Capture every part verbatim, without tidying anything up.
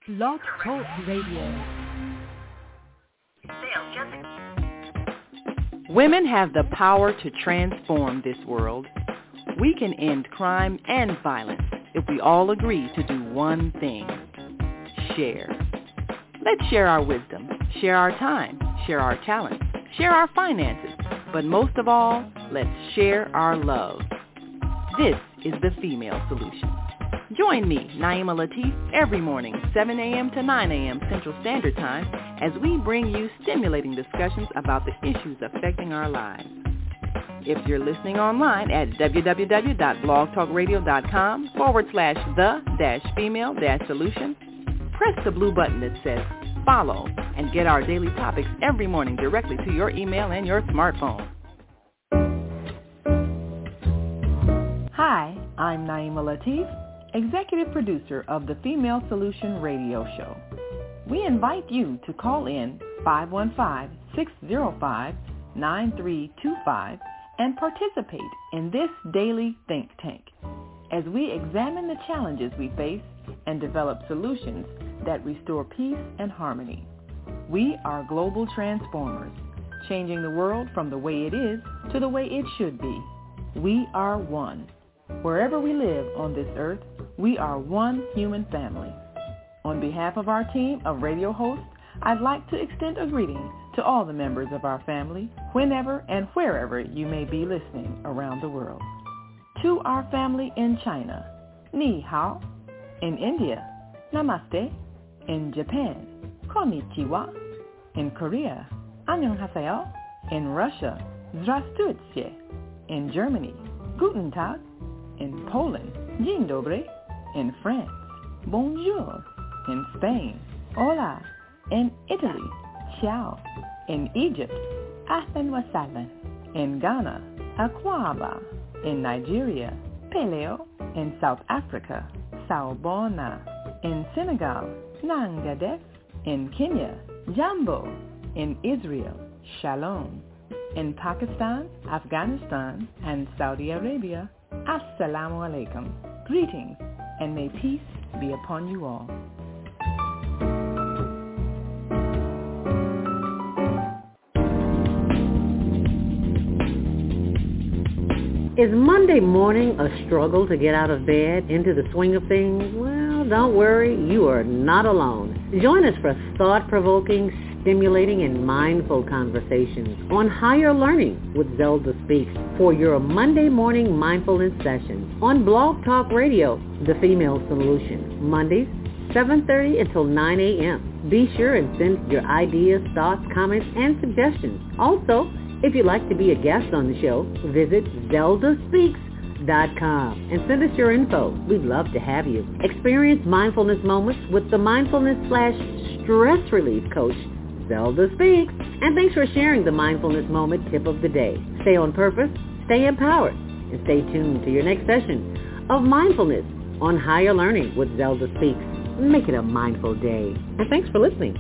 Blog Talk Radio. Women have the power to transform this world. We can end crime and violence if we all agree to do one thing: share. Let's share our wisdom, share our time, share our talents, share our finances, but most of all, let's share our love. This is the Female Solution. Join me, Naima Latif, every morning, seven a.m. to nine a.m. Central Standard Time, as we bring you stimulating discussions about the issues affecting our lives. If you're listening online at www.blogtalkradio.com forward slash the dash female dash solution, press the blue button that says follow and get our daily topics every morning directly to your email and your smartphone. Hi, I'm Naima Latif, Executive Producer of the Female Solution Radio Show. We invite you to call in five one five, six zero five, nine three two five and participate in this daily think tank as we examine the challenges we face and develop solutions that restore peace and harmony. We are global transformers, changing the world from the way it is to the way it should be. We are one. Wherever we live on this earth, we are one human family. On behalf of our team of radio hosts, I'd like to extend a greeting to all the members of our family, whenever and wherever you may be listening around the world. To our family in China, Ni Hao. In India, Namaste. In Japan, Konnichiwa. In Korea, Annyeonghaseyo. In Russia, Zdravstvuyte. In Germany, Guten Tag. In Poland, Dzień dobry. In France, Bonjour. In Spain, Hola. In Italy, Ciao. In Egypt, Ahlan wa sahlan. In Ghana, Akwaba. In Nigeria, Peleo. In South Africa, Sawubona. In Senegal, Nangadef. In Kenya, Jambo. In Israel, Shalom. In Pakistan, Afghanistan, and Saudi Arabia, Assalamu alaikum. Greetings, and may peace be upon you all. Is Monday morning a struggle to get out of bed, into the swing of things? Well, don't worry, you are not alone. Join us for thought-provoking, stimulating, and mindful conversations on higher learning with Zelda Speaks for your Monday morning mindfulness session on Blog Talk Radio, The Female Solution, Mondays, seven thirty until nine a.m. Be sure and send your ideas, thoughts, comments, and suggestions. Also, if you'd like to be a guest on the show, visit zelda speaks dot com and send us your info. We'd love to have you. Experience mindfulness moments with the mindfulness slash stress relief coach, Zelda Speaks. And thanks for sharing the mindfulness moment tip of the day. Stay on purpose, stay empowered, and stay tuned to your next session of mindfulness on Higher Learning with Zelda Speaks. Make it a mindful day. And thanks for listening.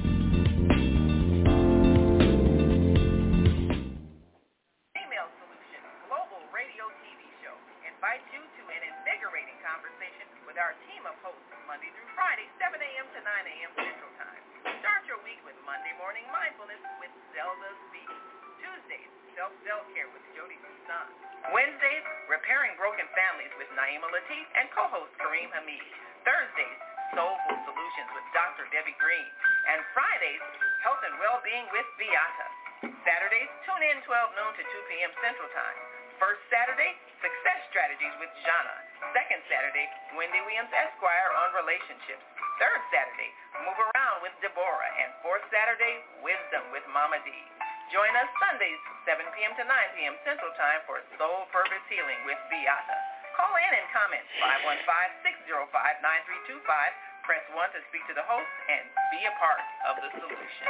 Wednesdays, Repairing Broken Families with Naima Latif and co-host Kareem Hamid. Thursdays, Soulful Solutions with Doctor Debbie Green. And Fridays, Health and Wellbeing with Beata. Saturdays, tune in twelve noon to two p.m. Central Time. First Saturday, Success Strategies with Jana. Second Saturday, Wendy Williams Esquire on Relationships. Third Saturday, Move Around with Deborah. And fourth Saturday, Wisdom with Mama D. Join us Sundays, seven p.m. to nine p.m. Central Time for Soul Purpose Healing with Beata. Call in and comment five one five, six zero five, nine three two five. Press one to speak to the host and be a part of the solution.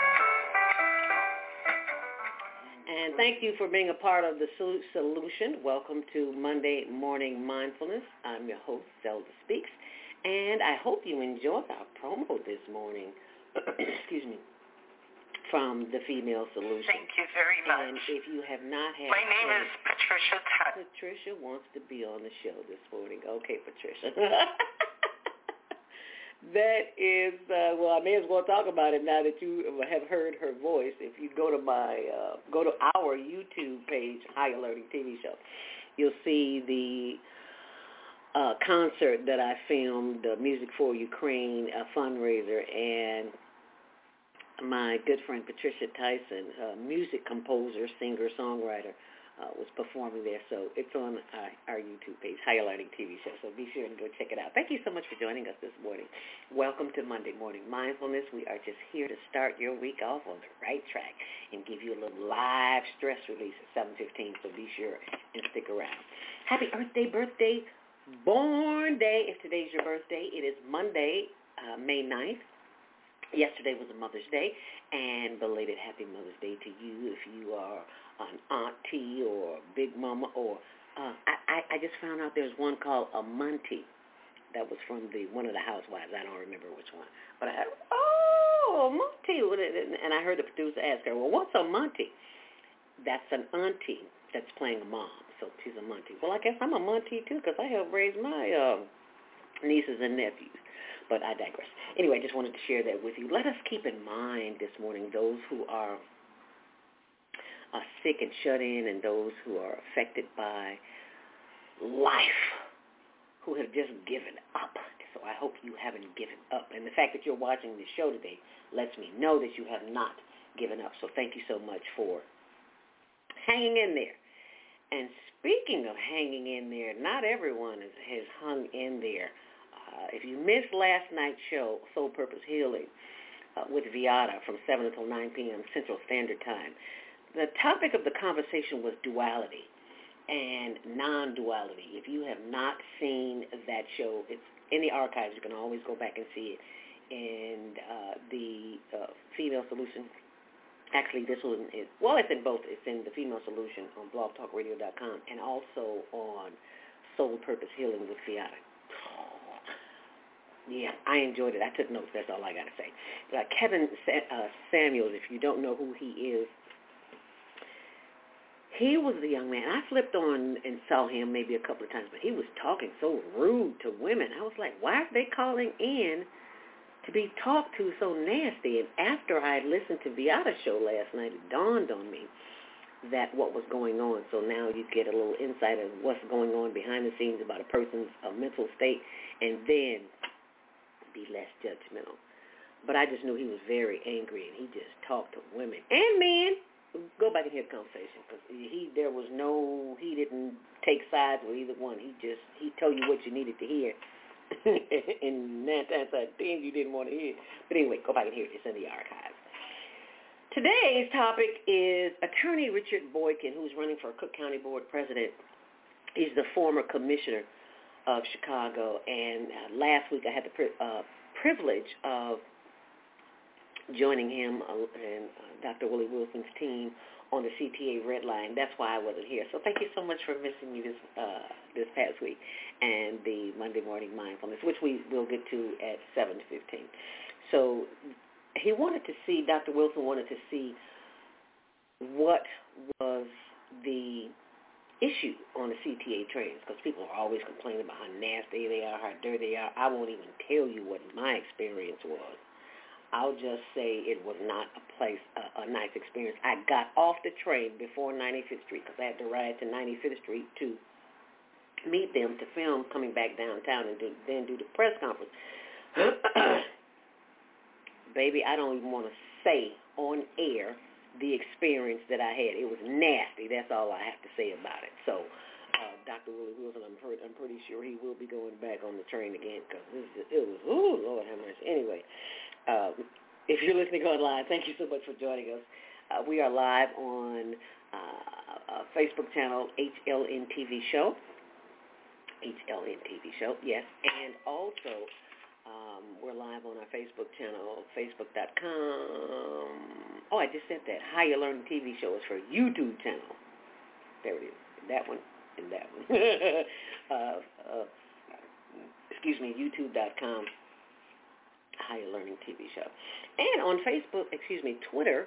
And thank you for being a part of the solution. Welcome to Monday Morning Mindfulness. I'm your host, Zelda Speaks. And I hope you enjoyed our promo this morning. Excuse me. From the Female Solution. Thank you very much. And if you have not had... My name is Patricia Tutt. Patricia wants to be on the show this morning. Okay, Patricia. That is, uh, well, I may as well talk about it now that you have heard her voice. If you go to my, uh, go to our YouTube page, Higher Learning T V Show, you'll see the uh, concert that I filmed, uh, Music for Ukraine, a fundraiser, and my good friend Patricia Tyson, a music composer, singer, songwriter, Uh, was performing there. So it's on our, our YouTube page, Higher Learning T V Show. So be sure and go check it out. Thank you so much for joining us this morning. Welcome to Monday Morning Mindfulness. We are just here to start your week off on the right track and give you a little live stress release at seven fifteen. So be sure and stick around. Happy Earth Day, birthday, born day. If today's your birthday, it is Monday, uh, May ninth. Yesterday was a Mother's Day, and belated Happy Mother's Day to you if you are an auntie or big mama, or uh, I, I, I just found out there's one called a Monty. That was from the one of the housewives. I don't remember which one. But I had, oh, Monty. And I heard the producer ask her, well, what's a Monty? That's an auntie that's playing a mom, so she's a Monty. Well, I guess I'm a Monty, too, because I help raise my uh, nieces and nephews. But I digress. Anyway, I just wanted to share that with you. Let us keep in mind this morning those who are uh, sick and shut in and those who are affected by life, who have just given up. So I hope you haven't given up. And the fact that you're watching this show today lets me know that you have not given up. So thank you so much for hanging in there. And speaking of hanging in there, not everyone is, has hung in there. Uh, if you missed last night's show, Soul Purpose Healing, uh, with Viata from seven until nine p.m. Central Standard Time, the topic of the conversation was duality and non-duality. If you have not seen that show, it's in the archives. You can always go back and see it. And uh, the uh, Female Solution, actually this one is, well, it's in both. It's in the Female Solution on blog talk radio dot com and also on Soul Purpose Healing with Viata. Yeah, I enjoyed it. I took notes. That's all I got to say. Uh, Kevin uh, Samuels, if you don't know who he is, he was the young man. I flipped on and saw him maybe a couple of times, but he was talking so rude to women. I was like, why are they calling in to be talked to so nasty? And after I had listened to Viata's show last night, it dawned on me that what was going on. So now you get a little insight of what's going on behind the scenes about a person's uh, mental state, and then be less judgmental. But I just knew he was very angry, and he just talked to women and men. Go back and hear the conversation, because he there was no, he didn't take sides with either one. He just, he told you what you needed to hear. And nine times out of ten, you didn't want to hear it. But anyway, go back and hear it. It's in the archives. Today's topic is Attorney Richard Boykin, who's running for Cook County Board President. He's the former commissioner of Chicago, and uh, last week I had the pri- uh, privilege of joining him uh, and uh, Doctor Willie Wilson's team on the C T A Red Line. That's why I wasn't here. So thank you so much for missing me this uh, this past week, and the Monday Morning Mindfulness, which we will get to at seven fifteen. So he wanted to see, Doctor Wilson wanted to see what was the issue on the C T A trains, because people are always complaining about how nasty they are, how dirty they are. I won't even tell you what my experience was. I'll just say it was not a place, a, a nice experience. I got off the train before ninety-fifth Street, because I had to ride to ninety-fifth Street to meet them to film coming back downtown and do, then do the press conference. Baby, I don't even want to say on air the experience that I had. It was nasty. That's all I have to say about it. So, uh, Doctor Willie Wilson, I'm pretty, I'm pretty sure he will be going back on the train again, because it was, oh, Lord have mercy. Anyway, uh, if you're listening online, thank you so much for joining us. Uh, we are live on uh, a Facebook channel, H L N T V Show. H L N T V Show, yes. And also, Um, we're live on our Facebook channel, facebook dot com. Oh, I just said that. Higher Learning T V Show is for YouTube channel. There it is. That one and that one. uh, uh, excuse me, youtube dot com. Higher Learning T V Show. And on Facebook, excuse me, Twitter,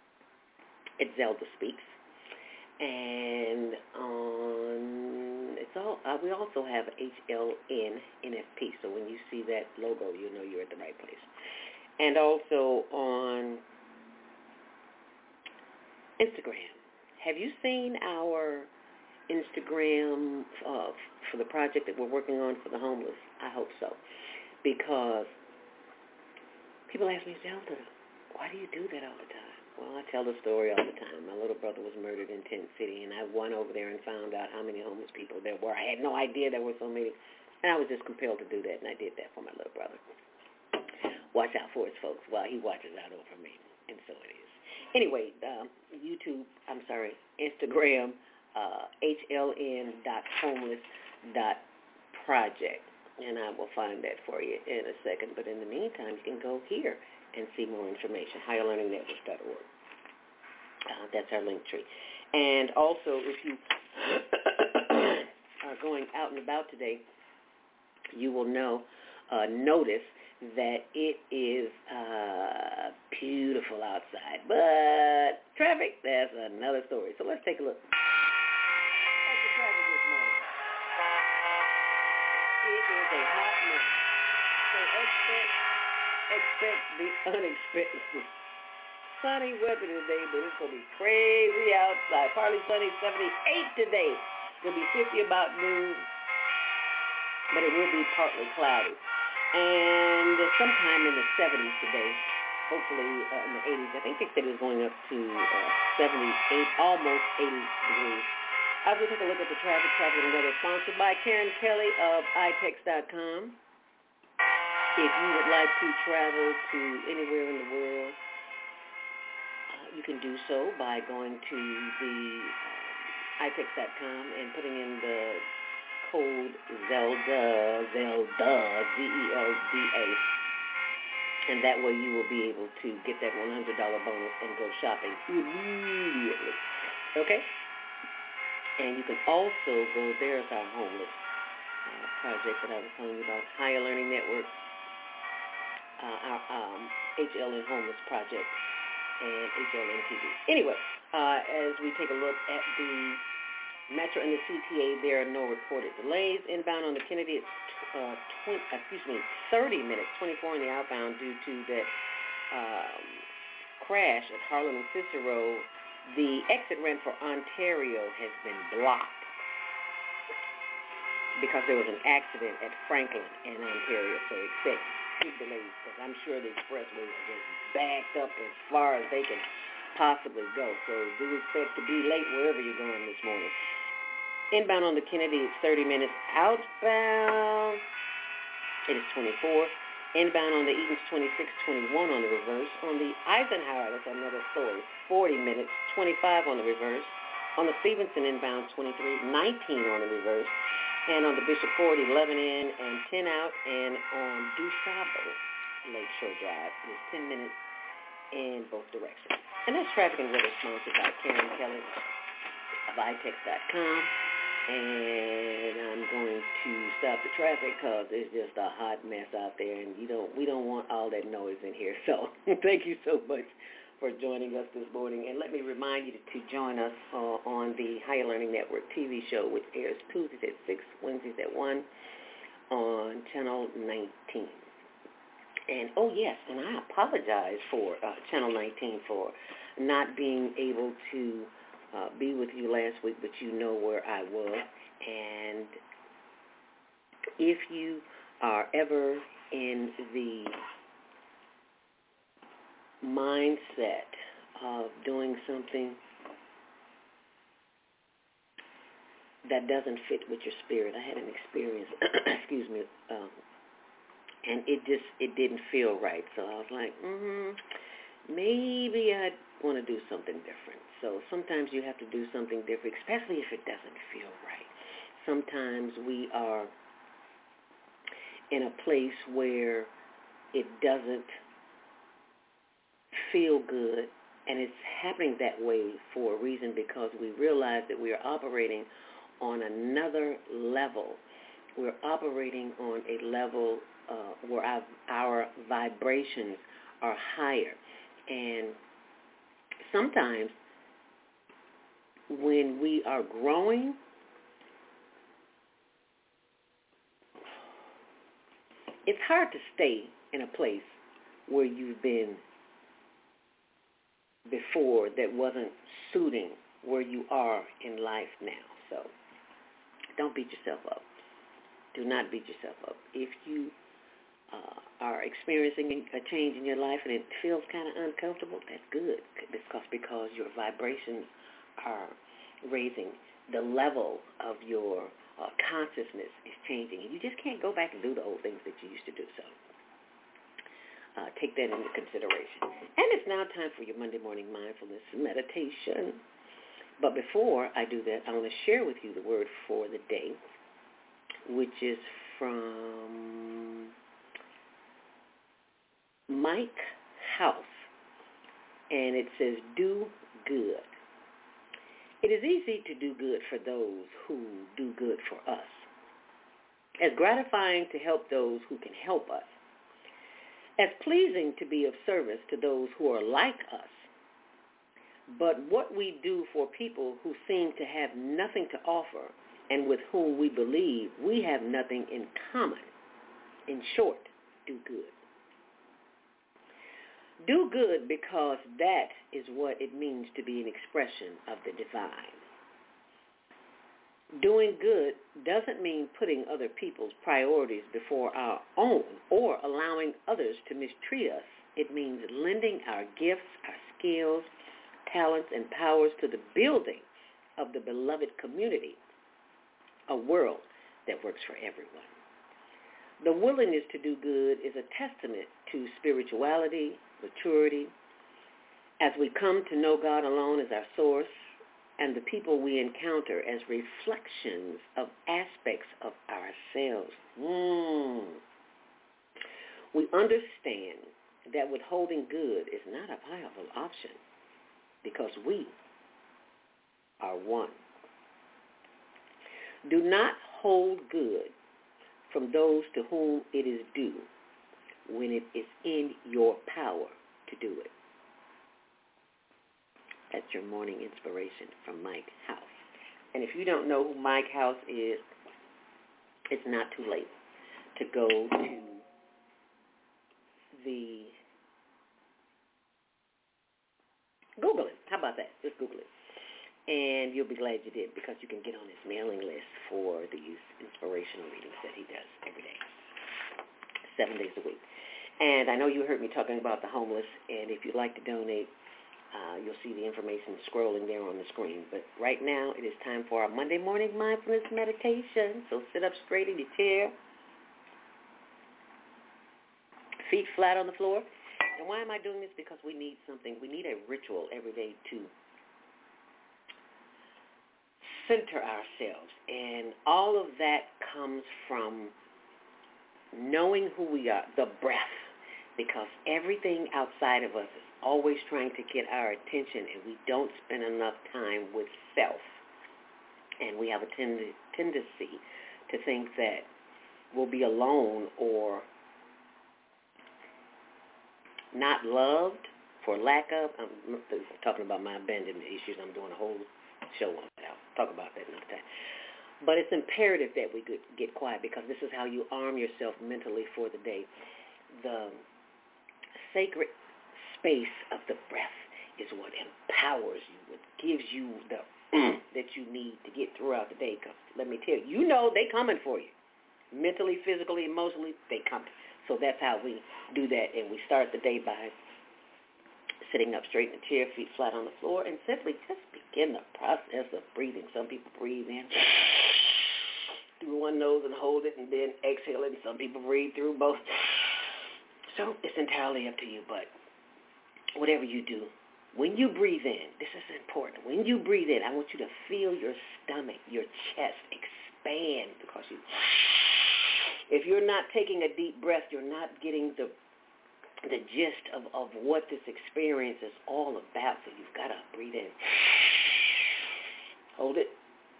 it's Zelda Speaks. And on, let's also uh, we also have H L N N F P. So when you see that logo, you know you're at the right place. And also on Instagram. Have you seen our Instagram uh, for the project that we're working on for the homeless? I hope so. Because people ask me, Zelda, why do you do that all the time? Well, I tell the story all the time. My little brother was murdered in Tent City, and I went over there and found out how many homeless people there were. I had no idea there were so many, and I was just compelled to do that, and I did that for my little brother. Watch out for his folks while he watches out over me, and so it is. Anyway, um, YouTube, I'm sorry, Instagram, uh, H L N dot homeless dot project, and I will find that for you in a second. But in the meantime, you can go here and see more information, higher learning networks dot org. Uh, that's our link tree. And also, if you are going out and about today, you will know, uh, notice that it is uh, beautiful outside. But traffic, that's another story. So let's take a look at the traffic this morning. It is a hot mess. So expect, expect the unexpected. Sunny weather today, but it's going to be crazy outside. Partly sunny, seventy-eight today. It'll be fifty about noon, but it will be partly cloudy. And sometime in the seventies today, hopefully uh, in the eighties. I think they said it was going up to uh, seventy-eight, almost eighty degrees. As we take a look at the traffic, traffic and weather, sponsored by Karen Kelly of i tex dot com. If you would like to travel to anywhere in the world, uh, you can do so by going to the uh, i tex dot com and putting in the code Zelda, Zelda, Z E L D A, and that way you will be able to get that one hundred dollars bonus and go shopping immediately, okay? And you can also go, there's our homeless uh, project that I was telling you about, Higher Learning Network, uh, our um, H L N Homeless Project, and H L N T V. Anyway, uh, as we take a look at the Metro and the C T A, there are no reported delays. Inbound on the Kennedy, it's uh, twenty, excuse me, thirty minutes, twenty-four in the outbound due to that um, crash at Harlan and Cicero. The exit ramp for Ontario has been blocked because there was an accident at Franklin in Ontario. So expect big delays because I'm sure the expressways are just backed up as far as they can possibly go. So do expect to be late wherever you're going this morning. Inbound on the Kennedy is thirty minutes. Outbound, it is twenty-four. Inbound on the Eaton's twenty-six, twenty-one on the reverse. On the Eisenhower, that's another story, forty minutes, twenty-five on the reverse. On the Stevenson inbound, twenty-three, nineteen on the reverse. And on the Bishop Ford, eleven in and ten out. And on DuSable Lakeshore Drive, it is ten minutes in both directions. And that's traffic and weather sponsored by Karen Kelly of i tex dot com. And I'm going to stop the traffic because it's just a hot mess out there, and you don't we don't want all that noise in here. So thank you so much for joining us this morning. And let me remind you to join us uh, on the Higher Learning Network T V show, which airs Tuesdays at six, Wednesdays at one on Channel nineteen. And, oh, yes, and I apologize for uh, Channel nineteen for not being able to uh, be with you last week, but you know where I was. And if you are ever in the mindset of doing something that doesn't fit with your spirit, I had an experience, excuse me, um, and it just, it didn't feel right. So I was like, mm-hmm, maybe I want to do something different. So sometimes you have to do something different, especially if it doesn't feel right. Sometimes we are in a place where it doesn't feel good, and it's happening that way for a reason, because we realize that we are operating on another level. We're operating on a level uh, where our, our vibrations are higher. And sometimes when we are growing, it's hard to stay in a place where you've been before that wasn't suiting where you are in life now. So don't beat yourself up. Do not beat yourself up. If you uh, are experiencing a change in your life and it feels kind of uncomfortable, that's good. Because because your vibrations are raising. The level of your uh, consciousness is changing. And you just can't go back and do the old things that you used to do. So uh, take that into consideration. And it's now time for your Monday morning mindfulness meditation. But before I do that, I want to share with you the word for the day, which is from Mike House. And it says, do good. It is easy to do good for those who do good for us. As gratifying to help those who can help us. As pleasing to be of service to those who are like us. But what we do for people who seem to have nothing to offer and with whom we believe we have nothing in common. In short, do good. Do good because that is what it means to be an expression of the divine. Doing good doesn't mean putting other people's priorities before our own or allowing others to mistreat us. It means lending our gifts, our skills, talents, and powers to the building of the beloved community, a world that works for everyone. The willingness to do good is a testament to spirituality, maturity, as we come to know God alone as our source and the people we encounter as reflections of aspects of ourselves. Mm. We understand that withholding good is not a viable option because we are one. Do not hold good from those to whom it is due when it is in your power to do it. That's your morning inspiration from Mike House. And if you don't know who Mike House is, it's not too late to go to the, Google it. How about that? Just Google it. And you'll be glad you did because you can get on his mailing list for these inspirational readings that he does every day, seven days a week. And I know you heard me talking about the homeless, and if you'd like to donate, uh, you'll see the information scrolling there on the screen. But right now, it is time for our Monday morning mindfulness meditation. So sit up straight in your chair, feet flat on the floor. And why am I doing this? Because we need something. We need a ritual every day to center ourselves. And all of that comes from knowing who we are, the breath, because everything outside of us is always trying to get our attention, and we don't spend enough time with self. And we have a tend- tendency to think that we'll be alone or not loved for lack of, I'm talking about my abandonment issues. I'm doing a whole show on that. I'll talk about that another time. But it's imperative that we get quiet because this is how you arm yourself mentally for the day. The sacred space of the breath is what empowers you, what gives you the that you need to get throughout the day. Because let me tell you, you know they coming for you. Mentally, physically, emotionally, they coming. So that's how we do that. And we start the day by sitting up straight in the chair, feet flat on the floor, and simply just begin the process of breathing. Some people breathe in through one nose and hold it and then exhale it, and some people breathe through both. So it's entirely up to you, but whatever you do, when you breathe in, this is important. When you breathe in, I want you to feel your stomach, your chest expand because you, if you're not taking a deep breath, you're not getting the the gist of, of what this experience is all about. So you've got to breathe in. Hold it.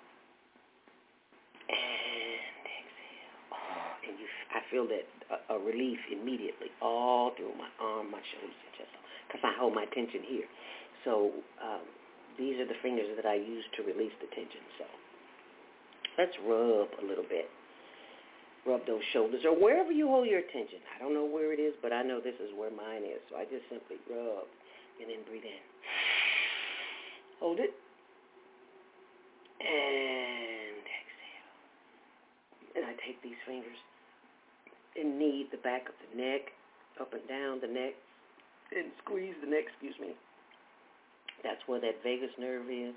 And exhale. Oh, and you, I feel that a, a relief immediately all through my arm, my shoulders, and chest, because I hold my tension here. So um, these are the fingers that I use to release the tension. So let's rub a little bit. rub those shoulders or wherever you hold your attention. I don't know where it is, but I know this is where mine is. So I just simply rub and then breathe in. Hold it. And exhale. And I take these fingers and knead the back of the neck, up and down the neck, and squeeze the neck, excuse me. That's where that vagus nerve is.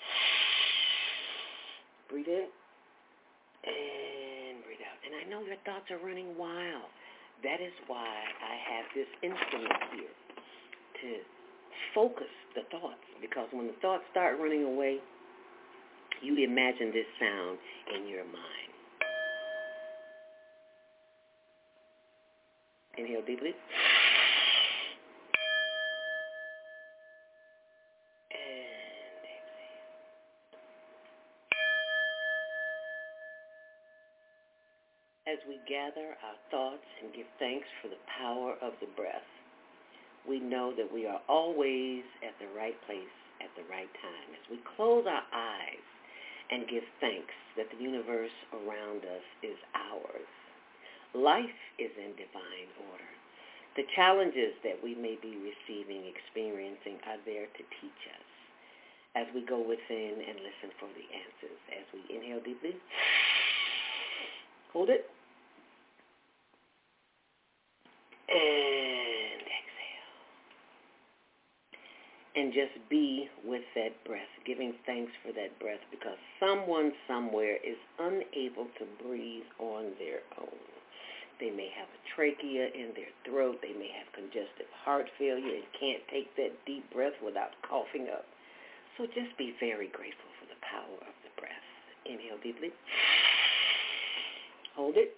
Breathe in and breathe out. And I know your thoughts are running wild. That is why I have this instrument here to focus the thoughts, because when the thoughts start running away, you imagine this sound in your mind. Inhale deeply. And exhale. As we gather our thoughts and give thanks for the power of the breath, we know that we are always at the right place at the right time. As we close our eyes and give thanks that the universe around us is ours, life is in divine order. The challenges that we may be receiving, experiencing, are there to teach us as we go within and listen for the answers. As we inhale deeply, hold it, and exhale. And just be with that breath, giving thanks for that breath, because someone somewhere is unable to breathe on their own. They may have a trachea in their throat. They may have congestive heart failure and can't take that deep breath without coughing up. So just be very grateful for the power of the breath. Inhale deeply. Hold it.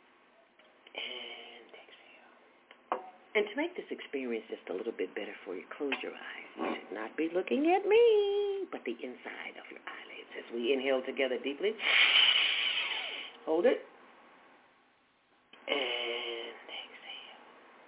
And exhale. And to make this experience just a little bit better for you, close your eyes. You should not be looking at me, but the inside of your eyelids. As we inhale together deeply. Hold it. And exhale.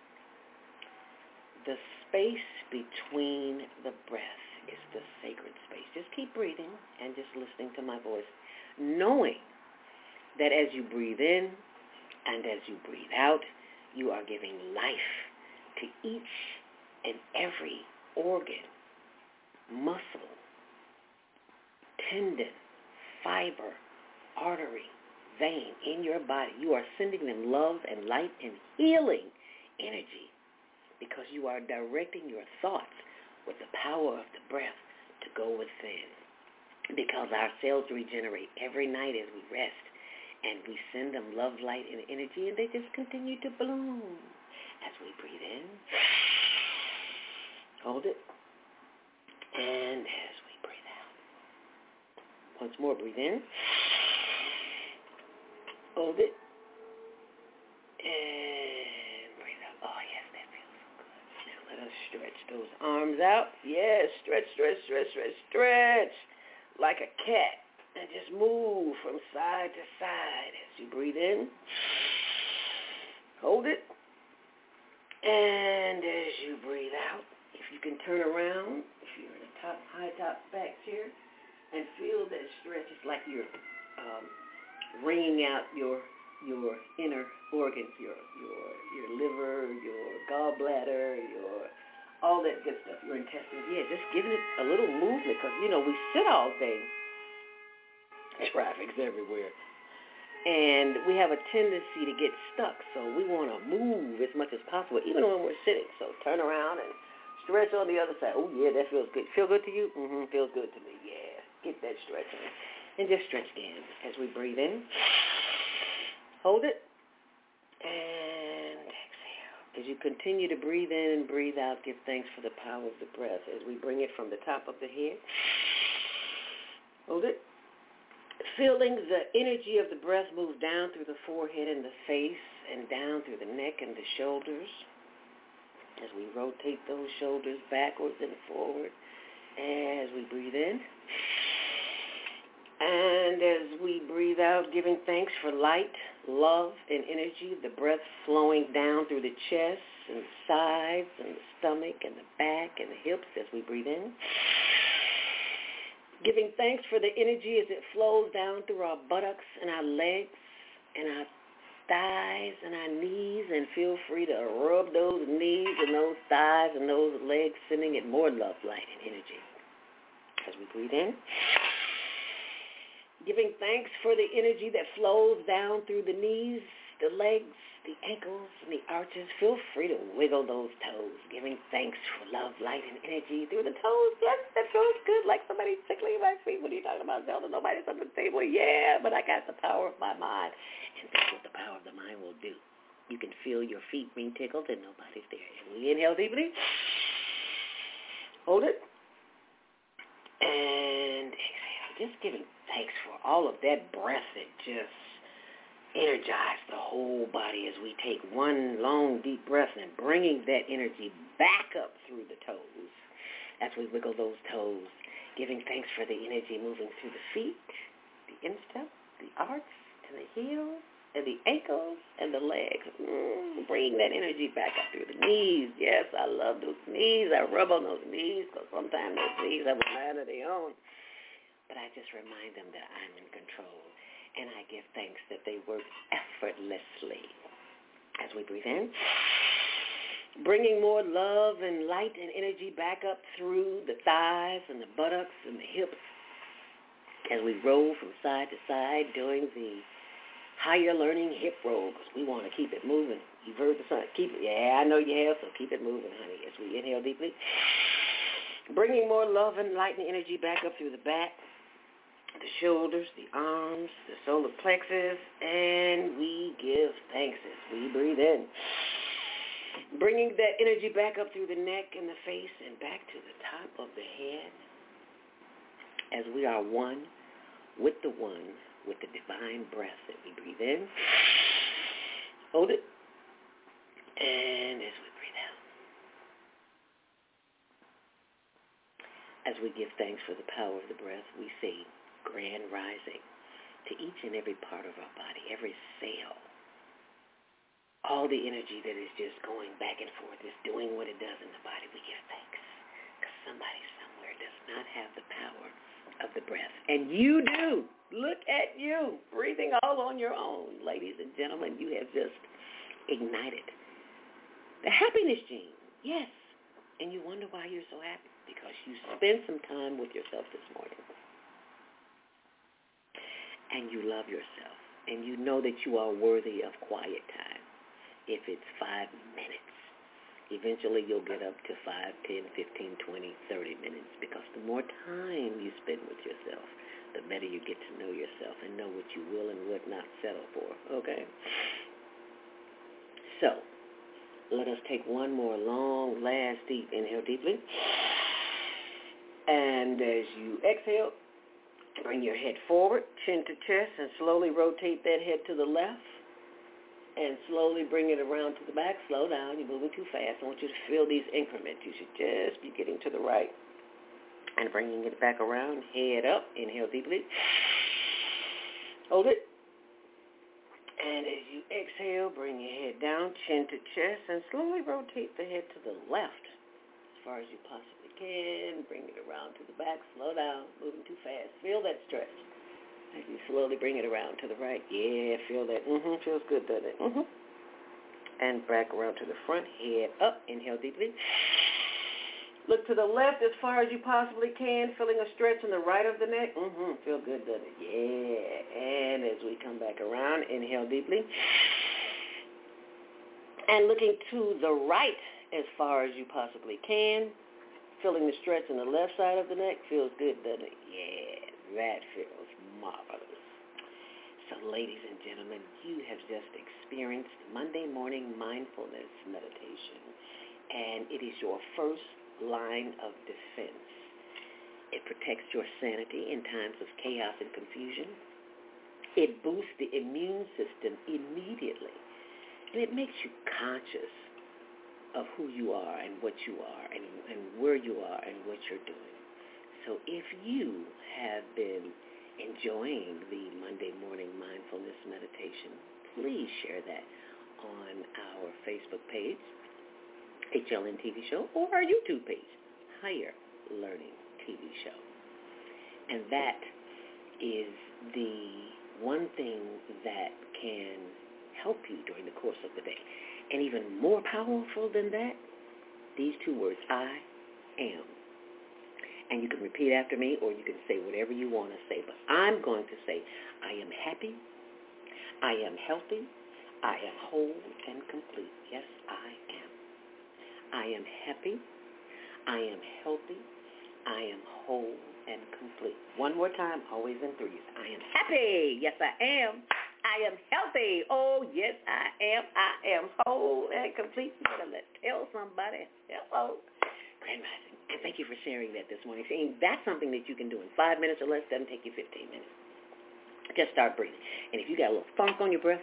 The space between the breath is the sacred space. Just keep breathing and just listening to my voice, knowing that as you breathe in and as you breathe out, you are giving life to each and every organ, muscle, tendon, fiber, artery, vein in your body. You are sending them love and light and healing energy, because you are directing your thoughts with the power of the breath to go within. Because our cells regenerate every night as we rest, and we send them love, light, and energy, and they just continue to bloom as we breathe in. Hold it. And as we breathe out. Once more, breathe in. Hold it. And breathe out. Oh, yes, that feels so good. Now let us stretch those arms out. Yes, stretch, stretch, stretch, stretch, stretch. Like a cat. And just move from side to side as you breathe in. Hold it. And as you breathe out, if you can turn around, if you're in a top, high top back chair, and feel that stretch, it's like you're um, wringing out your your inner organs, your your your liver, your gallbladder, your all that good stuff, your intestines. Yeah, just giving it a little movement, because you know we sit all day. Traffic's everywhere, and we have a tendency to get stuck. So we want to move as much as possible, even when we're sitting. So turn around and stretch on the other side. Oh yeah, that feels good. Feel good to you? Mm-hmm. Feels good to me. Yeah, get that stretch on. And just stretch again as we breathe in. Hold it. And exhale. As you continue to breathe in and breathe out, give thanks for the power of the breath as we bring it from the top of the head. Hold it. Feeling the energy of the breath move down through the forehead and the face and down through the neck and the shoulders as we rotate those shoulders backwards and forward as we breathe in. And as we breathe out, giving thanks for light, love, and energy, the breath flowing down through the chest and the sides and the stomach and the back and the hips as we breathe in. Giving thanks for the energy as it flows down through our buttocks and our legs and our thighs and our knees, and feel free to rub those knees and those thighs and those legs, sending it more love, light, and energy. As we breathe in, giving thanks for the energy that flows down through the knees, the legs, the ankles, and the arches. Feel free to wiggle those toes, giving thanks for love, light, and energy through the toes. Yes, that feels good, like somebody tickling my feet. What are you talking about, Zelda? Nobody's on the table. Yeah, but I got the power of my mind, and that's what the power of the mind will do. You can feel your feet being tickled, and nobody's there. And we inhale deeply. Hold it. And exhale. Just giving thanks for all of that breath that just energize the whole body as we take one long, deep breath and bringing that energy back up through the toes as we wiggle those toes, giving thanks for the energy moving through the feet, the instep, the arch, and the heels, and the ankles, and the legs. Mm, bringing that energy back up through the knees. Yes, I love those knees. I rub on those knees because sometimes those knees have a mind of their own. But I just remind them that I'm in control. And I give thanks that they work effortlessly. As we breathe in, bringing more love and light and energy back up through the thighs and the buttocks and the hips as we roll from side to side doing the higher learning hip roll because we want to keep it moving. You've heard the sun. Keep it. Yeah, I know you have, so keep it moving, honey, as we inhale deeply. Bringing more love and light and energy back up through the back, the shoulders, the arms, the solar plexus, and we give thanks as we breathe in. Bringing that energy back up through the neck and the face and back to the top of the head as we are one with the one, with the divine breath that we breathe in. Hold it. And as we breathe out. As we give thanks for the power of the breath, we say, grand rising to each and every part of our body, every cell. All the energy that is just going back and forth is doing what it does in the body. We give thanks because somebody somewhere does not have the power of the breath. And you do. Look at you, breathing all on your own. Ladies and gentlemen, you have just ignited the happiness gene. Yes. And you wonder why you're so happy because you spent some time with yourself this morning. And you love yourself, and you know that you are worthy of quiet time. If it's five minutes, eventually you'll get up to five, ten, fifteen, twenty, thirty minutes because the more time you spend with yourself, the better you get to know yourself and know what you will and would not settle for, okay? So, let us take one more long, last deep inhale deeply. And as you exhale, bring your head forward, chin to chest, and slowly rotate that head to the left. And slowly bring it around to the back. Slow down. You're moving too fast. I want you to feel these increments. You should just be getting to the right. And bringing it back around. Head up. Inhale deeply. Hold it. And as you exhale, bring your head down, chin to chest, and slowly rotate the head to the left as far as you possibly can. Bring it around to the back. Slow down. Moving too fast. Feel that stretch. As you slowly bring it around to the right. Yeah, feel that. Mm-hmm. Feels good, doesn't it? Mm-hmm. And back around to the front. Head up. Inhale deeply. Look to the left as far as you possibly can, feeling a stretch in the right of the neck. Mm-hmm. Feel good, doesn't it? Yeah. And as we come back around, inhale deeply. And looking to the right as far as you possibly can, feeling the stretch in the left side of the neck. Feels good, doesn't it? Yeah, that feels marvelous. So, ladies and gentlemen, you have just experienced Monday morning mindfulness meditation, and it is your first line of defense. It protects your sanity in times of chaos and confusion. It boosts the immune system immediately, and it makes you conscious of who you are and what you are and, and where you are and what you're doing. So if you have been enjoying the Monday morning mindfulness meditation, please share that on our Facebook page, H L N T V Show, or our YouTube page, Higher Learning T V Show. And that is the one thing that can help you during the course of the day. And even more powerful than that, these two words, I am. And you can repeat after me, or you can say whatever you want to say. But I'm going to say, I am happy, I am healthy, I am whole and complete. Yes, I am. I am happy, I am healthy, I am whole and complete. One more time, always in threes. I am happy. Yes, I am. I am healthy. Oh, yes, I am. I am whole and complete. You better let tell somebody. Hello. Grand Rising. And thank you for sharing that this morning. See, that's something that you can do in five minutes or less. Doesn't take you fifteen minutes. Just start breathing. And if you got a little funk on your breath,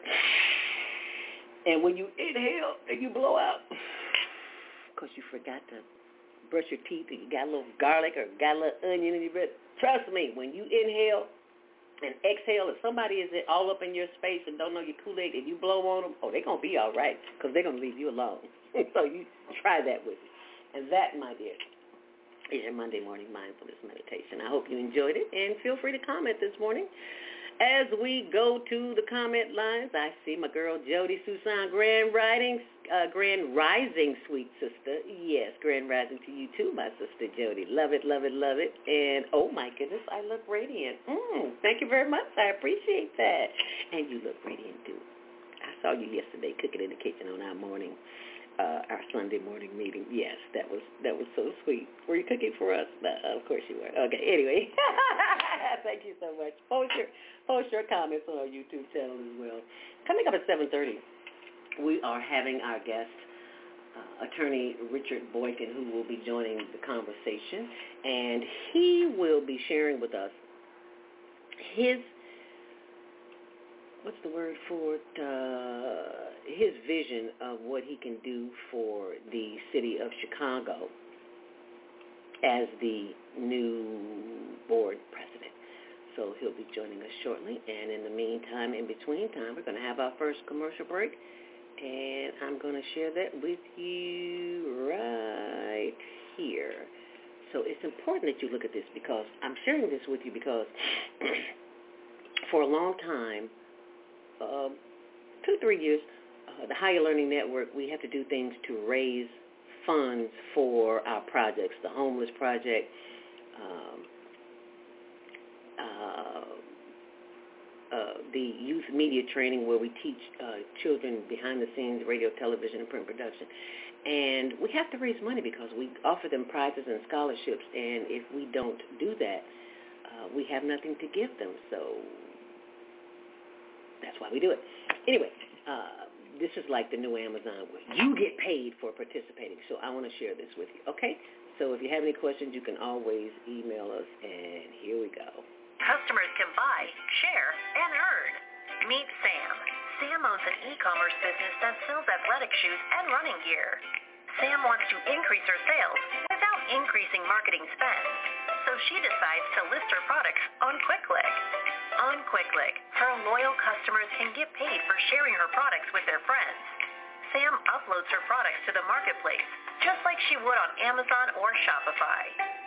and when you inhale and you blow out, because you forgot to brush your teeth and you got a little garlic or got a little onion in your breath, trust me, when you inhale and exhale, if somebody is all up in your space and don't know your Kool-Aid and you blow on them, oh, they're going to be all right because they're going to leave you alone. So you try that with you. And that, my dear, is your Monday morning mindfulness meditation. I hope you enjoyed it, and feel free to comment this morning. As we go to the comment lines, I see my girl Jody Susan, Grand Rising, uh, Grand Rising, sweet sister. Yes, Grand Rising to you too, my sister Jody. Love it, love it, love it. And oh my goodness, I look radiant. Mm, thank you very much. I appreciate that. And you look radiant too. I saw you yesterday cooking in the kitchen on our morning, uh, our Sunday morning meeting. Yes, that was that was so sweet. Were you cooking for us? Uh, of course you were. Okay. Anyway, thank you so much. Post your Post your comments on our YouTube channel as well. Coming up at seven thirty, we are having our guest, uh, attorney Richard Boykin, who will be joining the conversation, and he will be sharing with us his, what's the word for it, uh, his vision of what he can do for the city of Chicago as the new board president. So he'll be joining us shortly. And in the meantime, in between time, we're going to have our first commercial break. And I'm going to share that with you right here. So it's important that you look at this because I'm sharing this with you because for a long time, uh, two, three years, uh, the Higher Learning Network, we have to do things to raise funds for our projects, the Homeless Project, um, Uh, uh, the youth media training where we teach uh, children behind the scenes, radio, television, and print production. And we have to raise money because we offer them prizes and scholarships, and if we don't do that, uh, we have nothing to give them. So that's why we do it. Anyway, uh, this is like the new Amazon where you get paid for participating. So I want to share this with you, okay? So if you have any questions, you can always email us, and here we go. Customers can buy, share, and earn. Meet Sam. Sam owns an e-commerce business that sells athletic shoes and running gear. Sam wants to increase her sales without increasing marketing spend, so she decides to list her products on QuickClick. On QuickClick, her loyal customers can get paid for sharing her products with their friends. Sam uploads her products to the marketplace, just like she would on Amazon or Shopify.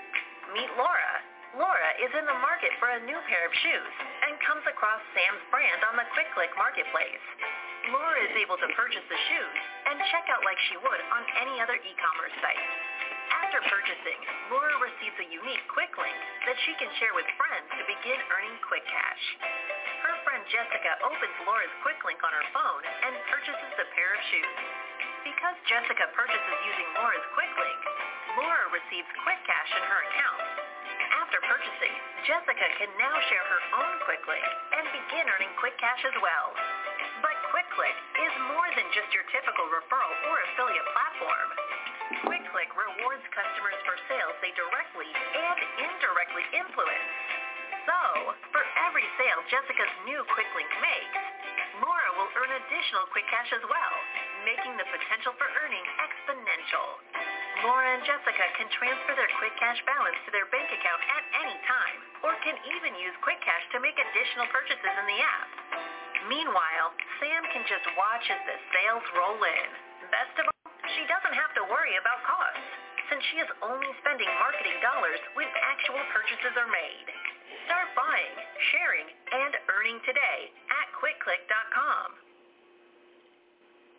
Meet Laura. Laura is in the market for a new pair of shoes and comes across Sam's brand on the QuickClick marketplace. Laura is able to purchase the shoes and check out like she would on any other e-commerce site. After purchasing, Laura receives a unique Quick Link that she can share with friends to begin earning Quick Cash. Her friend Jessica opens Laura's Quick Link on her phone and purchases the pair of shoes. Because Jessica purchases using Laura's Quick Link, Laura receives Quick Cash in her account. After purchasing, Jessica can now share her own QuickClick and begin earning Quick Cash as well. But QuickClick is more than just your typical referral or affiliate platform. QuickClick rewards customers for sales they directly and indirectly influence. So, for every sale Jessica's new QuickLink makes, Laura will earn additional Quick Cash as well, making the potential for earning exponential. Laura and Jessica can transfer their Quick Cash balance to their bank account at any time, or can even use Quick Cash to make additional purchases in the app. Meanwhile, Sam can just watch as the sales roll in. Best of all, she doesn't have to worry about costs, since she is only spending marketing dollars when actual purchases are made. Start buying, sharing, and earning today at quick click dot com.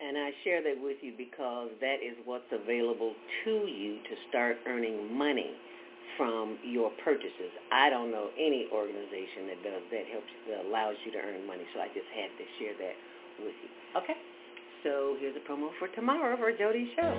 And I share that with you because that is what's available to you to start earning money from your purchases. I don't know any organization that does that, helps that allows you to earn money, so I just had to share that with you. Okay, so here's a promo for tomorrow for Jody's show.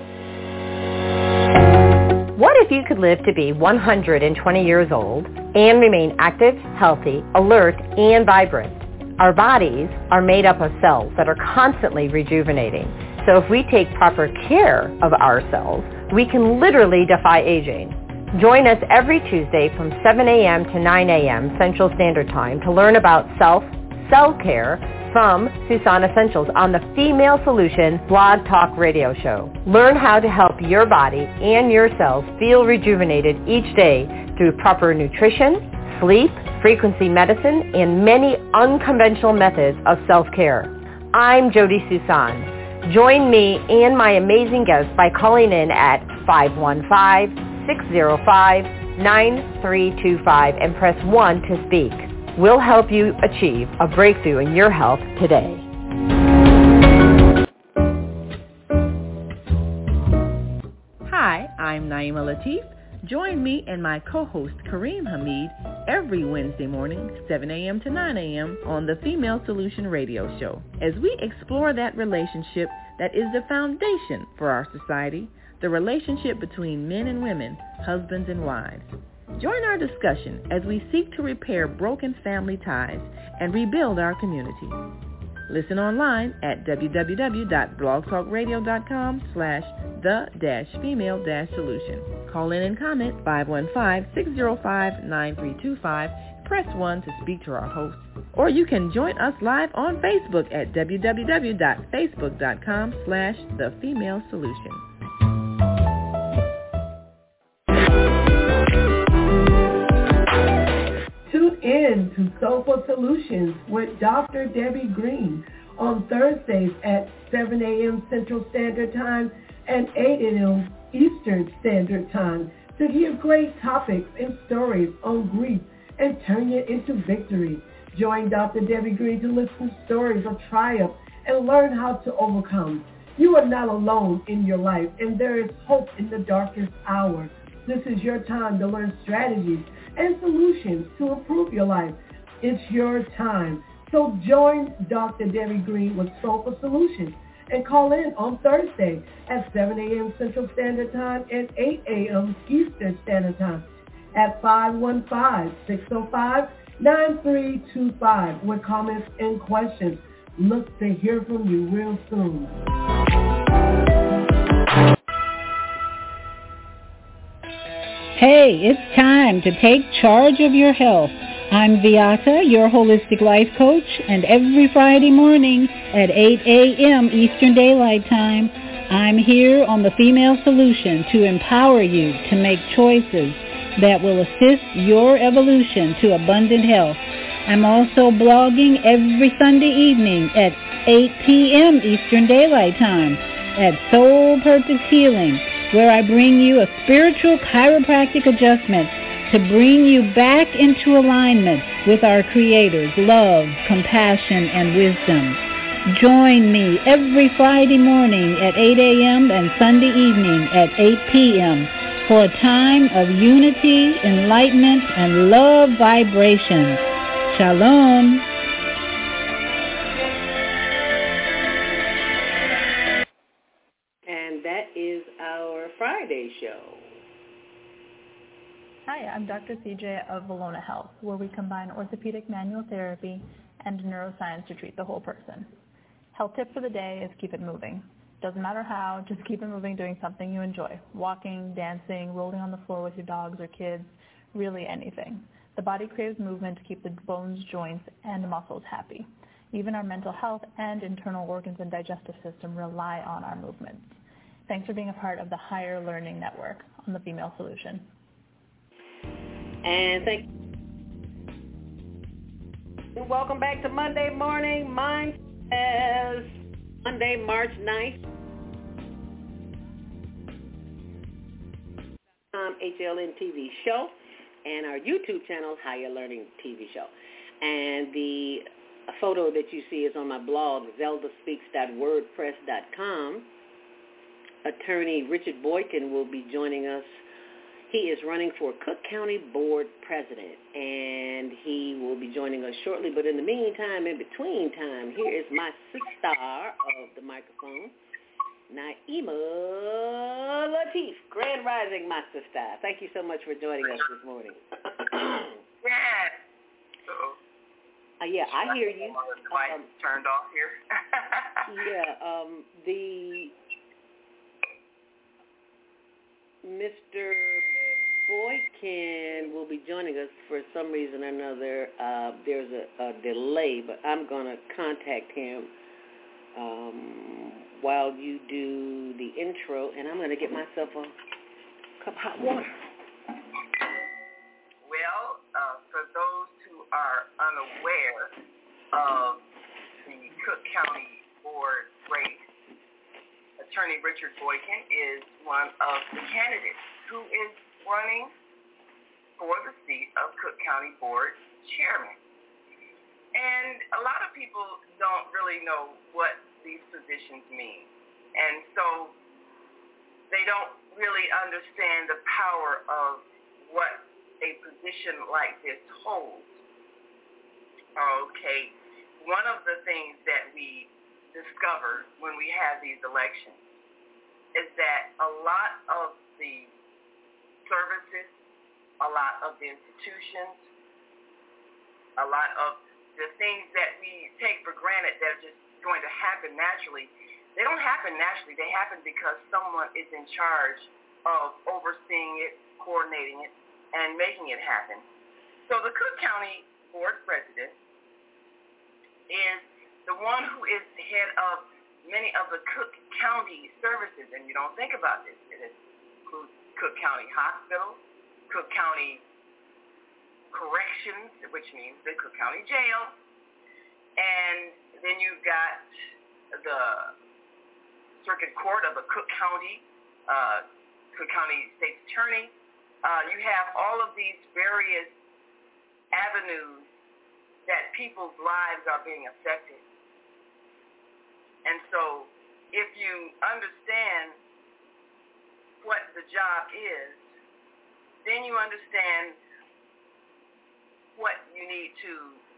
What if you could live to be one hundred twenty years old and remain active, healthy, alert, and vibrant? Our bodies are made up of cells that are constantly rejuvenating. So if we take proper care of our cells, we can literally defy aging. Join us every Tuesday from seven a.m. to nine a.m. Central Standard Time to learn about self-cell care from Susan Essentials on the Female Solution Blog Talk Radio Show. Learn how to help your body and your cells feel rejuvenated each day through proper nutrition, sleep, frequency medicine, and many unconventional methods of self-care. I'm Jody Susan. Join me and my amazing guests by calling in at five one five, six zero five, nine three two five and press one to speak. We'll help you achieve a breakthrough in your health today. Hi, I'm Naima Latif. Join me and my co-host Kareem Hamid every Wednesday morning, seven a.m. to nine a.m. on the Female Solution Radio Show, as we explore that relationship that is the foundation for our society, the relationship between men and women, husbands and wives. Join our discussion as we seek to repair broken family ties and rebuild our community. Listen online at www.blogtalkradio.com slash the-female-solution. Call in and comment five one five, six zero five, nine three two five. Press one to speak to our host. Or you can join us live on Facebook at www.facebook.com slash the-female-solution. Tune in to Soulful Solutions with Doctor Debbie Green on Thursdays at seven a.m. Central Standard Time and eight a.m. Eastern Standard Time to hear great topics and stories on grief and turn it into victory. Join Doctor Debbie Green to listen to stories of triumph and learn how to overcome. You are not alone in your life, and there is hope in the darkest hour. This is your time to learn strategies and solutions to improve your life. It's your time. So join Doctor Debbie Green with Soulful Solutions and call in on Thursday at seven a.m. Central Standard Time and eight a.m. Eastern Standard Time at five one five, six zero five, nine three two five with comments and questions. Look to hear from you real soon. Hey, it's time to take charge of your health. I'm Viata, your holistic life coach, and every Friday morning at eight a.m. Eastern Daylight Time, I'm here on the Female Solution to empower you to make choices that will assist your evolution to abundant health. I'm also blogging every Sunday evening at eight p.m. Eastern Daylight Time at Soul Purpose Healing, where I bring you a spiritual chiropractic adjustment to bring you back into alignment with our Creator's love, compassion, and wisdom. Join me every Friday morning at eight a.m. and Sunday evening at eight p.m. for a time of unity, enlightenment, and love vibrations. Shalom. And that is our Friday show. Hi, I'm Doctor C J of Valona Health, where we combine orthopedic manual therapy and neuroscience to treat the whole person. Health tip for the day is keep it moving. Doesn't matter how, just keep it moving doing something you enjoy. Walking, dancing, rolling on the floor with your dogs or kids, really anything. The body craves movement to keep the bones, joints, and muscles happy. Even our mental health and internal organs and digestive system rely on our movements. Thanks for being a part of the Higher Learning Network on the Female Solution. And thank you. Welcome back to Monday Morning Mind as Monday, March ninth. Um, H L N T V show and our YouTube channel, Higher Learning T V show. And the a photo that you see is on my blog, zelda speaks dot wordpress dot com. Attorney Richard Boykin will be joining us. He is running for Cook County Board President, and he will be joining us shortly. But in the meantime, in between time, here is my sister of the microphone, Naima Latif. Grand Rising, my sister. Thank you so much for joining us this morning. Yes. Uh, yeah, I hear you. Um, turned off here. yeah, um, the Mister Boykin will be joining us for some reason or another. Uh, there's a, a delay, but I'm going to contact him um, while you do the intro, and I'm going to get myself a cup of hot water. Well, uh, for those who are unaware of the Cook County Board race, Attorney Richard Boykin is one of the candidates who is running for the seat of Cook County Board Chairman. And a lot of people don't really know what these positions mean. And so they don't really understand the power of what a position like this holds. Okay, one of the things that we discover when we have these elections is that a lot of the services, a lot of the institutions, a lot of the things that we take for granted that are just going to happen naturally, they don't happen naturally. They happen because someone is in charge of overseeing it, coordinating it, and making it happen. So the Cook County Board President is the one who is the head of many of the Cook County services, and you don't think about this. It includes Cook County Hospital, Cook County Corrections, which means the Cook County Jail, and then you've got the Circuit Court of the Cook County, uh, Cook County State's Attorney. Uh, you have all of these various avenues that people's lives are being affected. And so if you understand what the job is, then you understand what you need to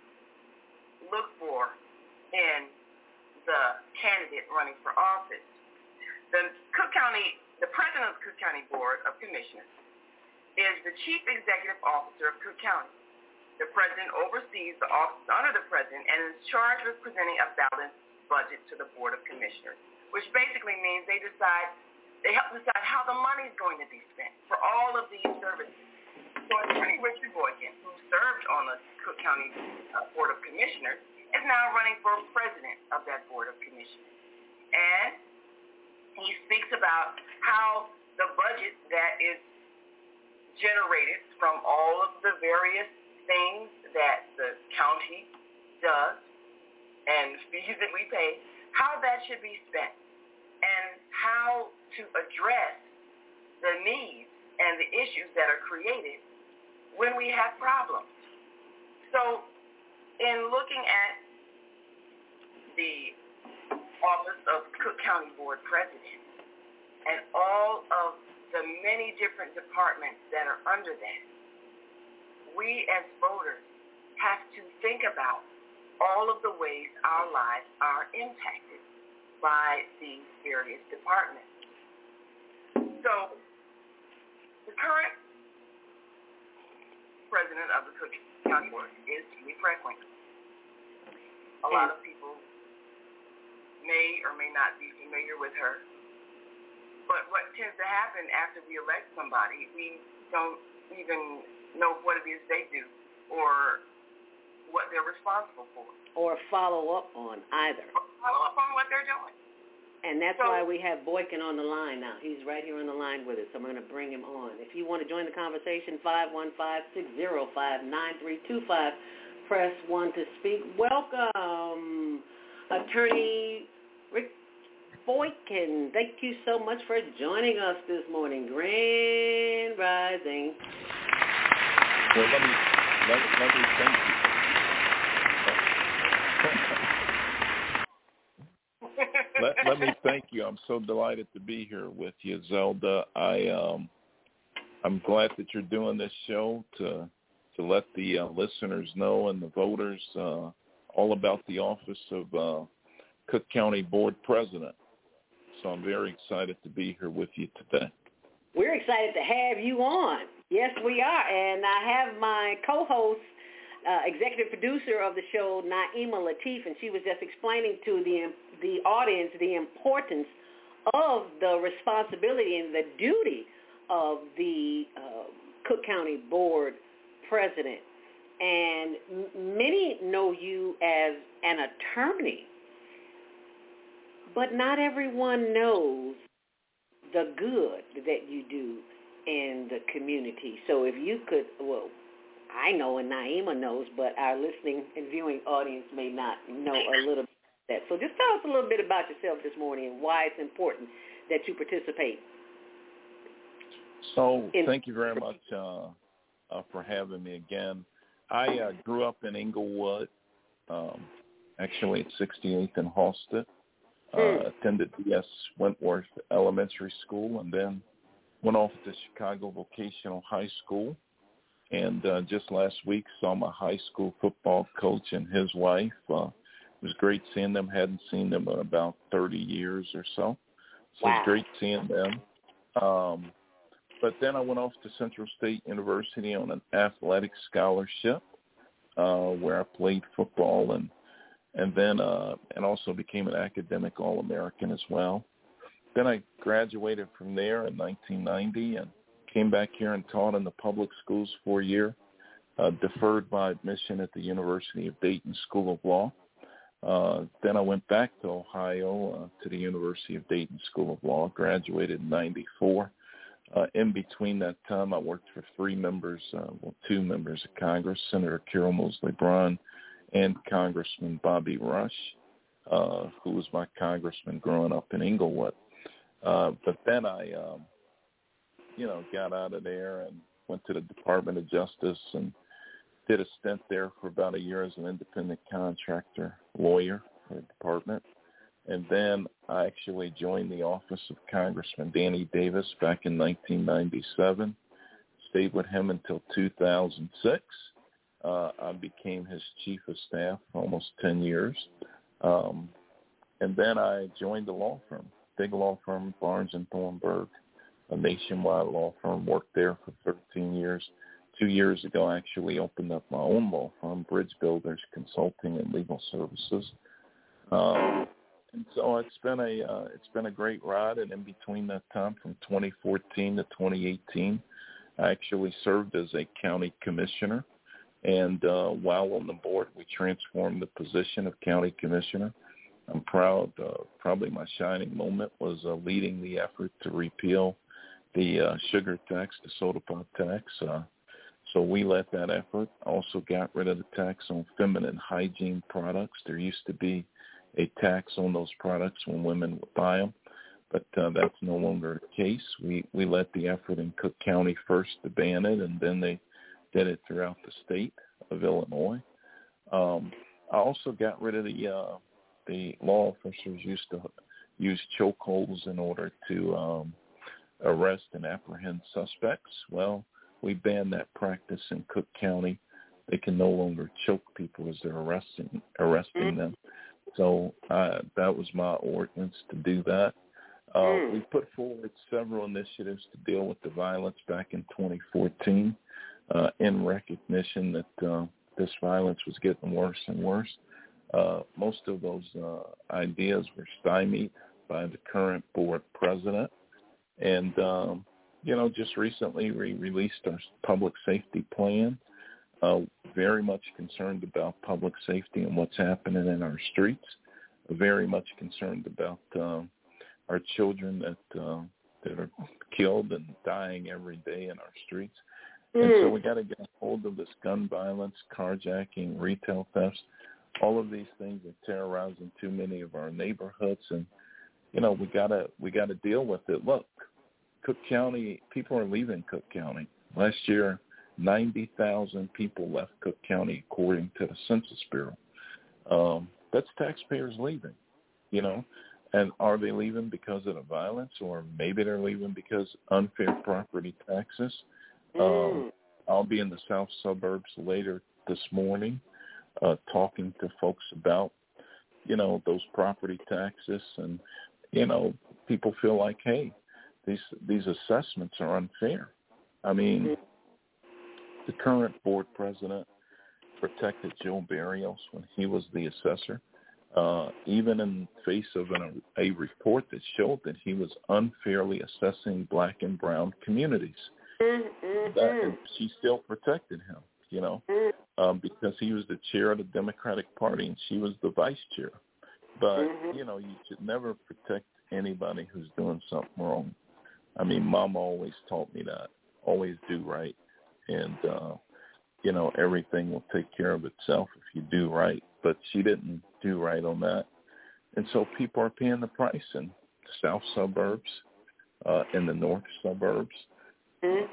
look for in the candidate running for office. The Cook County, the president of the Cook County Board of Commissioners is the chief executive officer of Cook County. The president oversees the office under the president and is charged with presenting a balanced budget to the Board of Commissioners, which basically means they decide, they help decide how the money is going to be spent for all of these services. So Attorney Richard Boykin, who served on the Cook County uh, Board of Commissioners, is now running for president of that Board of Commissioners. And he speaks about how the budget that is generated from all of the various things that the county does and fees that we pay, how that should be spent, and how to address the needs and the issues that are created when we have problems. So in looking at the office of Cook County Board President and all of the many different departments that are under that, we as voters have to think about all of the ways our lives are impacted by these various departments. So the current president of the Cook County Board is Julie Freckling. A lot of people may or may not be familiar with her. But what tends to happen after we elect somebody, we don't even know what it is they do or what they're responsible for. Or follow up on either. Or follow up on what they're doing. And that's so, why we have Boykin on the line now. He's right here on the line with us. I'm going to bring him on. If you want to join the conversation, five one five, six zero five, nine three two five. Press one to speak. Welcome, Attorney Rick Boykin. Thank you so much for joining us this morning. Grand Rising. Well, let me, let, let me thank you. let, let me thank you. I'm so delighted to be here with you, Zelda. I um, I'm glad that you're doing this show to to let the uh, listeners know and the voters uh, all about the office of uh, Cook County Board President. So I'm very excited to be here with you today. We're excited to have you on. Yes, we are. And I have my co-host, uh, executive producer of the show, Naima Latif, and she was just explaining to the the audience the importance of the responsibility and the duty of the uh, Cook County Board President. And m- many know you as an attorney, but not everyone knows the good that you do in the community. So if you could, well, I know and Naima knows, but our listening and viewing audience may not know a little bit of that. So just tell us a little bit about yourself this morning and why it's important that you participate. So thank you very much uh, uh, for having me again. I uh, grew up in Inglewood, um, actually at sixty-eighth and Halsted. Uh, attended B S Wentworth Elementary School, and then went off to Chicago Vocational High School. And uh, just last week saw my high school football coach and his wife. Uh, it was great seeing them. Hadn't seen them in about thirty years or so. So wow. It was great seeing them. Um, but then I went off to Central State University on an athletic scholarship uh, where I played football and and then uh, and also became an academic All-American as well. Then I graduated from there in nineteen ninety and came back here and taught in the public schools for a year, uh, deferred my admission at the University of Dayton School of Law. Uh, then I went back to Ohio uh, to the University of Dayton School of Law, graduated in ninety-four. Uh, in between that time, I worked for three members, uh, well, two members of Congress, Senator Carol Moseley Braun and Congressman Bobby Rush, uh, who was my congressman growing up in Inglewood. Uh, but then I, um, you know, got out of there and went to the Department of Justice and did a stint there for about a year as an independent contractor lawyer for the department. And then I actually joined the office of Congressman Danny Davis back in nineteen ninety-seven, stayed with him until two thousand six. Uh, I became his chief of staff for almost ten years. Um, and then I joined the law firm, big law firm, Barnes and Thornburg, a nationwide law firm, worked there for thirteen years. Two years ago, I actually opened up my own law firm, Bridge Builders Consulting and Legal Services. Um, and so it's been a uh, it's been a great ride. And in between that time, from twenty fourteen to twenty eighteen, I actually served as a county commissioner. And uh, while on the board, we transformed the position of county commissioner. I'm proud. Uh, probably my shining moment was uh, leading the effort to repeal the uh, sugar tax, the soda pop tax. Uh, so we led that effort. Also got rid of the tax on feminine hygiene products. There used to be a tax on those products when women would buy them, but uh, that's no longer the case. We we led the effort in Cook County first to ban it, and then they did it throughout the state of Illinois. Um, I also got rid of the uh, the law officers used to use chokeholds in order to um, arrest and apprehend suspects. Well, we banned that practice in Cook County. They can no longer choke people as they're arresting arresting them. So uh, that was my ordinance to do that. Uh, mm. We put forward several initiatives to deal with the violence back in twenty fourteen uh, in recognition that uh, this violence was getting worse and worse. Uh, most of those uh, ideas were stymied by the current board president. And, um, you know, just recently we released our public safety plan, uh, very much concerned about public safety and what's happening in our streets, very much concerned about uh, our children that uh, that are killed and dying every day in our streets. Mm. And so we got to get a hold of this gun violence, carjacking, retail thefts. All of these things are terrorizing too many of our neighborhoods, and you know we gotta we gotta deal with it. Look, Cook County, people are leaving Cook County. Last year, ninety thousand people left Cook County, according to the Census Bureau. Um, That's taxpayers leaving, you know. And are they leaving because of the violence, or maybe they're leaving because unfair property taxes? Mm. Um, I'll be in the south suburbs later this morning uh, talking to folks about, you know, those property taxes. And, you know, people feel like, hey, these these assessments are unfair. I mean, mm. the current board president protected Joe Barrios when he was the assessor. Uh, even in face of an, a report that showed that he was unfairly assessing black and brown communities. Mm-hmm. That, and she still protected him, you know, um, because he was the chair of the Democratic Party and she was the vice chair. But, mm-hmm. you know, you should never protect anybody who's doing something wrong. I mean, Mama always taught me that. Always do right. And, uh, you know, everything will take care of itself if you do right. But she didn't do right on that. And so people are paying the price in the south suburbs, uh, in the north suburbs, mm-hmm.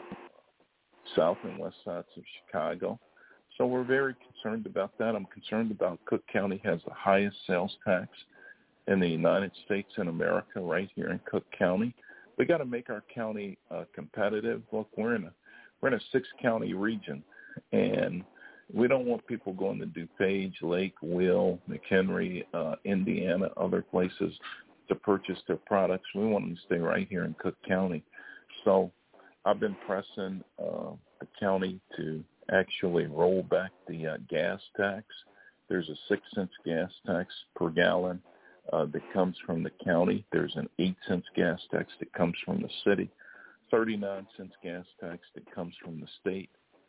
south and west sides of Chicago. So we're very concerned about that. I'm concerned about Cook County has the highest sales tax in the United States and America right here in Cook County. We got to make our county uh, competitive. Look, we're in a we're in a six-county region, and we don't want people going to DuPage, Lake, Will, McHenry, uh, Indiana, other places to purchase their products. We want them to stay right here in Cook County. So I've been pressing uh, the county to actually roll back the uh, gas tax. There's a six cents gas tax per gallon uh, that comes from the county. There's an eight cents gas tax that comes from the city, thirty-nine cents gas tax that comes from the state.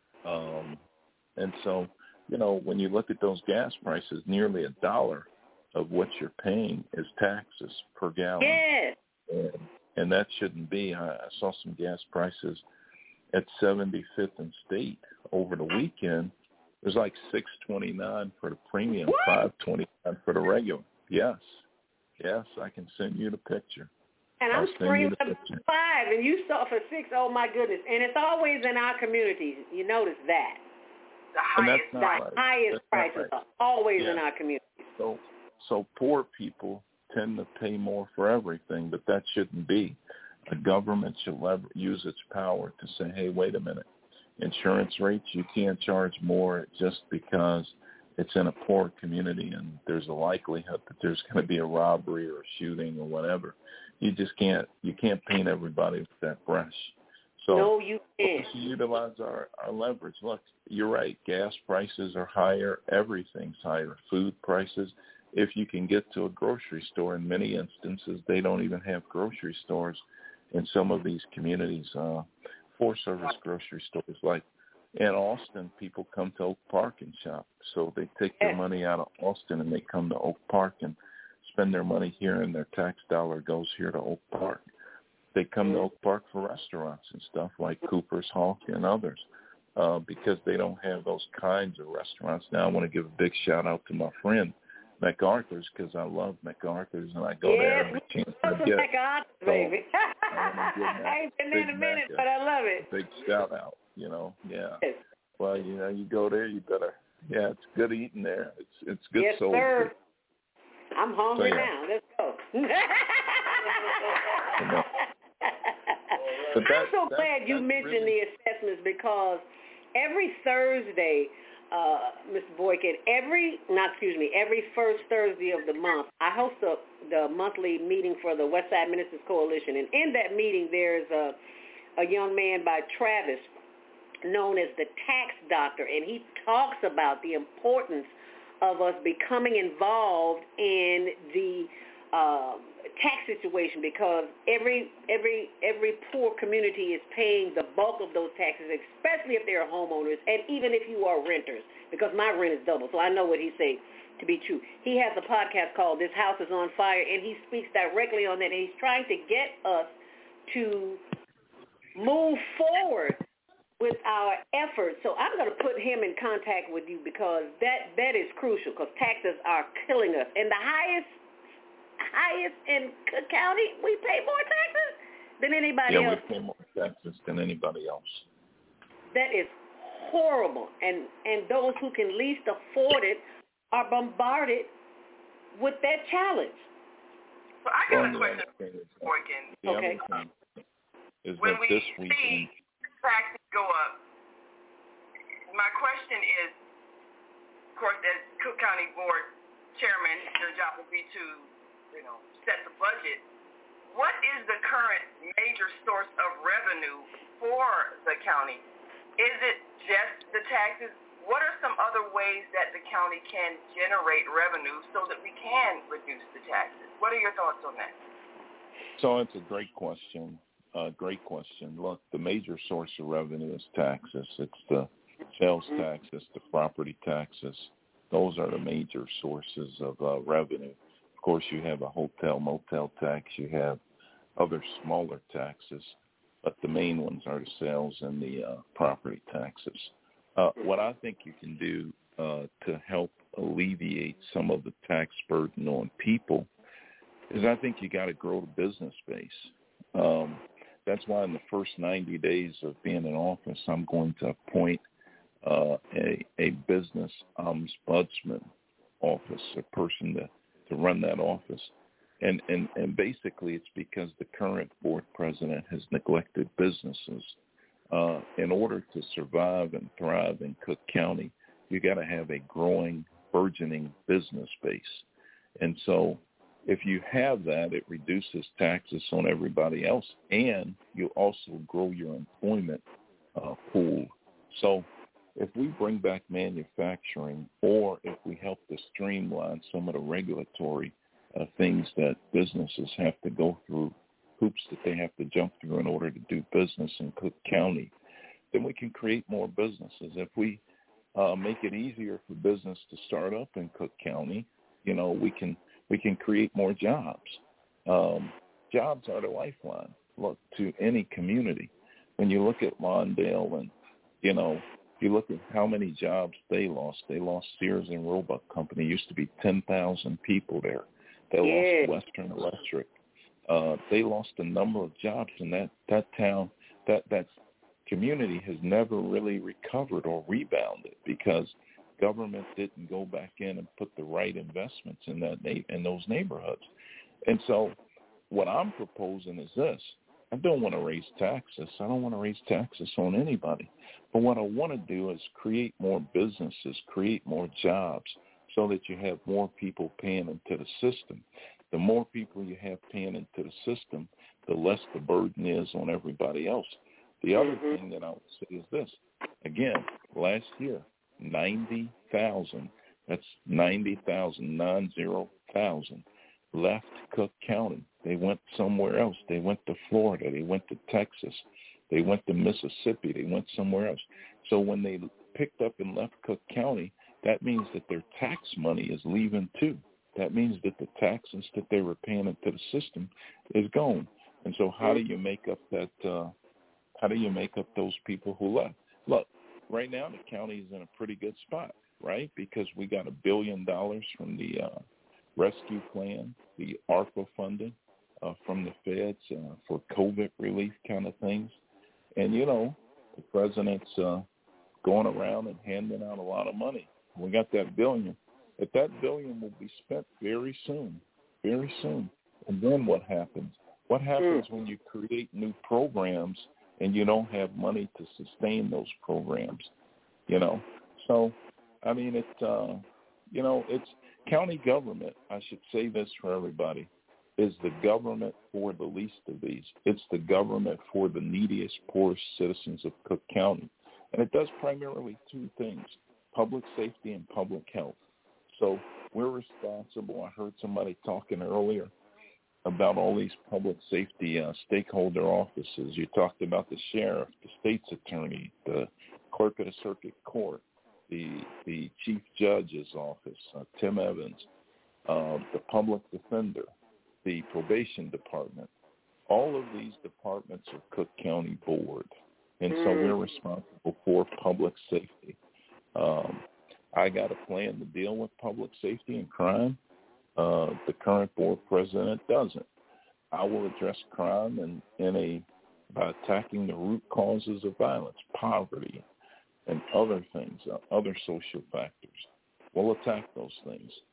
Um, and so, you know, when you look at those gas prices, nearly a dollar of what you're paying is taxes per gallon. Yes. And, and that shouldn't be. I, I saw some gas prices at seventy-fifth and State over the weekend. It was like six twenty-nine for the premium, what? five twenty-nine for the regular. Yes. Yes, I can send you the picture. And I'm spraying up five, and you saw for six. Oh, my goodness. And it's always in our communities. You notice that. The highest, the right. highest prices right. are always yeah. in our communities. So, so poor people tend to pay more for everything, but that shouldn't be. The government should lever- use its power to say, hey, wait a minute. Insurance rates, you can't charge more just because it's in a poor community and there's a likelihood that there's going to be a robbery or a shooting or whatever. You just can't you can't paint everybody with that brush. So no, you can't. We utilize our, our leverage. Look, you're right. Gas prices are higher. Everything's higher. Food prices. If you can get to a grocery store, in many instances, they don't even have grocery stores in some of these communities, uh, for-service grocery stores. Like in Austin, people come to Oak Park and shop. So they take their money out of Austin and they come to Oak Park and spend their money here, and their tax dollar goes here to Oak Park. They come to Oak Park for restaurants and stuff like Cooper's Hawk and others uh, because they don't have those kinds of restaurants. Now I want to give a big shout-out to my friend, MacArthur's, because I love MacArthur's, and I go yes, there every chance I get. MacArthur's, so, baby. I, I ain't been there in a minute, Mac, but I love it. Big shout-out, you know, yeah. Yes. Well, you know, you go there, you better, yeah, it's good eating there. It's it's good yes, soul. Sir. I'm hungry so, yeah. now. Let's go. But that, I'm so that, glad you mentioned really... the assessments, because every Thursday, uh, Mister Boykin, every, not excuse me, every first Thursday of the month, I host a, the monthly meeting for the Westside Ministers Coalition. And in that meeting, there's a, a young man by Travis known as the Tax Doctor, and he talks about the importance of us becoming involved in the uh, tax situation, because every every every poor community is paying the bulk of those taxes, especially if they're homeowners, and even if you are renters, because my rent is double, so I know what he's saying to be true. He has a podcast called This House is on Fire, and he speaks directly on that, and he's trying to get us to move forward with our efforts. So I'm going to put him in contact with you, because that, that is crucial, because taxes are killing us. And the highest highest in Cook County, we pay more taxes than anybody yeah, else. Yeah, we pay more taxes than anybody else. That is horrible. And, and those who can least afford it are bombarded with that challenge. Well, I got well, a question for you. The okay. other thing is when that we this see weekend, taxes go up, my question is, of course, as Cook County Board Chairman, your job will be to, you know, set the budget. What is the current major source of revenue for the county? Is it just the taxes? What are some other ways that the county can generate revenue so that we can reduce the taxes? What are your thoughts on that? So it's a great question. Uh, great question. Look, the major source of revenue is taxes. It's the sales tax, it's the property taxes. Those are the major sources of uh, revenue. Of course, you have a hotel, motel tax. You have other smaller taxes, but the main ones are the sales and the uh, property taxes. Uh, what I think you can do uh, to help alleviate some of the tax burden on people is I think you got to grow the business base. Um, that's why in the first ninety days of being in office, I'm going to appoint uh, a, a business ombudsman office, a person to, to run that office. And, and, and basically it's because the current board president has neglected businesses. Uh, in order to survive and thrive in Cook County, you got to have a growing, burgeoning business base. And so if you have that, it reduces taxes on everybody else, and you also grow your employment uh, pool. So if we bring back manufacturing, or if we help to streamline some of the regulatory uh, things that businesses have to go through, hoops that they have to jump through in order to do business in Cook County, then we can create more businesses. If we uh, make it easier for business to start up in Cook County, you know, we can we can create more jobs. Um, jobs are the lifeline, look, to any community. When you look at Lawndale and, you know, you look at how many jobs they lost. They lost Sears and Roebuck Company. It used to be ten thousand people there. They yeah. lost Western Electric. Uh, they lost a number of jobs in that, that town. That that community has never really recovered or rebounded because government didn't go back in and put the right investments in that na- in those neighborhoods. And so what I'm proposing is this. I don't want to raise taxes. I don't want to raise taxes on anybody. But what I want to do is create more businesses, create more jobs so that you have more people paying into the system. The more people you have paying into the system, the less the burden is on everybody else. The other mm-hmm. thing that I would say is this. Again, last year, ninety thousand, that's ninety thousand, nine zero thousand, left Cook County. They went somewhere else. They went to Florida. They went to Texas. They went to Mississippi. They went somewhere else. So when they picked up and left Cook County, that means that their tax money is leaving too. That means that the taxes that they were paying into the system is gone. And so how do you make up that, uh, how do you make up those people who left? Look, right now the county is in a pretty good spot, right? Because we got a billion dollars from the uh, rescue plan, the ARPA funding uh, from the feds uh, for COVID relief kind of things. And, you know, the president's uh, going around and handing out a lot of money. We got that billion. But that billion will be spent very soon, very soon. And then what happens? What happens when you create new programs and you don't have money to sustain those programs, you know? So, I mean, it, uh, you know, it's county government, I should say this for everybody, is the government for the least of these. It's the government for the neediest, poorest citizens of Cook County. And it does primarily two things, public safety and public health. So we're responsible. I heard somebody talking earlier about all these public safety uh, stakeholder offices. You talked about the sheriff, the state's attorney, the clerk of the circuit court, the the chief judge's office, uh, Tim Evans, uh, the public defender, the probation department. All of these departments are Cook County Board, and so we're responsible for public safety. Um, I got a plan to deal with public safety and crime. Uh, the current board president doesn't. I will address crime in, in a by attacking the root causes of violence, poverty, and other things, uh, other social factors. We'll attack those things.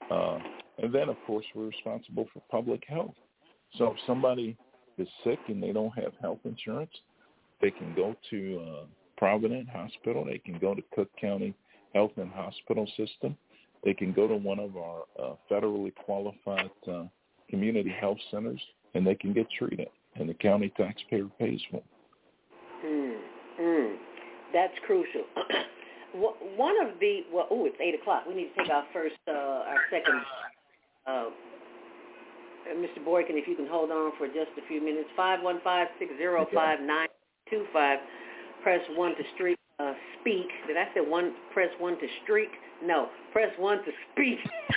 Uh, and then, of course, we're responsible for public health. So if somebody is sick and they don't have health insurance, they can go to uh, Provident Hospital. They can go to Cook County Health and Hospital System. They can go to one of our uh, federally qualified uh, community health centers, and they can get treated, and the county taxpayer pays for them. Mm, mm. That's crucial. One of the, well, oh, it's eight o'clock. We need to take our first, uh, our second, uh, Mister Boykin, if you can hold on for just a few minutes. five one five, six zero five, nine two five. Press one to streak, uh, speak. Did I say one, press one to streak? No, press one to speak.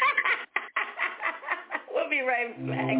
We'll be right back.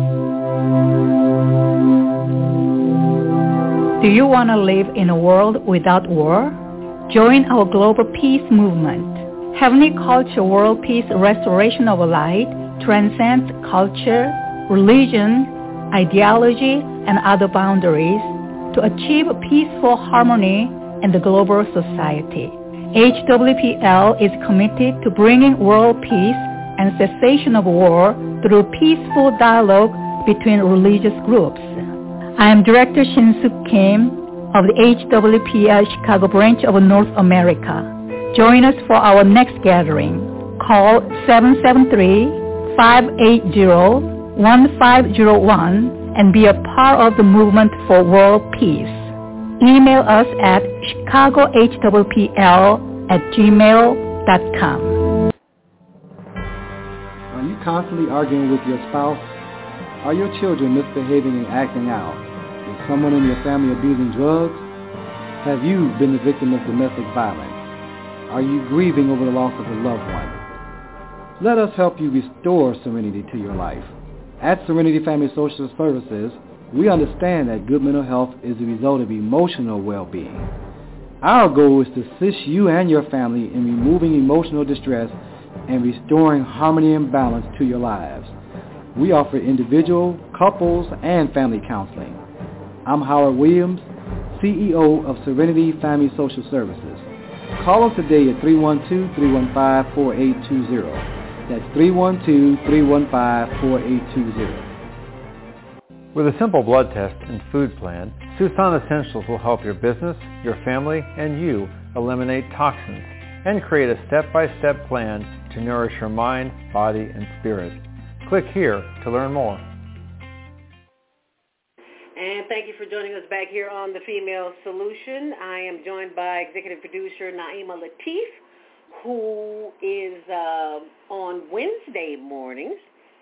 Do you want to live in a world without war? Join our global peace movement. Heavenly Culture World Peace Restoration of Light transcends culture, religion, ideology, and other boundaries to achieve peaceful harmony in the global society. H W P L is committed to bringing world peace and cessation of war through peaceful dialogue between religious groups. I am Director Shin-Suk Kim of the H W P L Chicago branch of North America. Join us for our next gathering. Call seven seven three, five eight zero, one five zero one and be a part of the movement for world peace. Email us at chicago h w p l at gmail dot com. Are you constantly arguing with your spouse? Are your children misbehaving and acting out? Is someone in your family abusing drugs? Have you been the victim of domestic violence? Are you grieving over the loss of a loved one? Let us help you restore serenity to your life. At Serenity Family Social Services, we understand that good mental health is the result of emotional well-being. Our goal is to assist you and your family in removing emotional distress and restoring harmony and balance to your lives. We offer individual, couples, and family counseling. I'm Howard Williams, C E O of Serenity Family Social Services. Call us today at three one two, three one five, four eight two zero. That's three one two, three one five, four eight two zero. With a simple blood test and food plan, Susan Essentials will help your business, your family, and you eliminate toxins and create a step-by-step plan to nourish your mind, body, and spirit. Click here to learn more. And thank you for joining us back here on The Female Solution. I am joined by executive producer Naima Latif, who is uh, on Wednesday mornings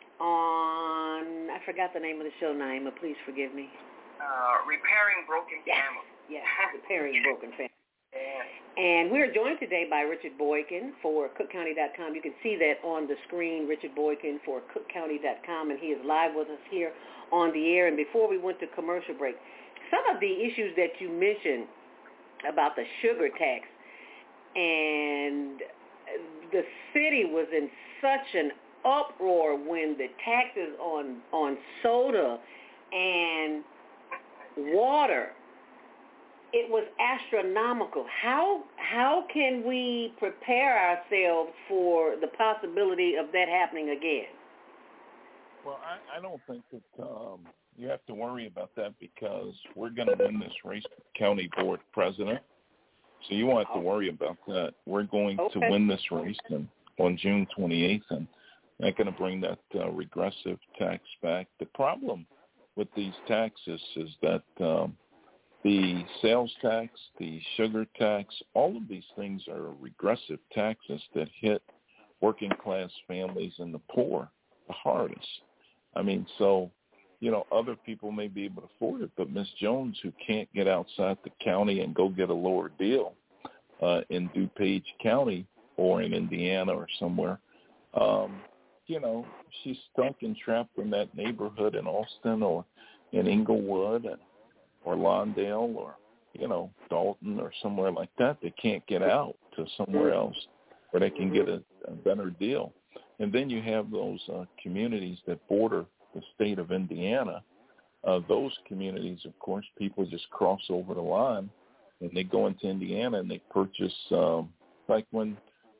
on, I forgot the name of the show, Naima, please forgive me. Uh, Repairing Broken Families. Yes, yes, Repairing Broken Families. And we're joined today by Richard Boykin for cook county dot com. You can see that on the screen, Richard Boykin for cook county dot com, and he is live with us here on the air. And before we went to commercial break, some of the issues that you mentioned about the sugar tax, and the city was in such an uproar when the taxes on, on soda and water, it was astronomical. How how can we prepare ourselves for the possibility of that happening again? Well, I, I don't think that um, you have to worry about that because we're going to win this race for county board president. So you won't have to worry about that. We're going okay. to win this race and, on June twenty-eighth, and not going to bring that uh, regressive tax back. The problem with these taxes is that um, the sales tax, the sugar tax, all of these things are regressive taxes that hit working class families and the poor the hardest. I mean, so, you know, other people may be able to afford it, but Miss Jones, who can't get outside the county and go get a lower deal uh, in DuPage County or in Indiana or somewhere, um, you know, she's stuck and trapped in that neighborhood in Austin or in Inglewood and, or Lawndale or, you know, Dalton or somewhere like that. They can't get out to somewhere else where they can get a, a better deal. And then you have those uh, communities that border the state of Indiana. Uh, those communities, of course, people just cross over the line and they go into Indiana and they purchase, um, like when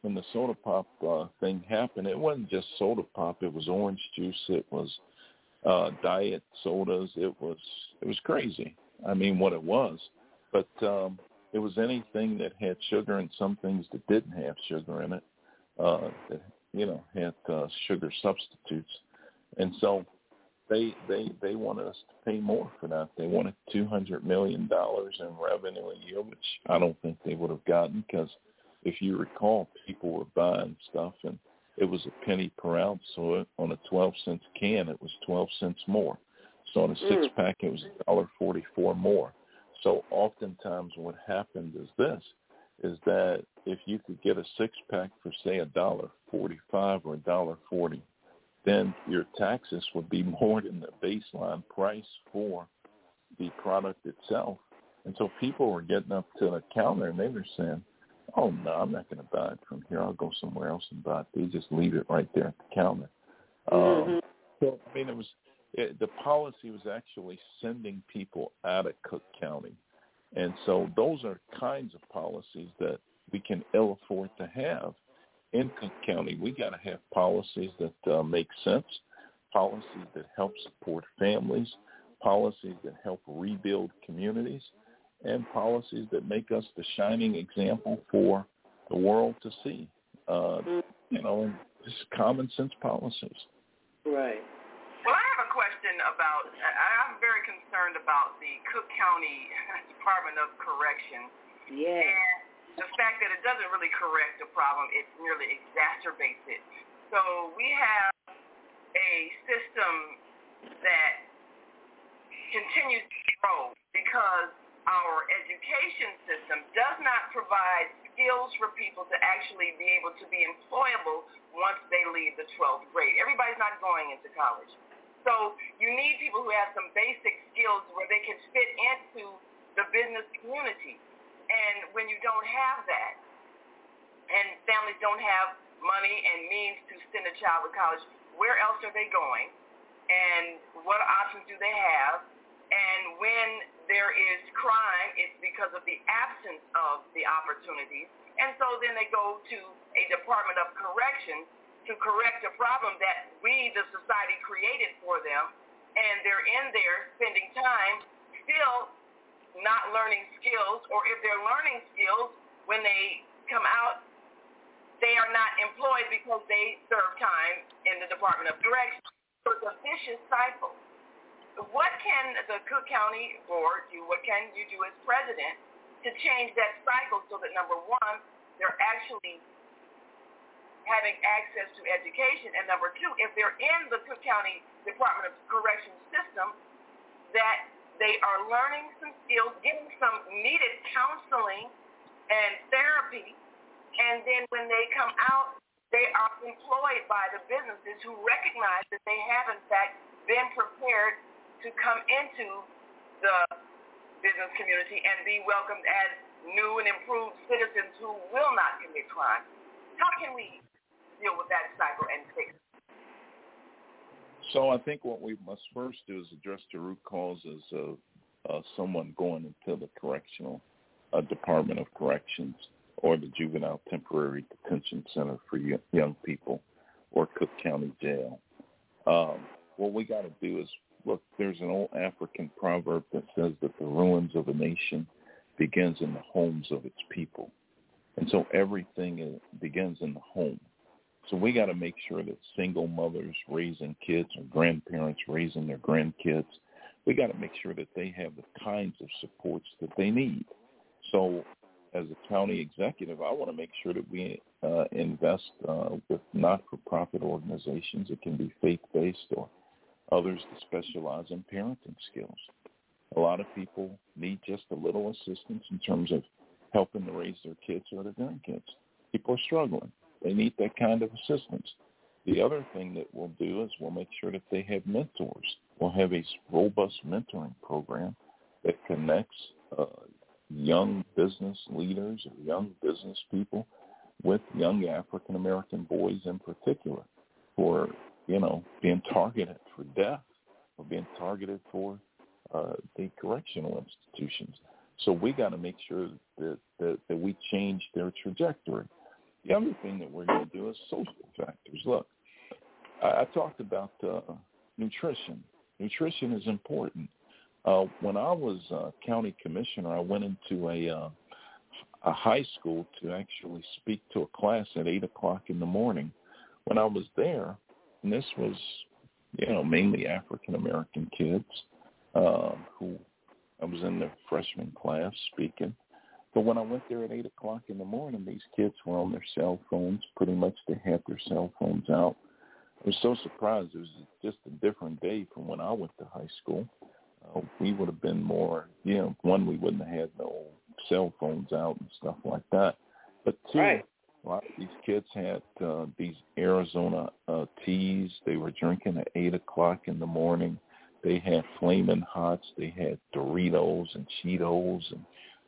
when the soda pop uh, thing happened, it wasn't just soda pop. It was orange juice. It was uh, diet sodas. It was it was crazy. I mean, what it was. But um, it was anything that had sugar and some things that didn't have sugar in it, uh, that, you know, had uh, sugar substitutes. And so they they they wanted us to pay more for that. They wanted two hundred million dollars in revenue a year, which I don't think they would have gotten, because if you recall, people were buying stuff and it was a penny per ounce. So on a twelve cent can, it was twelve cents more. So on a six pack, it was one dollar forty-four more. So oftentimes what happened is this, is that if you could get a six-pack for, say, one dollar forty-five or one dollar forty, then your taxes would be more than the baseline price for the product itself. And so people were getting up to the counter and they were saying, oh, no, I'm not going to buy it from here. I'll go somewhere else and buy it. They just leave it right there at the counter. Mm-hmm. Um, so, I mean, it was it, the policy was actually sending people out of Cook County. And so those are kinds of policies that we can ill afford to have in Cook County. We got to have policies that uh, make sense, policies that help support families, policies that help rebuild communities, and policies that make us the shining example for the world to see. Uh, you know, and just common sense policies. Right. Well, I have a question about, I'm very concerned about the Cook County Department of Corrections. Yeah. And the fact that it doesn't really correct the problem, it merely exacerbates it. So we have a system that continues to grow because our education system does not provide skills for people to actually be able to be employable once they leave the twelfth grade. Everybody's not going into college. So you need people who have some basic skills where they can fit into the business community. And when you don't have that, and families don't have money and means to send a child to college, where else are they going? And what options do they have? And when there is crime, it's because of the absence of the opportunities. And so then they go to a Department of Corrections to correct a problem that we, the society, created for them. And they're in there spending time still not learning skills, or if they're learning skills, when they come out, they are not employed because they serve time in the Department of Corrections. So it's a vicious cycle. What can the Cook County Board do, what can you do as president to change that cycle so that, number one, they're actually having access to education, and number two, if they're in the Cook County Department of Corrections system, that they are learning some skills, getting some needed counseling and therapy, and then when they come out, they are employed by the businesses who recognize that they have, in fact, been prepared to come into the business community and be welcomed as new and improved citizens who will not commit crime. How can we deal with that cycle and fix it? So I think what we must first do is address the root causes of uh, someone going into the correctional uh, Department of Corrections or the Juvenile Temporary Detention Center for Young People or Cook County Jail. Um, what we got to do is, look, there's an old African proverb that says that the ruins of a nation begins in the homes of its people. And so everything begins in the home. So we got to make sure that single mothers raising kids or grandparents raising their grandkids, we got to make sure that they have the kinds of supports that they need. So as a county executive, I want to make sure that we uh, invest uh, with not-for-profit organizations. It can be faith-based or others that specialize in parenting skills. A lot of people need just a little assistance in terms of helping to raise their kids or their grandkids. People are struggling. They need that kind of assistance. The other thing that we'll do is we'll make sure that they have mentors. We'll have a robust mentoring program that connects uh, young business leaders or young business people with young African-American boys in particular who are, you know, being targeted for death or being targeted for uh, the correctional institutions. So we got to make sure that, that, that we change their trajectory. The other thing that we're going to do is social factors. Look, I, I talked about uh, nutrition. Nutrition is important. Uh, when I was uh, county commissioner, I went into a uh, a high school to actually speak to a class at eight o'clock in the morning. When I was there, and this was, you know, mainly African-American kids uh, who I was in the freshman class speaking. But when I went there at eight o'clock in the morning, these kids were on their cell phones. Pretty much they had their cell phones out. I was so surprised. It was just a different day from when I went to high school. Uh, we would have been more, you know, one, we wouldn't have had no cell phones out and stuff like that. But two, right. a lot of these kids had uh, these Arizona uh, teas. They were drinking at eight o'clock in the morning. They had Flamin' Hots. They had Doritos and Cheetos. And,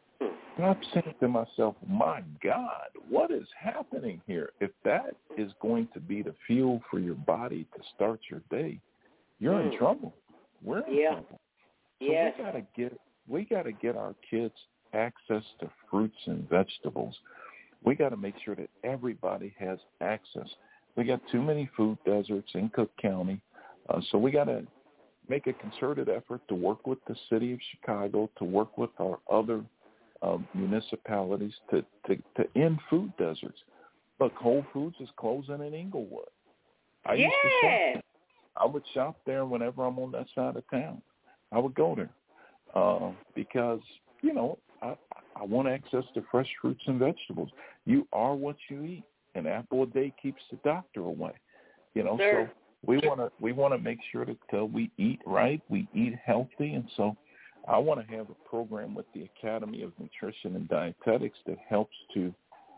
and I'm saying to myself, my God, what is happening here? If that is going to be the fuel for your body to start your day, you're mm. in trouble. We're in yeah. trouble. So yes. we gotta get we gotta get our kids access to fruits and vegetables. We got to make sure that everybody has access. We got too many food deserts in Cook County, uh, so we got to make a concerted effort to work with the city of Chicago, to work with our other uh, municipalities to, to, to end food deserts. Look, Whole Foods is closing in Inglewood. I yeah. used to shop. I would shop there whenever I'm on that side of town. I would go there uh, because, you know, I, I want access to fresh fruits and vegetables. You are what you eat. An apple a day keeps the doctor away. You know, sure. so we want to we want to make sure that uh, we eat right, we eat healthy, and so I want to have a program with the Academy of Nutrition and Dietetics that helps to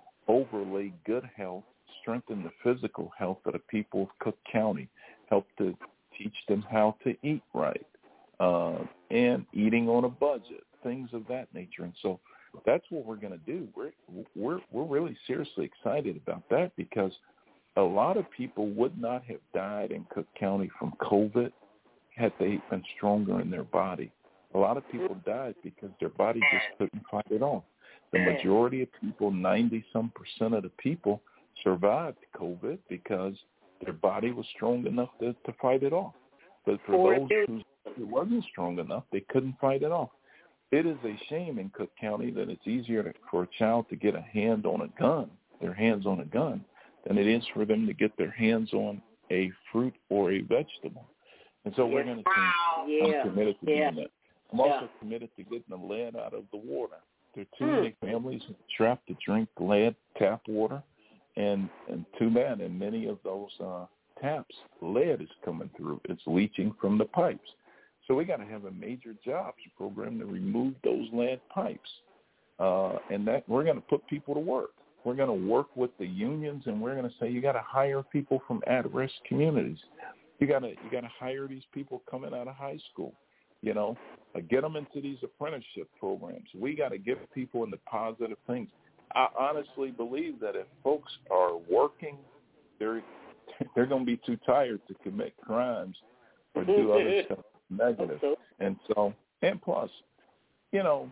overlay good health, strengthen the physical health of the people of Cook County, help to teach them how to eat right, uh, and eating on a budget, things of that nature. And so that's what we're going to do. We're, we're, we're really seriously excited about that because a lot of people would not have died in Cook County from COVID had they been stronger in their body. A lot of people died because their body just couldn't fight it off. The majority of people, ninety-some percent of the people, survived COVID because their body was strong enough to, to fight it off. But for those who it wasn't strong enough, they couldn't fight it off. It is a shame in Cook County that it's easier to, for a child to get a hand on a gun, their hands on a gun, than it is for them to get their hands on a fruit or a vegetable. And so yes. we're going to change. Yeah. I'm committed to yeah. doing that. I'm also yeah. committed to getting the lead out of the water. There are too hmm. many families trapped to drink lead tap water, and, and too bad in many of those uh, taps, lead is coming through. It's leaching from the pipes. So we got to have a major jobs program to remove those lead pipes, uh, and that we're going to put people to work. We're going to work with the unions, and we're going to say you got to hire people from at-risk communities. You got to you got to hire these people coming out of high school. You know, uh, get them into these apprenticeship programs. We got to get people into positive things. I honestly believe that if folks are working, they're they're going to be too tired to commit crimes or do other stuff negative. So. And so, and plus, you know,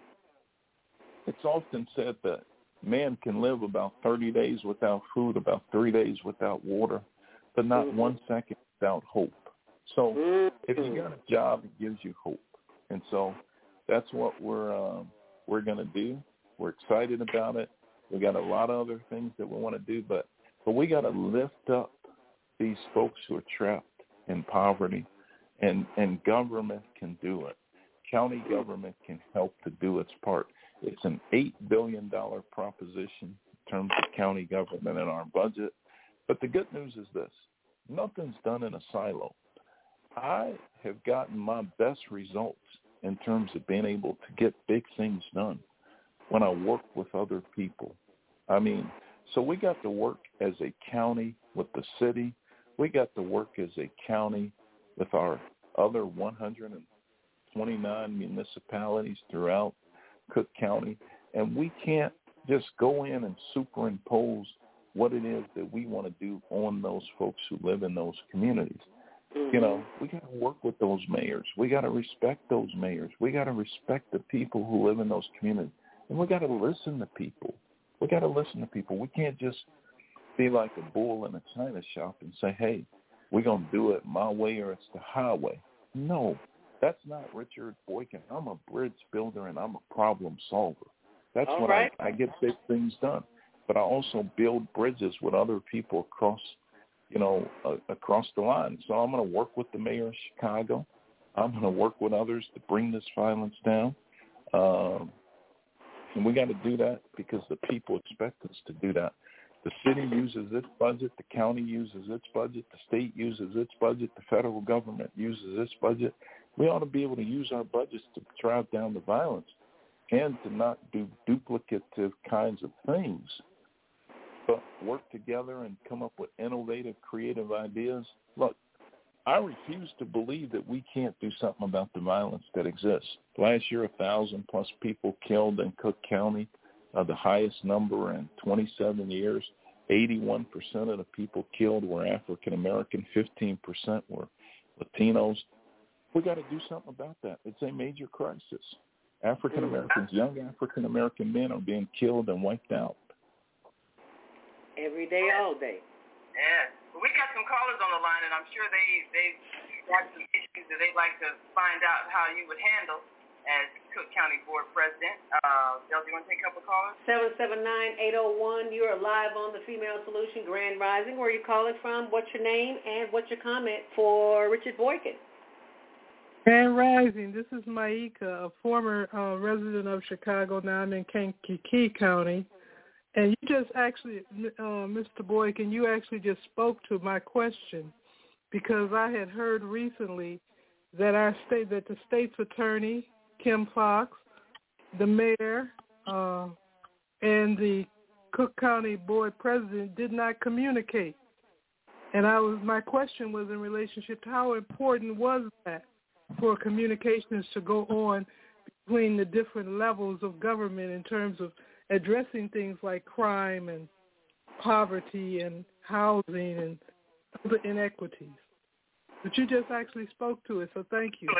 it's often said that man can live about thirty days without food, about three days without water, but not mm-hmm. one second without hope. So mm-hmm. if you got a job, it gives you hope. And so that's what we're um, we're going to do. We're excited about it. We got a lot of other things that we want to do, but but we got to lift up these folks who are trapped in poverty, and and government can do it. County government can help to do its part. It's an eight billion dollars proposition in terms of county government in our budget. But the good news is this: nothing's done in a silo. I have gotten my best results in terms of being able to get big things done when I work with other people. I mean, so we got to work as a county with the city. We got to work as a county with our other one hundred twenty-nine municipalities throughout Cook County. And we can't just go in and superimpose what it is that we want to do on those folks who live in those communities. Mm-hmm. You know, we got to work with those mayors. We got to respect those mayors. We got to respect the people who live in those communities. And we got to listen to people. We got to listen to people. We can't just be like a bull in a china shop and say, hey, we're going to do it my way or it's the highway. No, that's not Richard Boykin. I'm a bridge builder and I'm a problem solver. That's All what right. I, I get big things done. But I also build bridges with other people across, you know, uh, across the line. So I'm going to work with the mayor of Chicago. I'm going to work with others to bring this violence down. Um, and we got to do that because the people expect us to do that. The city uses its budget. The county uses its budget. The state uses its budget. The federal government uses its budget. We ought to be able to use our budgets to drive down the violence and to not do duplicative kinds of things, but work together and come up with innovative, creative ideas. Look, I refuse to believe that we can't do something about the violence that exists. Last year, a thousand plus people killed in Cook County, uh, the highest number in twenty-seven years. eighty-one percent of the people killed were African American, fifteen percent were Latinos. We got to do something about that. It's a major crisis. African Americans, young African American men are being killed and wiped out. Every day, all day. Yeah. Well, we got some callers on the line, and I'm sure they they have some issues that they'd like to find out how you would handle as Cook County Board President. Uh, Del, do you want to take a couple of callers? seven seven nine, eight oh one. You are live on the Female Solution Grand Rising. Where are you calling from? What's your name? And what's your comment for Richard Boykin? Grand Rising. This is Maika, a former uh, resident of Chicago. Now I'm in Kankakee County. And you just actually, uh, Mister Boykin, you actually just spoke to my question, because I had heard recently that our state, that the state's attorney, Kim Foxx, the mayor, uh, and the Cook County Board President did not communicate. And I was, my question was in relationship to how important was that for communications to go on between the different levels of government in terms of addressing things like crime and poverty and housing and other inequities. But you just actually spoke to it, so thank you.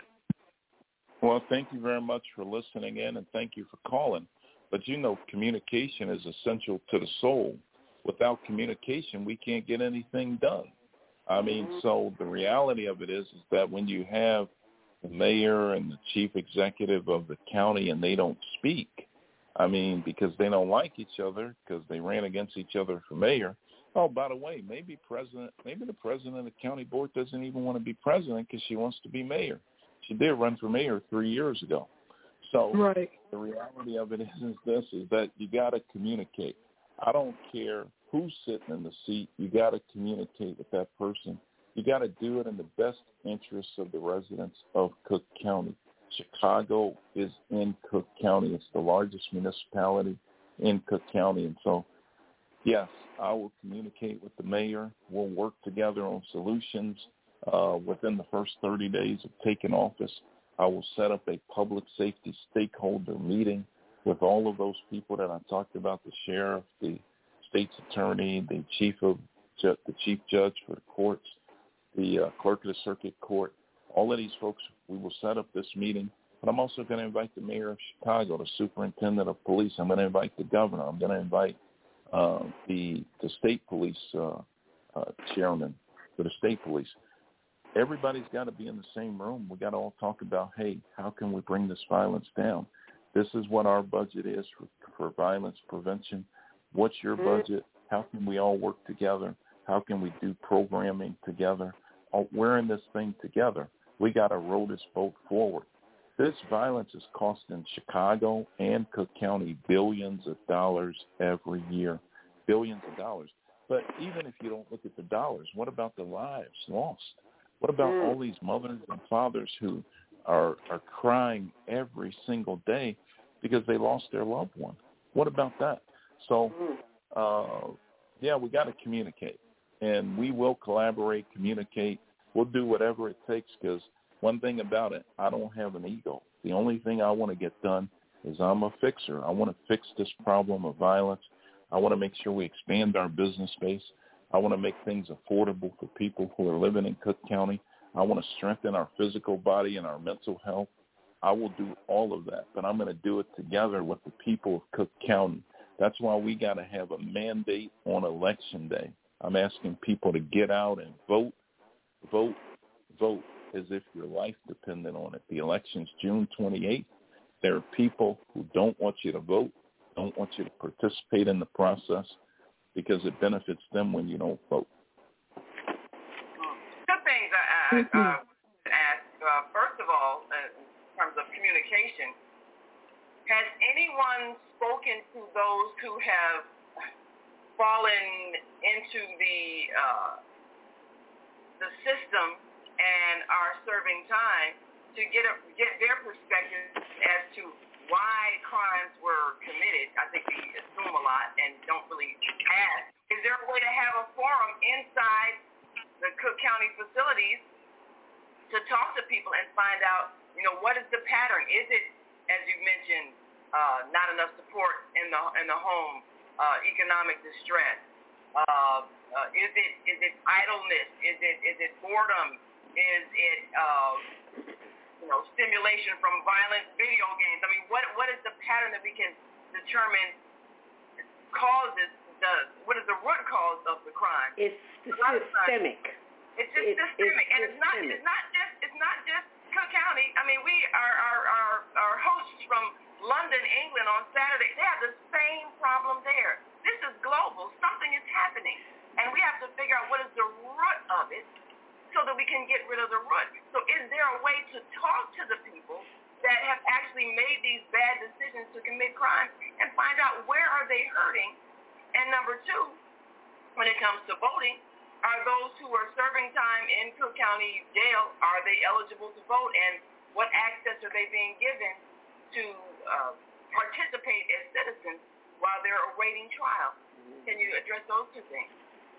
Well, thank you very much for listening in, and thank you for calling. But you know, communication is essential to the soul. Without communication, we can't get anything done. I mean, so the reality of it is, is that when you have the mayor and the chief executive of the county and they don't speak, I mean, because they don't like each other, because they ran against each other for mayor. Oh, by the way, maybe president, maybe the president of the county board doesn't even want to be president because she wants to be mayor. She did run for mayor three years ago. So right. The reality of it is, is this, is that you got to communicate. I don't care who's sitting in the seat. You got to communicate with that person. You got to do it in the best interests of the residents of Cook County. Chicago is in Cook County. It's the largest municipality in Cook County. And so, yes, I will communicate with the mayor. We'll work together on solutions uh, within the first thirty days of taking office. I will set up a public safety stakeholder meeting with all of those people that I talked about, the sheriff, the state's attorney, the chief of the chief judge for the courts, the uh, clerk of the circuit court. All of these folks, we will set up this meeting. But I'm also going to invite the mayor of Chicago, the superintendent of police. I'm going to invite the governor. I'm going to invite uh, the the state police uh, uh, chairman for the state police. Everybody's got to be in the same room. We got to all talk about, hey, how can we bring this violence down? This is what our budget is for, for violence prevention. What's your budget? How can we all work together? How can we do programming together? Oh, we're in this thing together. We got to row this boat forward. This violence is costing Chicago and Cook County billions of dollars every year, billions of dollars. But even if you don't look at the dollars, what about the lives lost? What about all these mothers and fathers who are are crying every single day because they lost their loved one? What about that? So, uh, yeah, we got to communicate, and we will collaborate, communicate. We'll do whatever it takes, because one thing about it, I don't have an ego. The only thing I want to get done is I'm a fixer. I want to fix this problem of violence. I want to make sure we expand our business base. I want to make things affordable for people who are living in Cook County. I want to strengthen our physical body and our mental health. I will do all of that, but I'm going to do it together with the people of Cook County. That's why we got to have a mandate on Election Day. I'm asking people to get out and vote, vote, vote as if your life depended on it. The election's June twenty-eighth. There are people who don't want you to vote, don't want you to participate in the process because it benefits them when you don't vote. Two things I, I uh, ask. Uh, first of all, uh, in terms of communication, has anyone spoken to those who have fallen into the uh, the system and are serving time to get a, get their perspective as to why crimes were committed? I think we assume a lot and don't really ask. Is there a way to have a forum inside the Cook County facilities to talk to people and find out, you know, what is the pattern? Is it, as you mentioned, uh, not enough support in the in the home, uh, economic distress? Uh, uh, is it is it idleness? Is it is it boredom? Is it uh, you know, stimulation from violent video games? I mean, what what is the pattern that we can determine causes the what is the root cause of the crime? It's systemic. It's just it's, systemic, it's and it's not it's not just it's not just Cook County. I mean, we our our our, our hosts from London, England on Saturday, they have the same problem there. This is global. Something is happening, and we have to figure out what is the root of it, so that we can get rid of the root. So is there a way to talk to the people that have actually made these bad decisions to commit crimes and find out where are they hurting? And number two, when it comes to voting, are those who are serving time in Cook County Jail, are they eligible to vote? And what access are they being given to uh, participate as citizens while they're awaiting trial? Can you address those two things?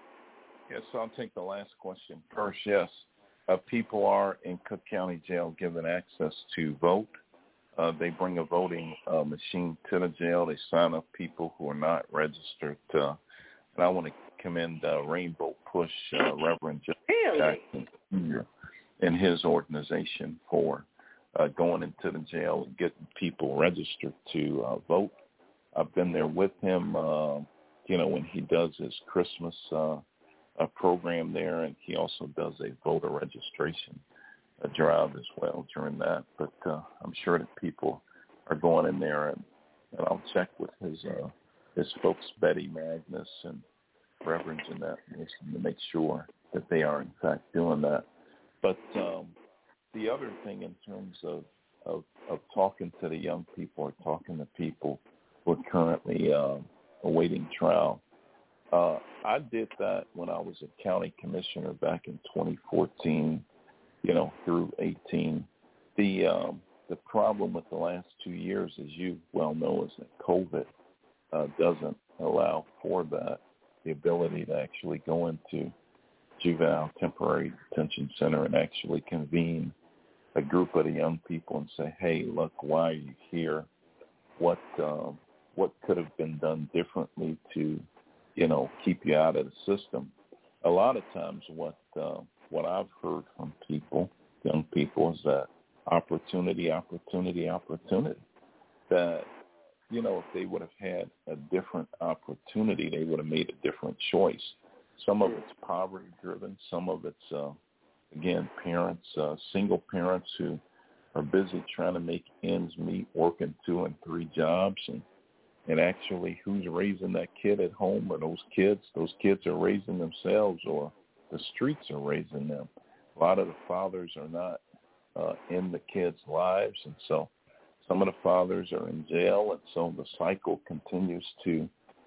Yes, I'll take the last question first. Yes, uh, people are in Cook County Jail given access to vote. Uh, they bring a voting uh, machine to the jail. They sign up people who are not registered. Uh, and I want to commend uh, Rainbow Push, uh, Reverend really? Jackson Junior and his organization for uh, going into the jail and getting people registered to uh, vote. I've been there with him, uh, you know, when he does his Christmas uh a program there, and he also does a voter registration a drive as well during that. But uh, I'm sure that people are going in there, and, and I'll check with his uh, his folks, Betty Magnus and Reverend Jeanette, to make sure that they are in fact doing that. But um, the other thing in terms of, of of talking to the young people or talking to people who are currently uh, awaiting trial. Uh, I did that when I was a county commissioner back in twenty fourteen, you know, through eighteen. The um, the problem with the last two years, as you well know, is that COVID uh, doesn't allow for that, the ability to actually go into juvenile temporary detention center and actually convene a group of the young people and say, hey, look, why are you here? What um, what could have been done differently to you know, keep you out of the system. A lot of times what uh, what I've heard from people, young people, is that opportunity, opportunity, opportunity. That, you know, if they would have had a different opportunity, they would have made a different choice. Some of it's poverty-driven. Some of it's, uh, again, parents, uh, single parents who are busy trying to make ends meet, working two and three jobs, and And actually, who's raising that kid at home? Or those kids? Those kids are raising themselves, or the streets are raising them. A lot of the fathers are not uh, in the kids' lives, and so some of the fathers are in jail, and so the cycle continues to,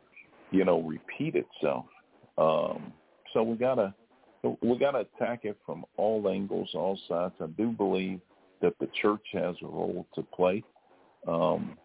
you know, repeat itself. Um, so we gotta we gotta attack it from all angles, all sides. I do believe that the church has a role to play. Um,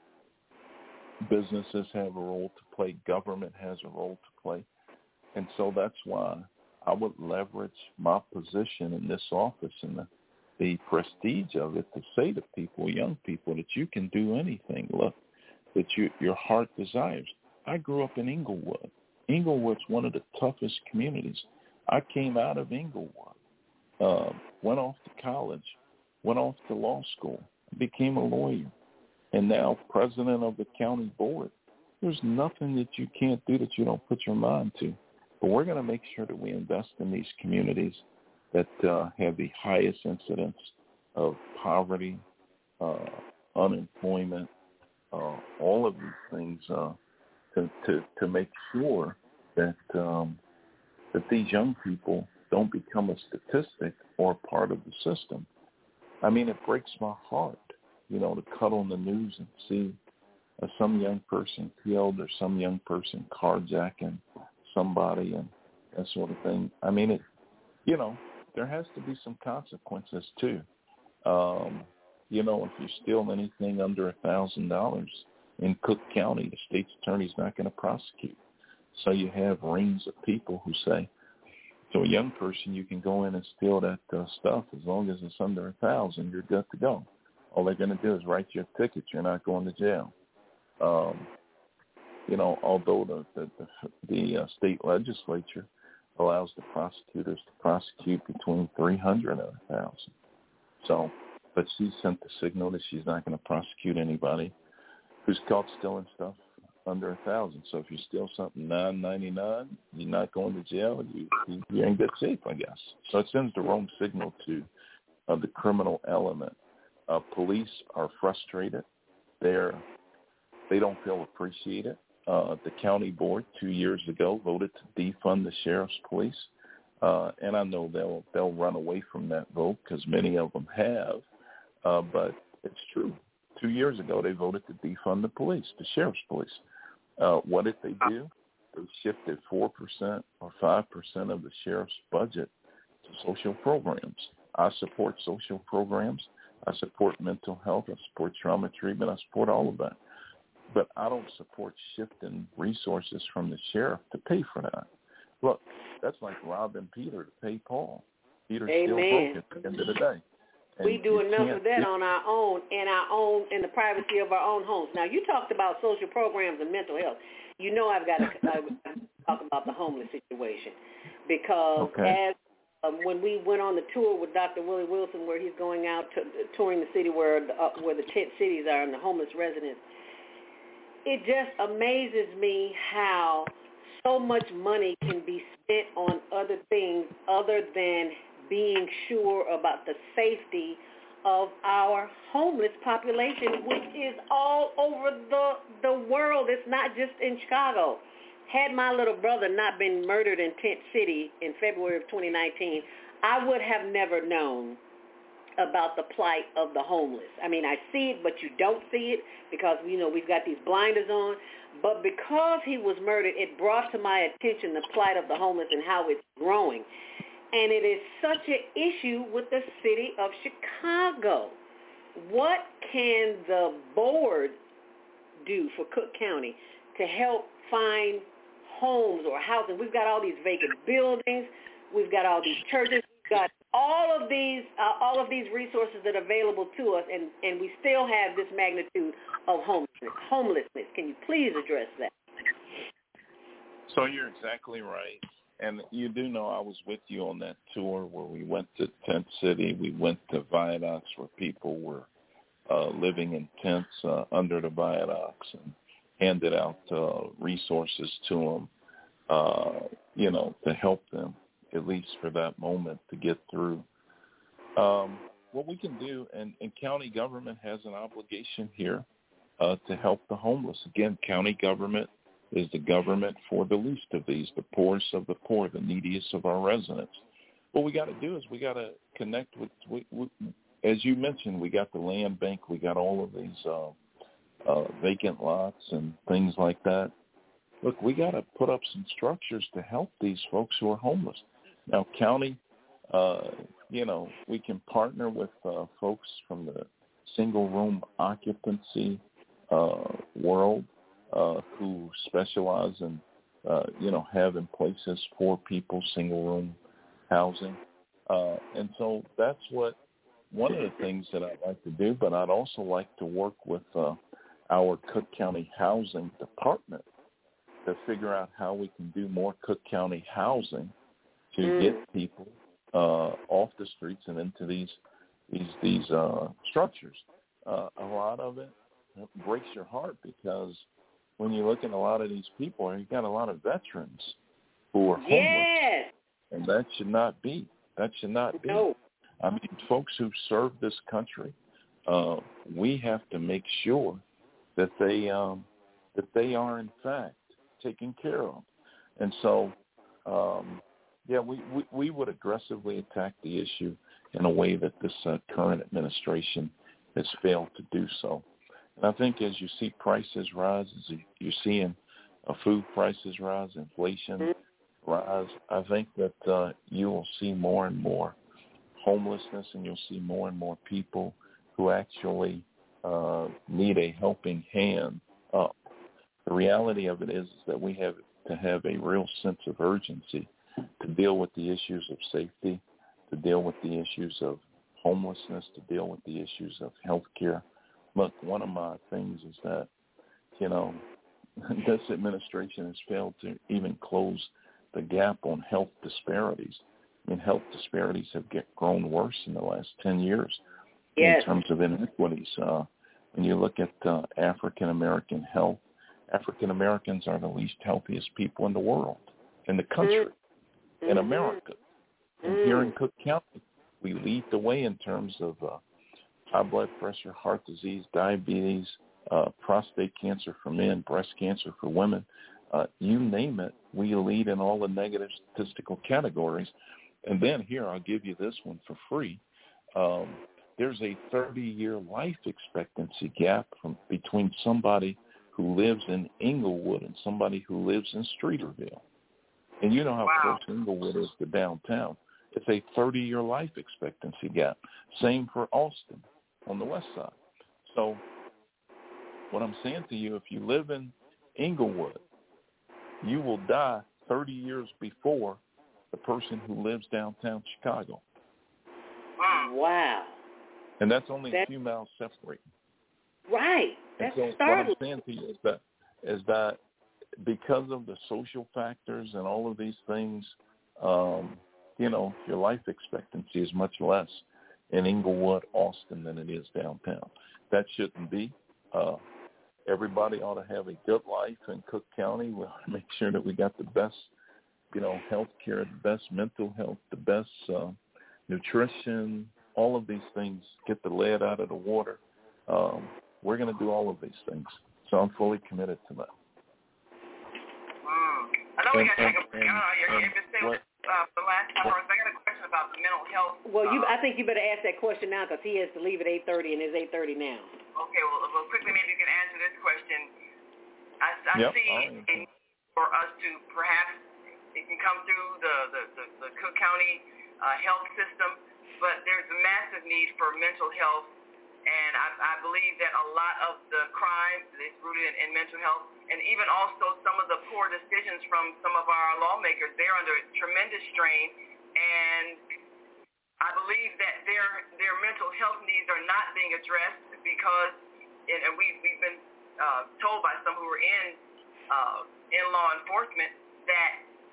Businesses have a role to play. Government has a role to play. And so that's why I would leverage my position in this office and the, the prestige of it to say to people, young people, that you can do anything, look, that you, your heart desires. I grew up in Inglewood. Inglewood's one of the toughest communities. I came out of Inglewood, uh, went off to college, went off to law school, became a lawyer, and now president of the county board. there's nothing that you can't do that you don't put your mind to. But we're going to make sure that we invest in these communities that uh, have the highest incidence of poverty, uh, unemployment, uh, all of these things uh, to, to to make sure that um, that these young people don't become a statistic or part of the system. I mean, it breaks my heart, you know, to cut on the news and see uh, some young person killed or some young person carjacking somebody and that sort of thing. I mean, it, you know, there has to be some consequences too. Um, you know, if you steal anything under a thousand dollars in Cook County, the state's attorney's not going to prosecute. So you have rings of people who say, to a young person, you can go in and steal that uh, stuff as long as it's under a thousand. You're good to go. All they're going to do is write you a ticket. You're not going to jail. Um, you know, although the the, the, the uh, state legislature allows the prosecutors to prosecute between three hundred and one thousand. So, but she sent the signal that she's not going to prosecute anybody who's caught stealing stuff under a thousand. So if you steal something nine ninety nine, you're not going to jail. You, you you're in good shape, I guess. So it sends the wrong signal to uh, the criminal element. Uh, police are frustrated. They're they don't feel appreciated. Uh, the county board two years ago voted to defund the sheriff's police, uh, and I know they'll they'll run away from that vote because many of them have. Uh, but it's true. Two years ago, they voted to defund the police, the sheriff's police. Uh, what did they do? They shifted four percent or five percent of the sheriff's budget to social programs. I support social programs. I support mental health. I support trauma treatment. I support all of that. But I don't support shifting resources from the sheriff to pay for that. Look, that's like robbing Peter to pay Paul. Peter's still broke at the end of the day. And we do enough of that on our own, in our own, in the privacy of our own homes. Now, you talked about social programs and mental health. You know, I've got to uh, talk about the homeless situation because okay. as um, when we went on the tour with Doctor Willie Wilson, where he's going out to, touring the city where the, uh, where the tent cities are and the homeless residents, it just amazes me how so much money can be spent on other things other than being sure about the safety of our homeless population, which is all over the the world. It's not just in Chicago. Had my little brother not been murdered in Tent City in February of twenty nineteen, I would have never known about the plight of the homeless. I mean, I see it, but you don't see it because, you know, we've got these blinders on. But because he was murdered, it brought to my attention the plight of the homeless and how it's growing. And it is such an issue with the city of Chicago. What can the board do for Cook County to help find homes or housing? We've got all these vacant buildings. We've got all these churches. We've got all of these uh, all of these resources that are available to us, and, and we still have this magnitude of homelessness. Homelessness. Can you please address that? So you're exactly right. And you do know I was with you on that tour where we went to Tent City. We went to viaducts where people were uh, living in tents uh, under the viaducts and handed out uh, resources to them, uh, you know, to help them, at least for that moment, to get through. Um, what we can do, and, and county government has an obligation here uh, to help the homeless. Again, county government is the government for the least of these, the poorest of the poor, the neediest of our residents. What we got to do is we got to connect with, we, we, as you mentioned, we got the land bank, we got all of these uh, uh, vacant lots and things like that. Look, we got to put up some structures to help these folks who are homeless. Now, county, uh, you know, we can partner with uh, folks from the single-room occupancy uh, world, Uh, who specialize in, uh, you know, having places for people, single-room housing. Uh, and so that's what one of the things that I'd like to do, but I'd also like to work with uh, our Cook County Housing Department to figure out how we can do more Cook County housing to mm. get people uh, off the streets and into these these these uh, structures. Uh, a lot of it breaks your heart because when you look at a lot of these people, you got a lot of veterans who are homeless. Yes. And that should not be. That should not be. No. I mean, folks who serve this country, uh, we have to make sure that they um, that they are, in fact, taken care of. And so, um, yeah, we, we, we would aggressively attack the issue in a way that this uh, current administration has failed to do so. And I think as you see prices rise, as you're seeing uh, food prices rise, inflation rise, I think that uh, you will see more and more homelessness, and you'll see more and more people who actually uh, need a helping hand up. The reality of it is, is that we have to have a real sense of urgency to deal with the issues of safety, to deal with the issues of homelessness, to deal with the issues of health care. Look, one of my things is that, you know, this administration has failed to even close the gap on health disparities. I mean, health disparities have get grown worse in the last ten years yes. in terms of inequities. Uh, when you look at uh, African-American health, African-Americans are the least healthiest people in the world, in the country, mm-hmm. in America. And mm-hmm. here in Cook County, we lead the way in terms of uh, high blood pressure, heart disease, diabetes, uh, prostate cancer for men, breast cancer for women. Uh, you name it, we lead in all the negative statistical categories. And then here, I'll give you this one for free. Um, there's a thirty-year life expectancy gap from between somebody who lives in Inglewood and somebody who lives in Streeterville. And you know how wow. close Inglewood is to downtown. It's a thirty-year life expectancy gap. Same for Austin on the west side. So what I'm saying to you, if you live in Inglewood, you will die thirty years before the person who lives downtown Chicago. Wow. And that's only that's, a few miles separating. Right. That's and so startling. what I'm saying to you is that, is that because of the social factors and all of these things, um, you know, your life expectancy is much less in Inglewood, Austin, than it is downtown. That shouldn't be. Uh, everybody ought to have a good life in Cook County. We ought to make sure that we got the best, you know, health care, the best mental health, the best uh, nutrition, all of these things, get the lead out of the water. Um, we're going to do all of these things. So I'm fully committed to that. Mm. I know we got to take a break. You're interested with uh, the last time. I got a question about the mental health. Well, you, uh, I think you better ask that question now because he has to leave at eight thirty, and it's eight thirty now. Okay, well, well, quickly, maybe you can answer this question. I, I yep. see a need for us to perhaps, it can come through the, the, the, the Cook County uh, health system, but there's a massive need for mental health, and I, I believe that a lot of the crime is rooted in, in mental health, and even also some of the poor decisions from some of our lawmakers. They're under tremendous strain, and I believe that their their mental health needs are not being addressed because, and, and we, we've been uh, told by some who are in uh, in law enforcement that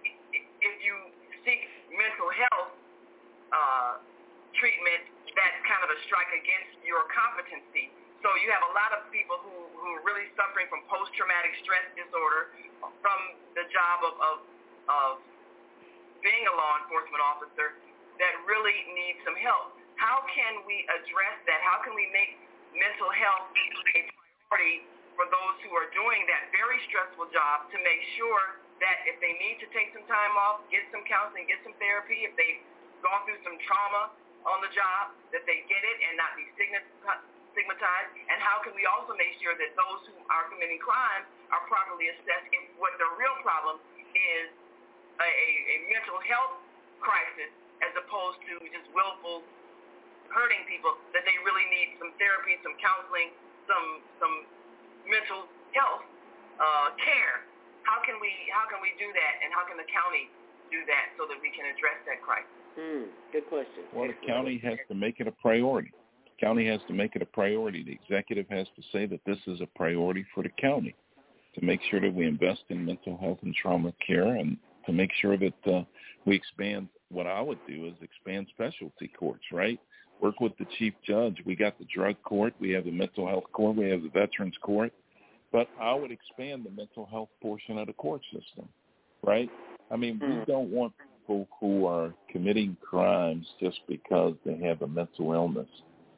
if you seek mental health uh, treatment, that's kind of a strike against your competency. So you have a lot of people who, who are really suffering from post-traumatic stress disorder from the job of, of, of being a law enforcement officer that really need some help. How can we address that? How can we make mental health a priority for those who are doing that very stressful job to make sure that if they need to take some time off, get some counseling, get some therapy, if they've gone through some trauma on the job, that they get it and not be stigmatized? And how can we also make sure that those who are committing crime are properly assessed if what the real problem is a, a, a mental health crisis as opposed to just willful hurting people, that they really need some therapy, some counseling, some some mental health uh, care? How can we how can we do that, and how can the county do that so that we can address that crisis? Mm, good question. Well, the county has to make it a priority. The county has to make it a priority. The executive has to say that this is a priority for the county, to make sure that we invest in mental health and trauma care, and to make sure that uh, we expand. What I would do is expand specialty courts, right? Work with the chief judge. We got the drug court. We have the mental health court. We have the veterans court. But I would expand the mental health portion of the court system, right? I mean, we don't want people who are committing crimes just because they have a mental illness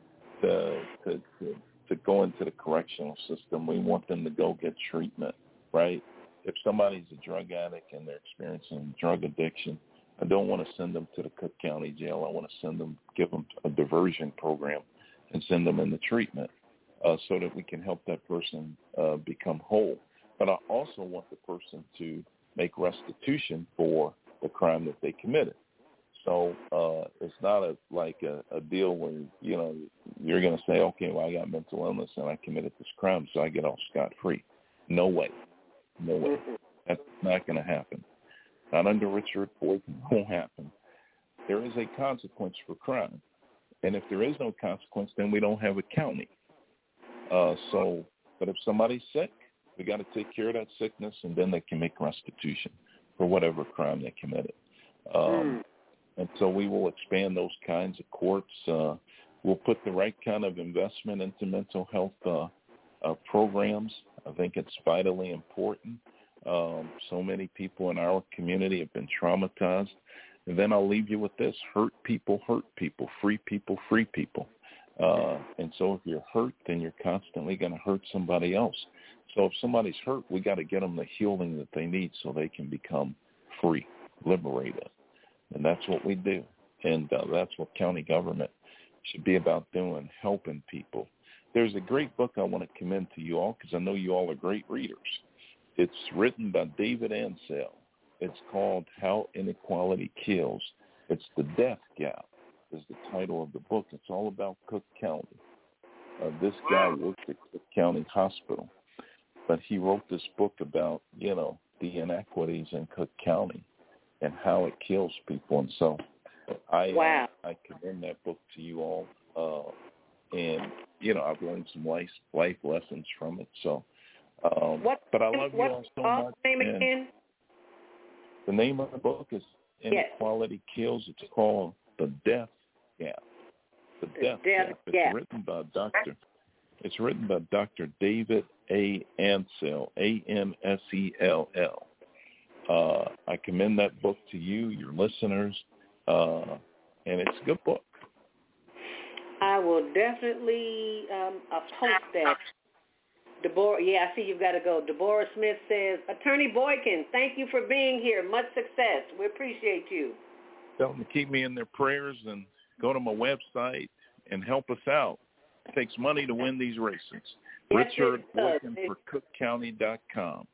to, to, to, to go into the correctional system. We want them to go get treatment, right? If somebody's a drug addict and they're experiencing drug addiction, I don't want to send them to the Cook County Jail. I want to send them, give them a diversion program and send them into treatment uh, so that we can help that person uh, become whole. But I also want the person to make restitution for the crime that they committed. So uh, it's not a, like a, a deal where, you know, you're going to say, okay, well, I got mental illness and I committed this crime, so I get off scot-free. No way. No way. That's not going to happen. Not under Richard Boykin. It won't happen. There is a consequence for crime. And if there is no consequence, then we don't have a county. Uh, so, but if somebody's sick, we got to take care of that sickness, and then they can make restitution for whatever crime they committed. Um, mm. And so we will expand those kinds of courts. Uh, we'll put the right kind of investment into mental health uh, uh, programs. I think it's vitally important. Um, so many people in our community have been traumatized. And then I'll leave you with this. Hurt people, hurt people. Free people, free people. Uh, and so if you're hurt, then you're constantly going to hurt somebody else. So if somebody's hurt, we got to get them the healing that they need so they can become free, liberated. And that's what we do. And uh, that's what county government should be about doing, helping people. There's a great book I want to commend to you all because I know you all are great readers. It's written by David Ansell. It's called How Inequality Kills. It's The Death Gap is the title of the book. It's all about Cook County. Uh, this guy worked at Cook County Hospital, but he wrote this book about, you know, the inequities in Cook County and how it kills people. And so I wow. uh, I commend that book to you all. Uh, and, you know, I've learned some life, life lessons from it. So, um, what, but I love you all so much. Name again? The name of the book is Inequality yes. Kills. It's called The Death Gap. The, the Death, Death Gap. It's Gap. written by Doctor It's written by Doctor David A. Ansell, A N S E L L. Uh, I commend that book to you, your listeners, uh, and it's a good book. I will definitely um, post that. Deborah, yeah, I see you've got to go. Deborah Smith says, Attorney Boykin, thank you for being here. Much success. We appreciate you. Tell them to keep me in their prayers and go to my website and help us out. It takes money to win these races. Yes, Richard Boykin for cook county dot com.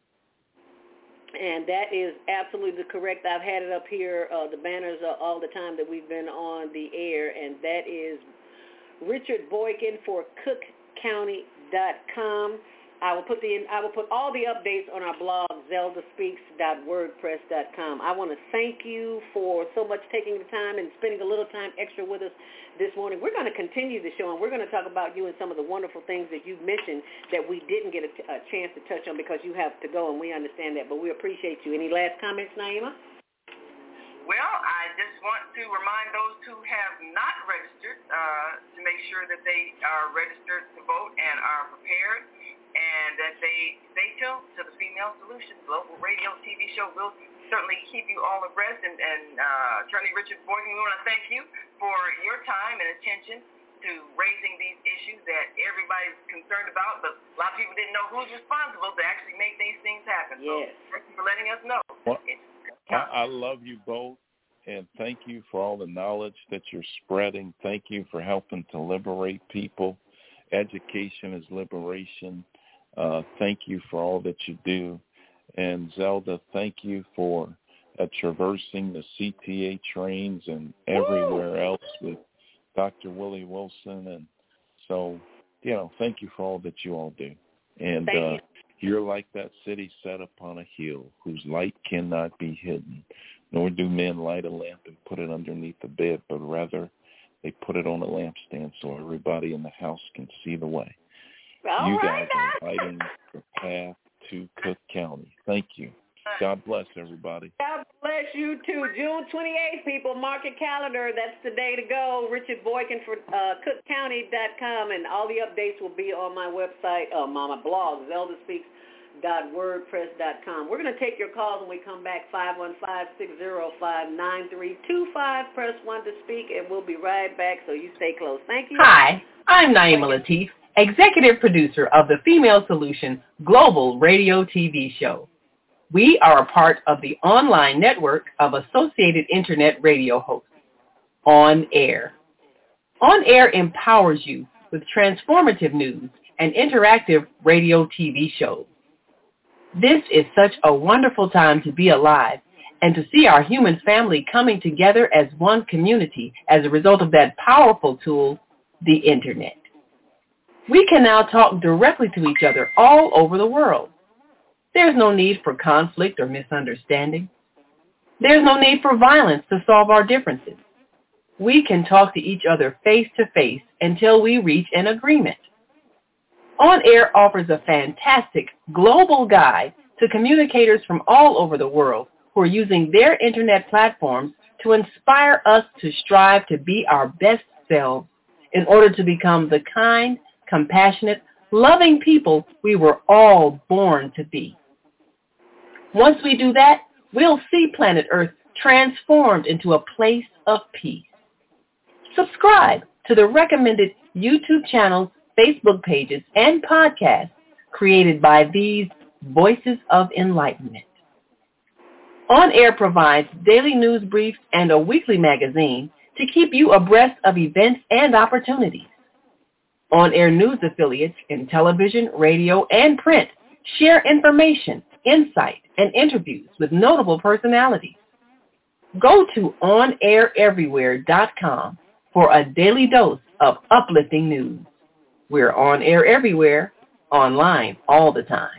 And that is absolutely correct. I've had it up here, uh, the banners uh, all the time that we've been on the air, and that is Richard Boykin for cook county dot com. I will put the I will put all the updates on our blog, zelda speaks dot wordpress dot com. I want to thank you for so much taking the time and spending a little time extra with us this morning. We're going to continue the show, and we're going to talk about you and some of the wonderful things that you mentioned that we didn't get a, t- a chance to touch on because you have to go, and we understand that, but we appreciate you. Any last comments, Naima? Well, I just want to remind those who have not registered uh, to make sure that they are registered to vote and are prepared, and that they stay tuned to the Female Solutions local radio T V show. We'll certainly keep you all abreast. And, and uh, Attorney Richard Boykin, we want to thank you for your time and attention to raising these issues that everybody's concerned about, but a lot of people didn't know who's responsible to actually make these things happen. Yes. So thank you for letting us know. Well, I, I love you both, and thank you for all the knowledge that you're spreading. Thank you for helping to liberate people. Education is liberation. Uh, thank you for all that you do. And Zelda, thank you for uh, traversing the C T A trains and everywhere Woo! else with Doctor Willie Wilson. And so, you know, thank you for all that you all do. And uh, you. You're like that city set upon a hill whose light cannot be hidden, nor do men light a lamp and put it underneath the bed, but rather they put it on a lampstand so everybody in the house can see the way. All you right, guys are lighting the path to Cook County. Thank you. God bless everybody. God bless Yes, you too. June twenty-eighth, people, mark your calendar. That's the day to go. Richard Boykin for uh, cook county dot com, and all the updates will be on my website, uh, on my blog, zelda speaks dot wordpress dot com. We're going to take your calls when we come back, five one five, six zero five, nine three two five. Press one to speak, and we'll be right back, so you stay close. Thank you. Hi, I'm Naima Latif, executive producer of the Female Solution Global Radio T V show. We are a part of the online network of Associated Internet radio hosts, On Air. On Air empowers you with transformative news and interactive radio T V shows. This is such a wonderful time to be alive and to see our human family coming together as one community as a result of that powerful tool, the Internet. We can now talk directly to each other all over the world. There's no need for conflict or misunderstanding. There's no need for violence to solve our differences. We can talk to each other face to face until we reach an agreement. On Air offers a fantastic global guide to communicators from all over the world who are using their internet platforms to inspire us to strive to be our best selves in order to become the kind, compassionate, loving people we were all born to be. Once we do that, we'll see planet Earth transformed into a place of peace. Subscribe to the recommended YouTube channels, Facebook pages, and podcasts created by these Voices of Enlightenment. On Air provides daily news briefs and a weekly magazine to keep you abreast of events and opportunities. On Air news affiliates in television, radio, and print share information, insight, and interviews with notable personalities. Go to on air everywhere dot com for a daily dose of uplifting news. We're on air everywhere, online all the time.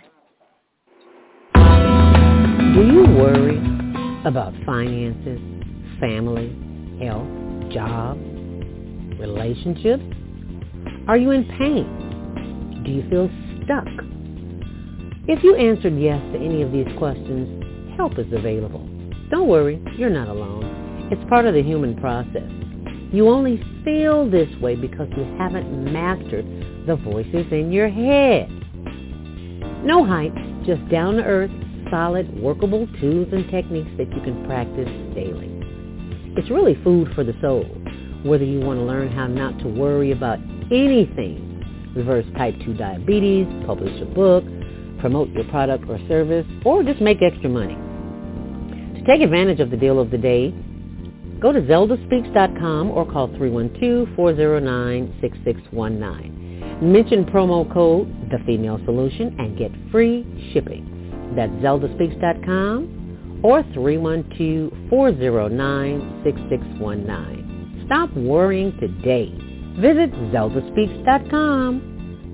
Do you worry about finances, family, health, job, relationships? Are you in pain? Do you feel stuck? If you answered yes to any of these questions, help is available. Don't worry, you're not alone. It's part of the human process. You only feel this way because you haven't mastered the voices in your head. No hype, just down-to-earth, solid, workable tools and techniques that you can practice daily. It's really food for the soul, whether you want to learn how not to worry about anything, reverse type two diabetes, publish a book, promote your product or service, or just make extra money. To take advantage of the deal of the day, go to zelda speaks dot com or call three one two, four zero nine, six six one nine. Mention promo code The Female Solution and get free shipping. That's zelda speaks dot com or three one two, four zero nine, six six one nine. Stop worrying today. Visit zelda speaks dot com.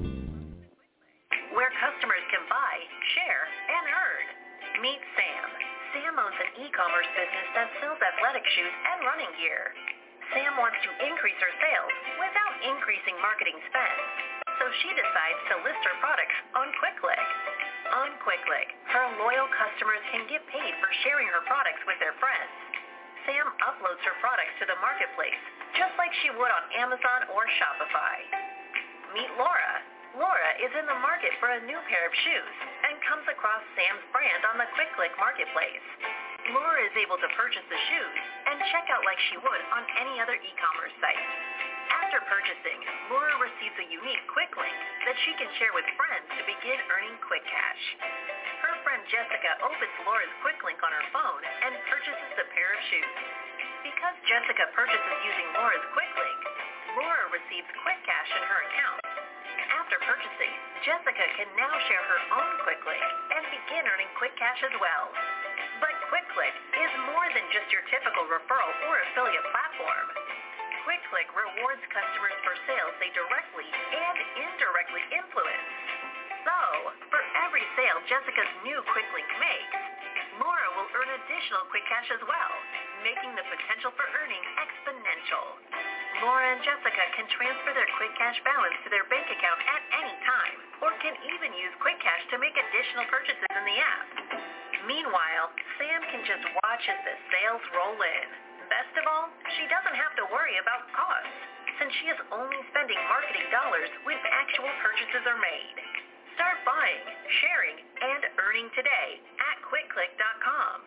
Where customers can buy, share, and earn. Meet Sam. Sam owns an e-commerce business that sells athletic shoes and running gear. Sam wants to increase her sales without increasing marketing spend. So she decides to list her products on QuickClick. On QuickClick, her loyal customers can get paid for sharing her products with their friends. Sam uploads her products to the marketplace, just like she would on Amazon or Shopify. Meet Laura. Laura is in the market for a new pair of shoes and comes across Sam's brand on the QuickClick marketplace. Laura is able to purchase the shoes and check out like she would on any other e-commerce site. After purchasing, Laura receives a unique quick link that she can share with friends to begin earning quick cash. Her friend Jessica opens Laura's quick link on her phone and purchases a pair of shoes. Because Jessica purchases using Laura's quick link, Laura receives quick cash in her account. After purchasing, Jessica can now share her own quick link and begin earning quick cash as well. But QuickClick is more than just your typical referral or affiliate platform. QuickClick rewards customers for sales they directly and indirectly influence. So, for every sale Jessica's new quick link makes, Laura will earn additional quick cash as well, making the potential for earning exponential. Laura and Jessica can transfer their quick cash balance to their bank account at any time, or can even use quick cash to make additional purchases in the app. Meanwhile, Sam can just watch as the sales roll in. Best of all, she doesn't have to worry about costs, since she is only spending marketing dollars when actual purchases are made. Start buying, sharing, and earning today at quick click dot com.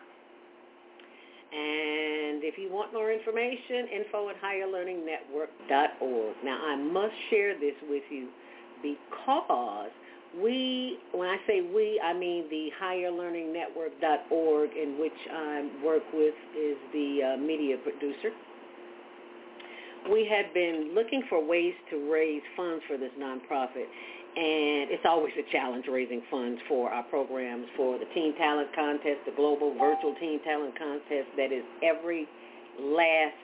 And if you want more information, info at higher learning network dot org. Now, I must share this with you because we, when I say we, I mean the higher learning network dot org, in which I work with, is the uh, media producer. We had been looking for ways to raise funds for this nonprofit, and it's always a challenge raising funds for our programs, for the Teen Talent Contest, the Global Virtual Teen Talent Contest that is every last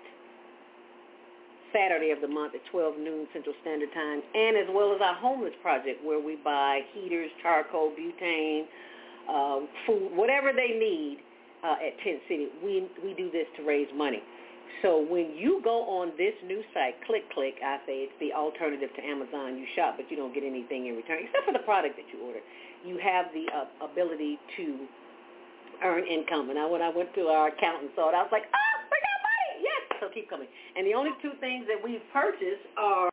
Saturday of the month at twelve noon Central Standard Time, and as well as our homeless project where we buy heaters, charcoal, butane, uh, food, whatever they need uh, at Tent City. We, we do this to raise money. So when you go on this new site, Click Click, I say it's the alternative to Amazon. You shop, but you don't get anything in return, except for the product that you order. You have the uh, ability to earn income. And I, when I went to our accountant and saw it, I was like, oh, we got money! Yes! So keep coming. And the only two things that we've purchased are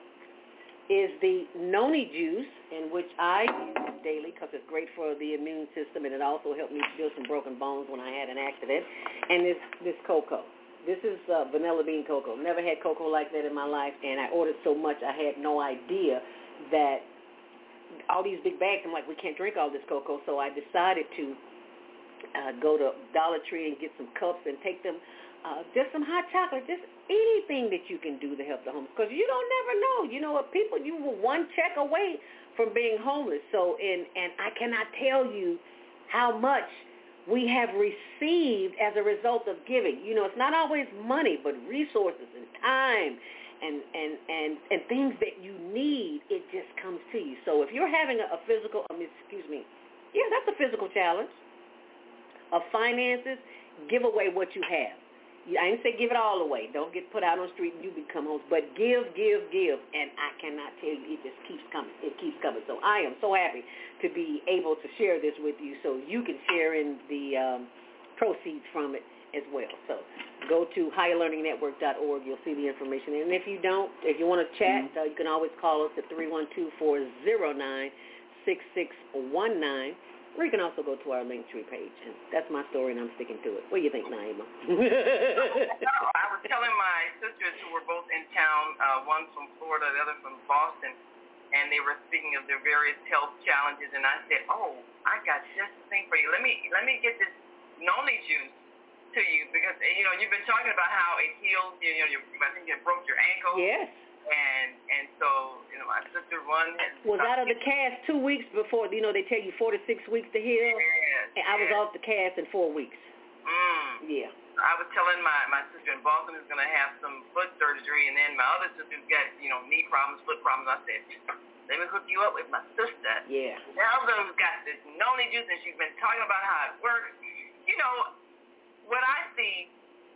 is the noni juice, in which I use daily because it's great for the immune system, and it also helped me build some broken bones when I had an accident, and this, this cocoa. This is uh, vanilla bean cocoa. Never had cocoa like that in my life, and I ordered so much I had no idea that all these big bags, I'm like, we can't drink all this cocoa, so I decided to uh, go to Dollar Tree and get some cups and take them, uh, just some hot chocolate, just anything that you can do to help the homeless, because you don't never know. You know what, people, you were one check away from being homeless, so, and, and I cannot tell you how much we have received as a result of giving. You know, it's not always money, but resources and time and, and, and, and things that you need, it just comes to you. So if you're having a, a physical, I mean, excuse me, yeah, that's a physical challenge of finances, give away what you have. I didn't say give it all away. Don't get put out on the street and you become homeless. But give, give, give. And I cannot tell you, it just keeps coming. It keeps coming. So I am so happy to be able to share this with you so you can share in the um, proceeds from it as well. So go to higher learning network dot org. You'll see the information. And if you don't, if you want to chat, mm-hmm. uh, you can always call us at three one two, four zero nine, six six one nine. Or you can also go to our Linktree page. And that's my story, and I'm sticking to it. What do you think, Naima? I was telling my sisters who were both in town, uh, one from Florida, the other from Boston, and they were speaking of their various health challenges, and I said, oh, I got just the thing for you. Let me let me get this noni juice to you, because, you know, you've been talking about how it heals, you know, you, I think you broke your ankle. Yes. And and so, you know, my sister one has was out of the cast two weeks before. You know, they tell you four to six weeks to heal. Yes, and I was yes. off the cast in four weeks. Mm. Yeah. I was telling my, my sister in Boston who's going to have some foot surgery, and then my other sister who's got, you know, knee problems, foot problems. I said, let me hook you up with my sister. Yeah. Now who's got this noni juice, and she's been talking about how it works. You know, what I see,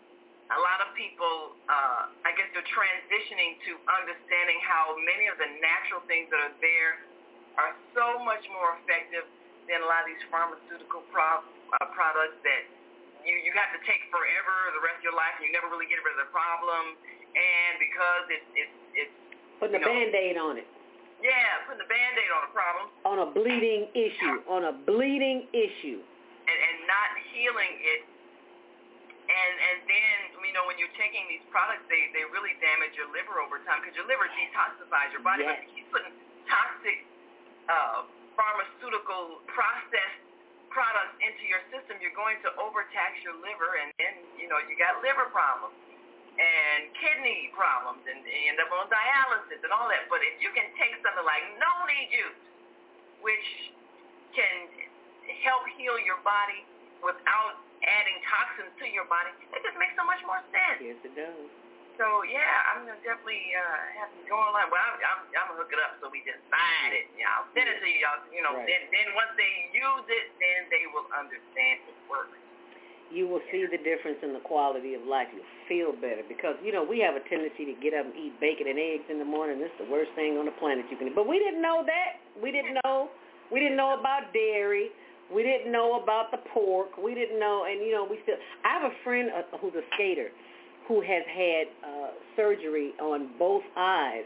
a lot of people, uh, I guess they're transitioning to understanding how many of the natural things that are there are so much more effective than a lot of these pharmaceutical pro- uh, products that you, you have to take forever the rest of your life, and you never really get rid of the problem. And because it's, it's, it's putting a know, Band-Aid on it. Yeah, putting a Band-Aid on a problem. On a bleeding issue, on a bleeding issue. And, and not healing it. And and then, you know, when you're taking these products, they, they really damage your liver over time, because your liver detoxifies your body. Yes. But if you keep putting toxic uh, pharmaceutical processed products into your system, you're going to overtax your liver, and then, you know, you got liver problems and kidney problems, and, and you end up on dialysis and all that. But if you can take something like noni juice, which can help heal your body without adding toxins to your body, it just makes so much more sense. Yes, it does. So, yeah, I'm going to definitely uh, have to go online. Well, I'm, I'm, I'm going to hook it up so we just find it. Yeah, I'll send it to you. Y'all, you know, right. then, then once they use it, then they will understand it works. You will see the difference in the quality of life. You'll feel better, because, you know, we have a tendency to get up and eat bacon and eggs in the morning. It's the worst thing on the planet you can eat. But we didn't know that. We didn't know. We didn't know about dairy. We didn't know about the pork. We didn't know, and, you know, we still, I have a friend uh, who's a skater who has had uh, surgery on both eyes,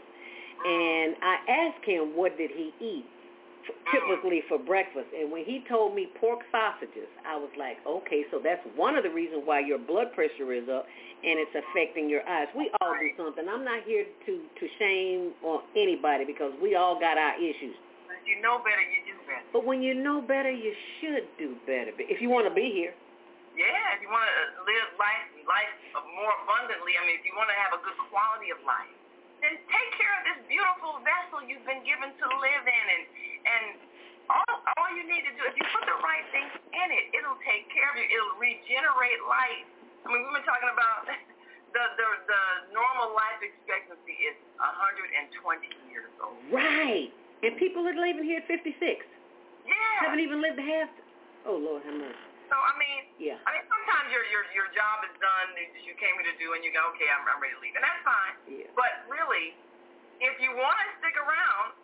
and I asked him what did he eat typically for breakfast, and when he told me pork sausages, I was like, okay, so that's one of the reasons why your blood pressure is up and it's affecting your eyes. We all do something. I'm not here to, to shame on anybody because we all got our issues. If you know better, you do better. But when you know better, you should do better if you want to be here. Yeah, if you want to live life, life more abundantly, I mean, if you want to have a good quality of life, then take care of this beautiful vessel you've been given to live in, and and all all you need to do, if you put the right things in it, it'll take care of you. It'll regenerate life. I mean, we've been talking about the the, the normal life expectancy is one hundred twenty years old. Right, and people are living here at fifty-six. Yeah, haven't even lived half. Oh Lord, have mercy. So I mean, yeah. I mean, sometimes your your your job is done that you came here to do, and you go, okay, I'm I'm ready to leave, and that's fine. Yeah. But really, if you want to stick around,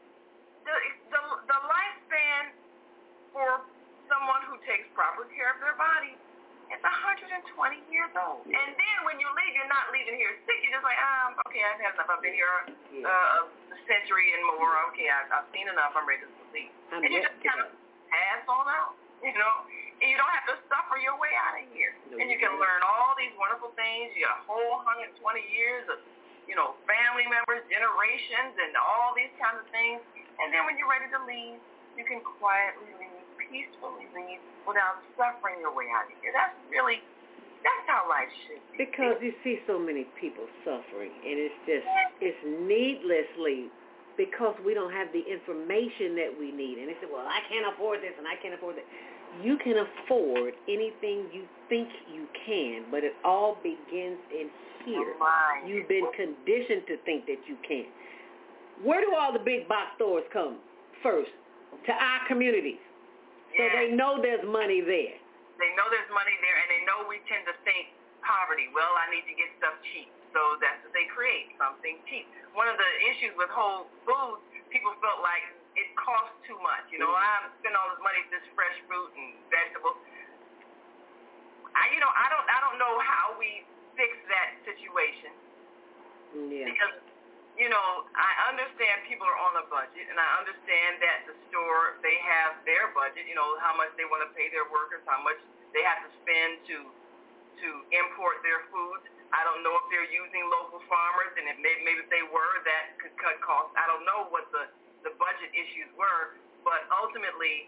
the the the lifespan for someone who takes proper care of their body is one hundred twenty years old. Yeah. And then when you leave, you're not leaving here sick. You're just like, um, okay, I've had enough. I've been here yeah. uh, a century and more. Okay, I've, I've seen enough. I'm ready to leave. I'm and you just kind of pass on out, you know. And you don't have to suffer your way out of here. No, and you can learn all these wonderful things. You got a whole one hundred twenty years of, you know, family members, generations, and all these kinds of things. And then when you're ready to leave, you can quietly leave, peacefully leave, without suffering your way out of here. That's really, that's how life should be. Because you see so many people suffering, and it's just, it's needlessly, because we don't have the information that we need. And they say, well, I can't afford this, and I can't afford that. You can afford anything you think you can, but it all begins in here. You've been conditioned to think that you can. Where do all the big box stores come first? To our communities. So yeah. they know there's money there. They know there's money there, and they know we tend to think poverty. Well, I need to get stuff cheap. So that's what they create, something cheap. One of the issues with Whole Foods, people felt like it costs too much. You know, mm-hmm. I spend all this money for this fresh fruit and vegetables. I, you know, I don't, I don't know how we fix that situation. Yeah. Because, you know, I understand people are on a budget, and I understand that the store, they have their budget. You know, how much they want to pay their workers, how much they have to spend to to import their foods. I don't know if they're using local farmers, and if maybe, maybe if they were, that could cut costs. I don't know what the the budget issues were, but ultimately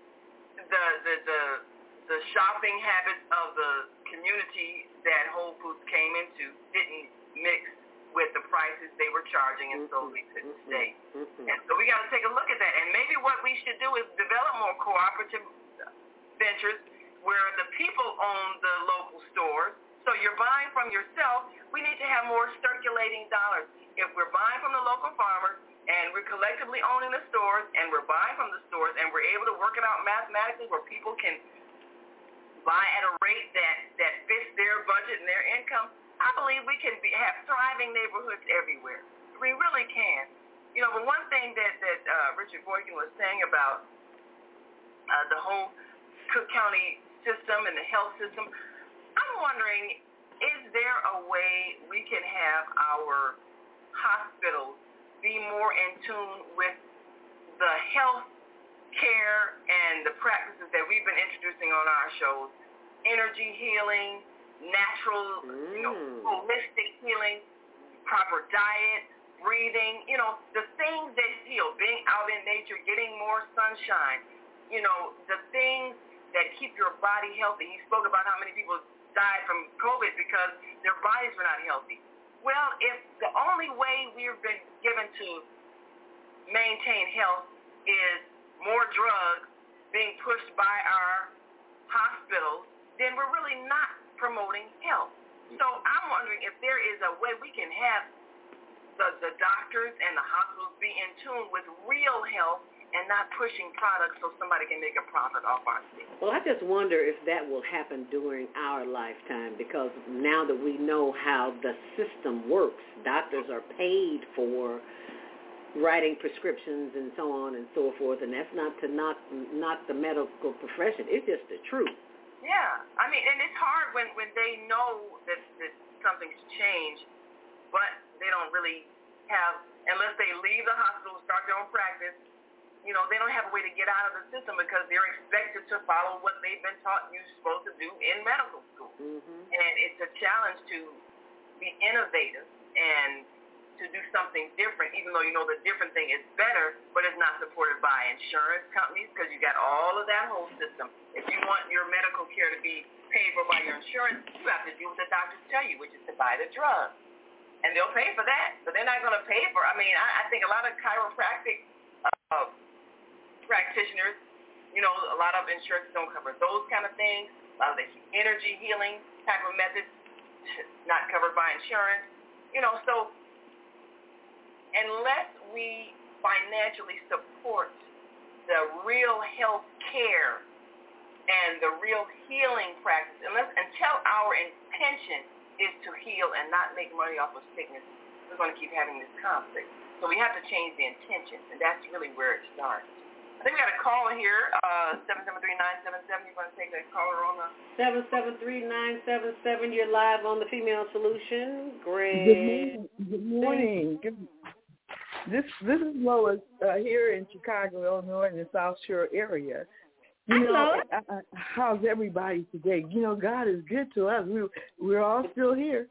the the the, the shopping habits of the community that Whole Foods came into didn't mix with the prices they were charging, and so we couldn't stay. Mm-hmm. And so we got to take a look at that. And maybe what we should do is develop more cooperative ventures where the people own the local stores. So you're buying from yourself. We need to have more circulating dollars. If we're buying from the local farmers, and we're collectively owning the stores, and we're buying from the stores, and we're able to work it out mathematically where people can buy at a rate that, that fits their budget and their income, I believe we can be, have thriving neighborhoods everywhere. We really can. You know, but one thing that, that uh, Richard Boykin was saying about uh, the whole Cook County system and the health system, I'm wondering, is there a way we can have our hospitals be more in tune with the health care and the practices that we've been introducing on our shows? Energy healing, natural, mm. you know, holistic healing, proper diet, breathing, you know, the things that heal, being out in nature, getting more sunshine, you know, the things that keep your body healthy. He spoke about how many people died from COVID because their bodies were not healthy. Well, if the only way we've been given to maintain health is more drugs being pushed by our hospitals, then we're really not promoting health. So I'm wondering if there is a way we can have the, the doctors and the hospitals be in tune with real health and not pushing products so somebody can make a profit off our things. Well, I just wonder if that will happen during our lifetime, because now that we know how the system works, doctors are paid for writing prescriptions and so on and so forth, and that's not to knock not the medical profession. It's just the truth. Yeah, I mean, and it's hard when, when they know that, that something's changed, but they don't really have, unless they leave the hospital, start their own practice, you know, they don't have a way to get out of the system because they're expected to follow what they've been taught you're supposed to do in medical school. Mm-hmm. And it's a challenge to be innovative and to do something different, even though you know the different thing is better, but it's not supported by insurance companies because you got all of that whole system. If you want your medical care to be paid for by your insurance, you have to do what the doctors tell you, which is to buy the drug. And they'll pay for that, but they're not going to pay for, I mean, I, I think a lot of chiropractic uh, practitioners, you know, a lot of insurance don't cover those kind of things. A lot of the energy healing type of methods not covered by insurance. You know, so unless we financially support the real health care and the real healing practice, unless until our intention is to heal and not make money off of sickness, we're going to keep having this conflict. So we have to change the intentions, and that's really where it starts. I think we got a caller here, uh, seven seven three nine seven seven. You want to take that caller on the... seven seven three nine seven seven. You're live on the Female Solution. Great. Good morning. Good morning. Good. This this is Lois uh, here in Chicago, Illinois, in the South Shore area. You know, I, I, how's everybody today? You know, God is good to us. We we're all still here.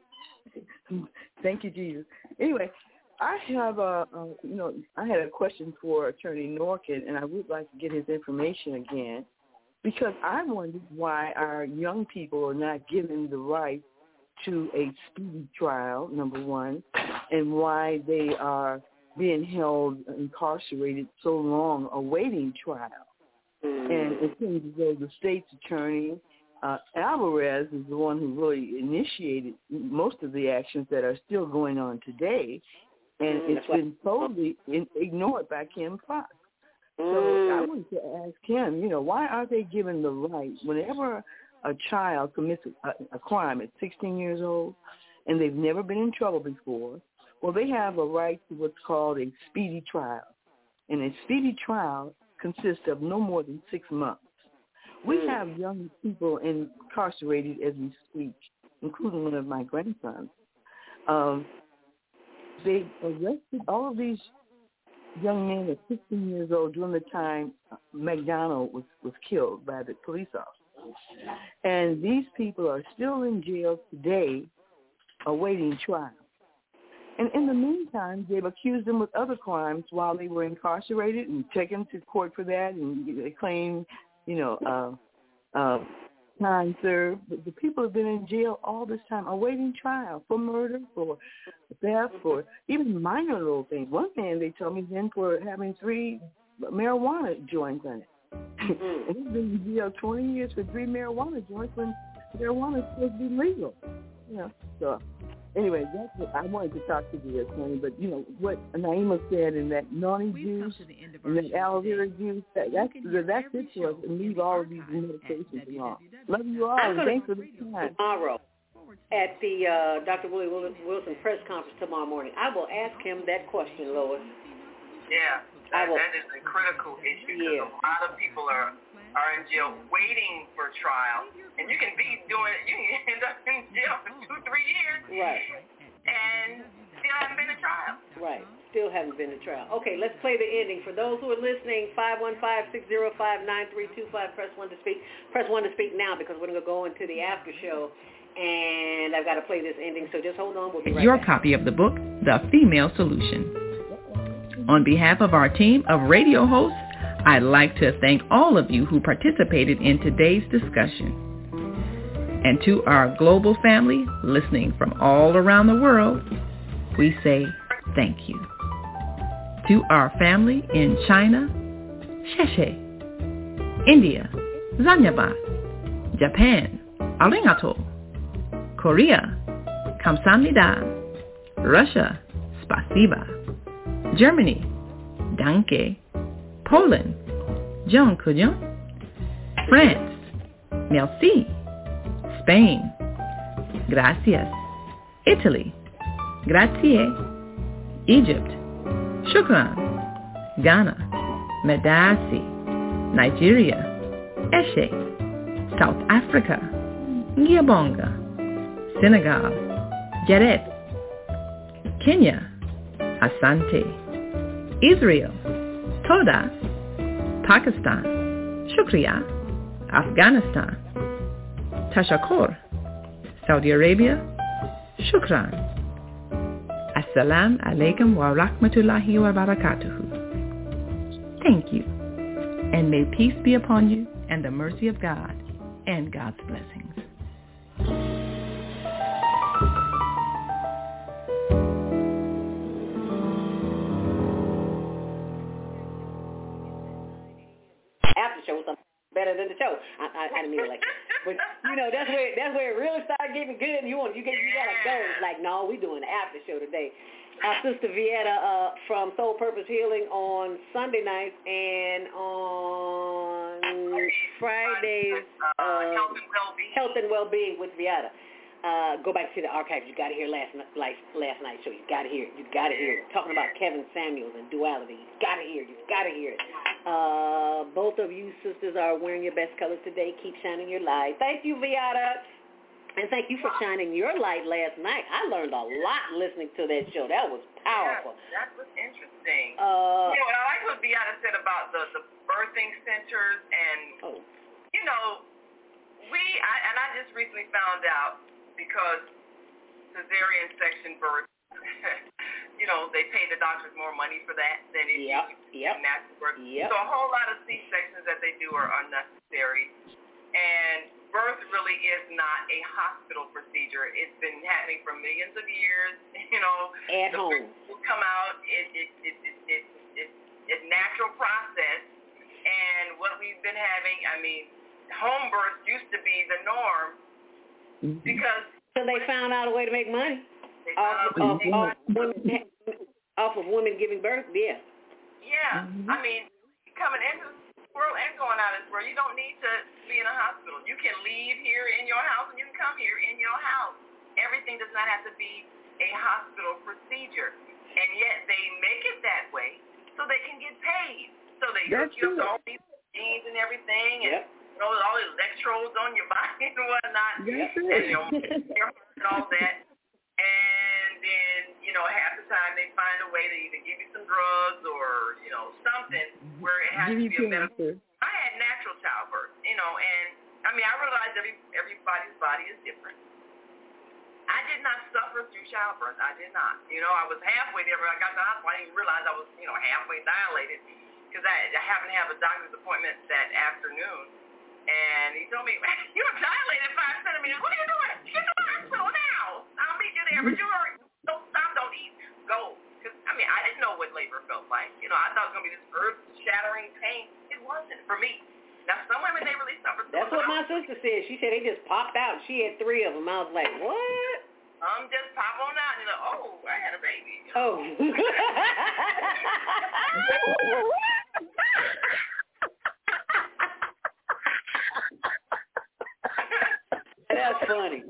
Thank you, Jesus. Anyway. I have a, a, you know, I had a question for Attorney Norkin, and I would like to get his information again, because I wondered why our young people are not given the right to a speedy trial, number one, and why they are being held incarcerated so long awaiting trial. Mm. And it seems as though the state's attorney, uh, Alvarez, is the one who really initiated most of the actions that are still going on today. And mm, it's been totally in, ignored by Kim Foxx. So mm. I wanted to ask him, you know, why are they given the right, whenever a child commits a, a crime at sixteen years old and they've never been in trouble before, well, they have a right to what's called a speedy trial. And a speedy trial consists of no more than six months. We mm. have young people incarcerated as we speak, including one of my grandsons. Um, They arrested all of these young men at sixteen years old during the time McDonald was, was killed by the police officer. And these people are still in jail today awaiting trial. And in the meantime, they've accused them with other crimes while they were incarcerated and taken to court for that. And they claim, you know, uh, uh, time served. But the people have been in jail all this time awaiting trial for murder, for theft, for even minor little things. One man, they told me, then for having three marijuana joints in it. Mm-hmm. And he's been in jail twenty years for three marijuana joints when marijuana is supposed to be legal. You know, so anyway, that's what I wanted to talk to the attorney. But, you know, what Naima said in that noni juice and that aloe vera juice, that, that's, that's it for us, and leave all of these medications alone. Love you all, and thanks for the time. Tomorrow at the uh, Doctor Willie Wilson press conference tomorrow morning, I will ask him that question, Lois. Yeah, that, that is a critical issue because yeah. a lot of people are are in jail waiting for trial, and you can be doing you can end up in jail for two, three years, right? And still haven't been to trial. Right, still haven't been to trial. Okay, let's play the ending. For those who are listening, five one five, six zero five, nine three two five, press one to speak. Press one to speak now because we're going to go into the after show, and I've got to play this ending, so just hold on. We'll be right Your back. copy of the book, The Female Solution. On behalf of our team of radio hosts, I'd like to thank all of you who participated in today's discussion. And to our global family listening from all around the world, we say thank you. To our family in China, Sheshe, India, Zanyaba, Japan, Arigato, Korea, Kamsahamnida, Russia, Spasiba, Germany, Danke, Poland, Jean Couillon, France, Merci, Spain, Gracias, Italy, Grazie, Egypt, Shukran, Ghana, Medasi, Nigeria, Eshe, South Africa, Ngiyabonga, Senegal, Jared, Kenya, Asante, Israel, Toda, Pakistan, Shukriya, Afghanistan, Tashakkur, Saudi Arabia, Shukran. Assalamu alaikum wa rahmatullahi wa barakatuhu. Thank you, and may peace be upon you and the mercy of God and God's blessings. After show was something better than the show. I, I, I didn't mean it like that. But you know, that's where that's where it really started getting good. You want you get you gotta go. It's like, no, we doing the after show today. Our sister Vieta uh, from Soul Purpose Healing on Sunday nights and on Fridays, uh, Health and Wellbeing. Health and Wellbeing with Vieta. Uh, go back to the archives. You got to hear last last last night's show. You got to hear it. You got to hear it. Talking about Kevin Samuels and duality. You got to hear it. You got to hear it. Uh, both of you sisters are wearing your best colors today. Keep shining your light. Thank you, Vieta. And thank you for shining your light last night. I learned a lot listening to that show. That was powerful. Yeah, that was interesting. Uh, you know, I like what Vieta said about the, the birthing centers and, oh. you know, we, I, and I just recently found out because cesarean section birth, you know, they pay the doctors more money for that than if yep, you yep, natural birth. Yep. So a whole lot of C-sections that they do are unnecessary. And birth really is not a hospital procedure. It's been happening for millions of years. You know, at the home will come out. It it it it it it it's natural process. And what we've been having, I mean, home birth used to be the norm mm-hmm. because so they found out a way to make money off, off, off, women, off of women giving birth. Yeah. Yeah. Mm-hmm. I mean, coming into world and going out of this world, you don't need to be in a hospital. You can leave here in your house and you can come here in your house. Everything does not have to be a hospital procedure. And yet they make it that way so they can get paid. So they hook you up to all these machines and everything and yep. you know, all the electrodes on your body and whatnot. Yep. And your, your heart and all that. And then, you know, half the time they find a way to either give you some drugs or, you know, something where it has give to be a medical. I had natural childbirth, you know, and, I mean, I realized every everybody's body is different. I did not suffer through childbirth. I did not. You know, I was halfway there, but I got to the hospital. I didn't even realize I was, you know, halfway dilated because I, I happened to have a doctor's appointment that afternoon. And he told me, you're dilated five centimeters. What are you doing? Get to the hospital now. I'll meet you there. But you are, don't stop, don't eat. Go. Because, I mean, I didn't know what labor felt like. You know, I thought it was going to be this earth-shattering pain. It wasn't for me. Now, some women, they really suffer. That's what my sister said. She said they just popped out. She had three of them. I was like, what? Um, just pop on out and you're like, oh, I had a baby. Oh. That's funny.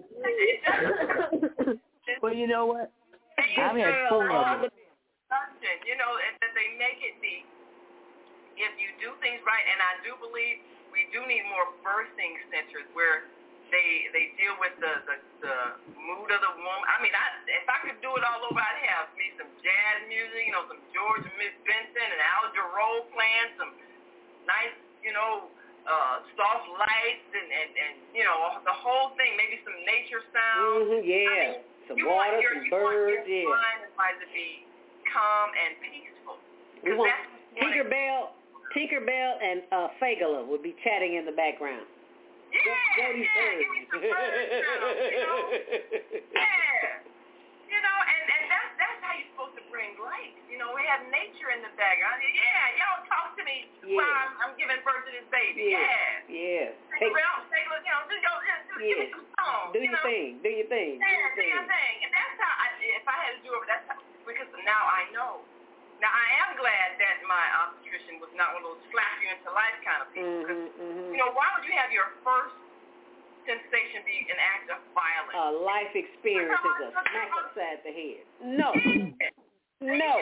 Well, you know what? I've had four of them. You know, and that they make it the, if you do things right, and I do believe we do need more birthing centers where they they deal with the, the, the mood of the woman. I mean, I, if I could do it all over, I'd have me some jazz music, you know, some George and Miss Benson and Al Jarreau playing, some nice, you know, uh, soft lights and, and, and, you know, the whole thing, maybe some nature sounds. Mm-hmm, yeah, I mean, some you water, want your, some you birds, want your yeah. mind and life to be calm and peaceful. We want Tinkerbell, Tinkerbell and uh, Fagala would be chatting in the background. Yeah, go, go yeah, give me some bird sounds, you know? Yeah. You know, and, and that's, that's how you're supposed to bring light. You know, we have nature in the background. Yeah, y'all talk to me yeah. while I'm, I'm giving birth to this baby. Yeah. Yeah. Yeah. Take around, take, you know, just, yo, just, just yeah. give me some songs. Do you your know? thing. Do your thing. Yeah, do your do thing. your thing. And that's how, I, if I had to do it, that's how, because now I know. Now, I am glad that my obstetrician was not one of those slap you into life kind of people. Because, mm-hmm, mm-hmm. you know, why would you have your first sensation be an act of violence? A life experience is a smack upside the head. No. No. I,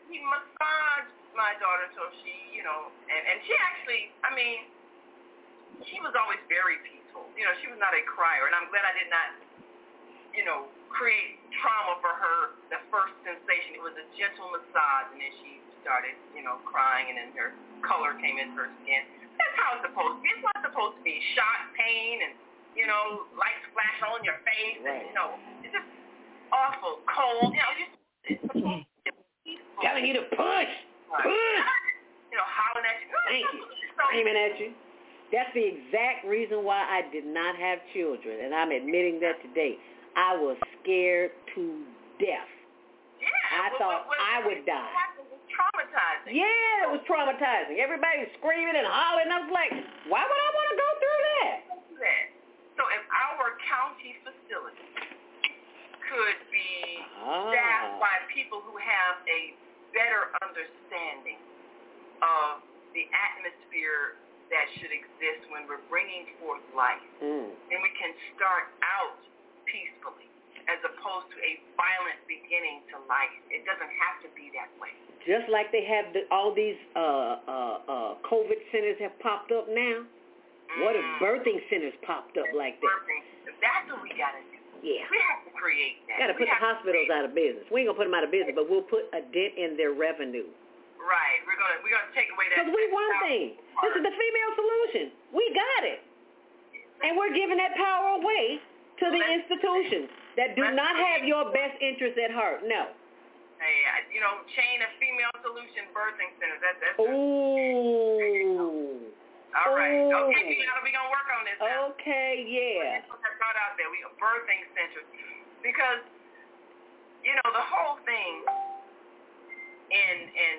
he massaged my daughter so she, you know, and, and she actually, I mean, she was always very peaceful. You know, she was not a crier, and I'm glad I did not, you know, create trauma for her. The first sensation, it was a gentle massage, and then she started, you know, crying, and then her color came into her skin. That's how it's supposed to be. It's not supposed to be shock, pain, and, you know, lights flashing on your face, and, you know, it's just awful, cold. You know, just it's supposed to be peaceful. Telling you to push, push. You know, hollering at you. Thank you. Screaming at you. That's the exact reason why I did not have children, and I'm admitting that today. I was scared to death. Yeah. I what, thought what, what, I would die. It was traumatizing. Yeah, it was traumatizing. Everybody was screaming and hollering. I was like, why would I want to go through that? So if our county facility could be ah. staffed by people who have a better understanding of the atmosphere that should exist when we're bringing forth life, mm. then we can start out peacefully as opposed to a violent beginning to life. It doesn't have to be that way. Just like they have the, all these uh, uh, uh, COVID centers have popped up now. Mm. What if birthing centers popped up like that? Birthing. That's what we got to do. Yeah. We have to create that. Got to put the hospitals out of business. We ain't going to put them out of business, but we'll put a dent in their revenue. Right. We're gonna we're gonna take away that. Because we want things. This is the female solution. We got it, and we're giving that power away to the let's, institutions that do not have your best interests at heart. No. Hey, you know, chain of female solution birthing centers. That, that's. Ooh. All right. Ooh. Okay, we gotta we gonna work on this now. Okay. Yeah. Let's put that thought out there. We birthing centers, because you know the whole thing in in.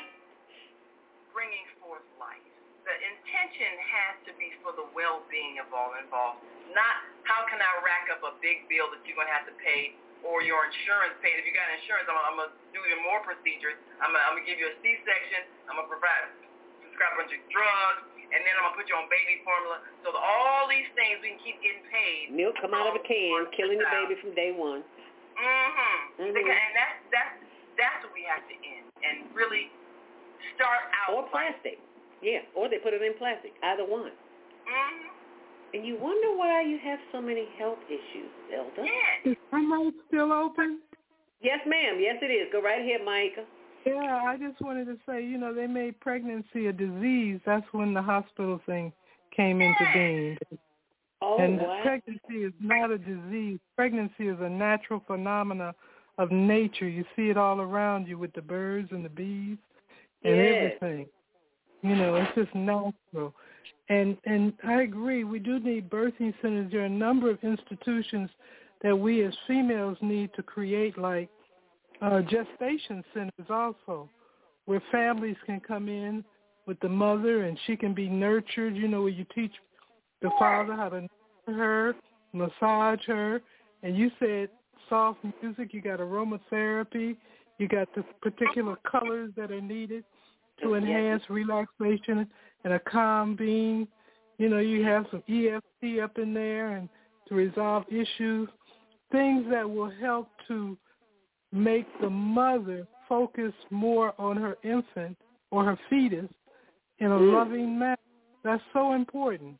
bringing forth life. The intention has to be for the well-being of all involved, not how can I rack up a big bill that you're going to have to pay or your insurance paid. If you got insurance, I'm, I'm going to do even more procedures. I'm going to give you a C-section. I'm going to provide, prescribe a bunch of drugs, and then I'm going to put you on baby formula. So the, all these things we can keep getting paid. Milk come out of a can, killing the baby from day one. Mm-hmm. mm-hmm. And that's, that's, that's what we have to end, and really start out. Or plastic. Yeah, or they put it in plastic. Either one. Mm-hmm. And you wonder why you have so many health issues, Elda. Yeah. Is my mic still open? Yes, ma'am. Yes, it is. Go right ahead, Micah. Yeah, I just wanted to say, you know, they made pregnancy a disease. That's when the hospital thing came into being. Oh, and wow. Pregnancy is not a disease. Pregnancy is a natural phenomena of nature. You see it all around you with the birds and the bees and yes. everything. You know, it's just natural. And and I agree, we do need birthing centers. There are a number of institutions that we as females need to create, like uh, gestation centers also, where families can come in with the mother and she can be nurtured, you know, where you teach the father how to nurture her, massage her. And you said soft music, you got aromatherapy, you got the particular colors that are needed to enhance relaxation and a calm being. You know, you have some E F T up in there and to resolve issues, things that will help to make the mother focus more on her infant or her fetus in a mm. loving manner. That's so important.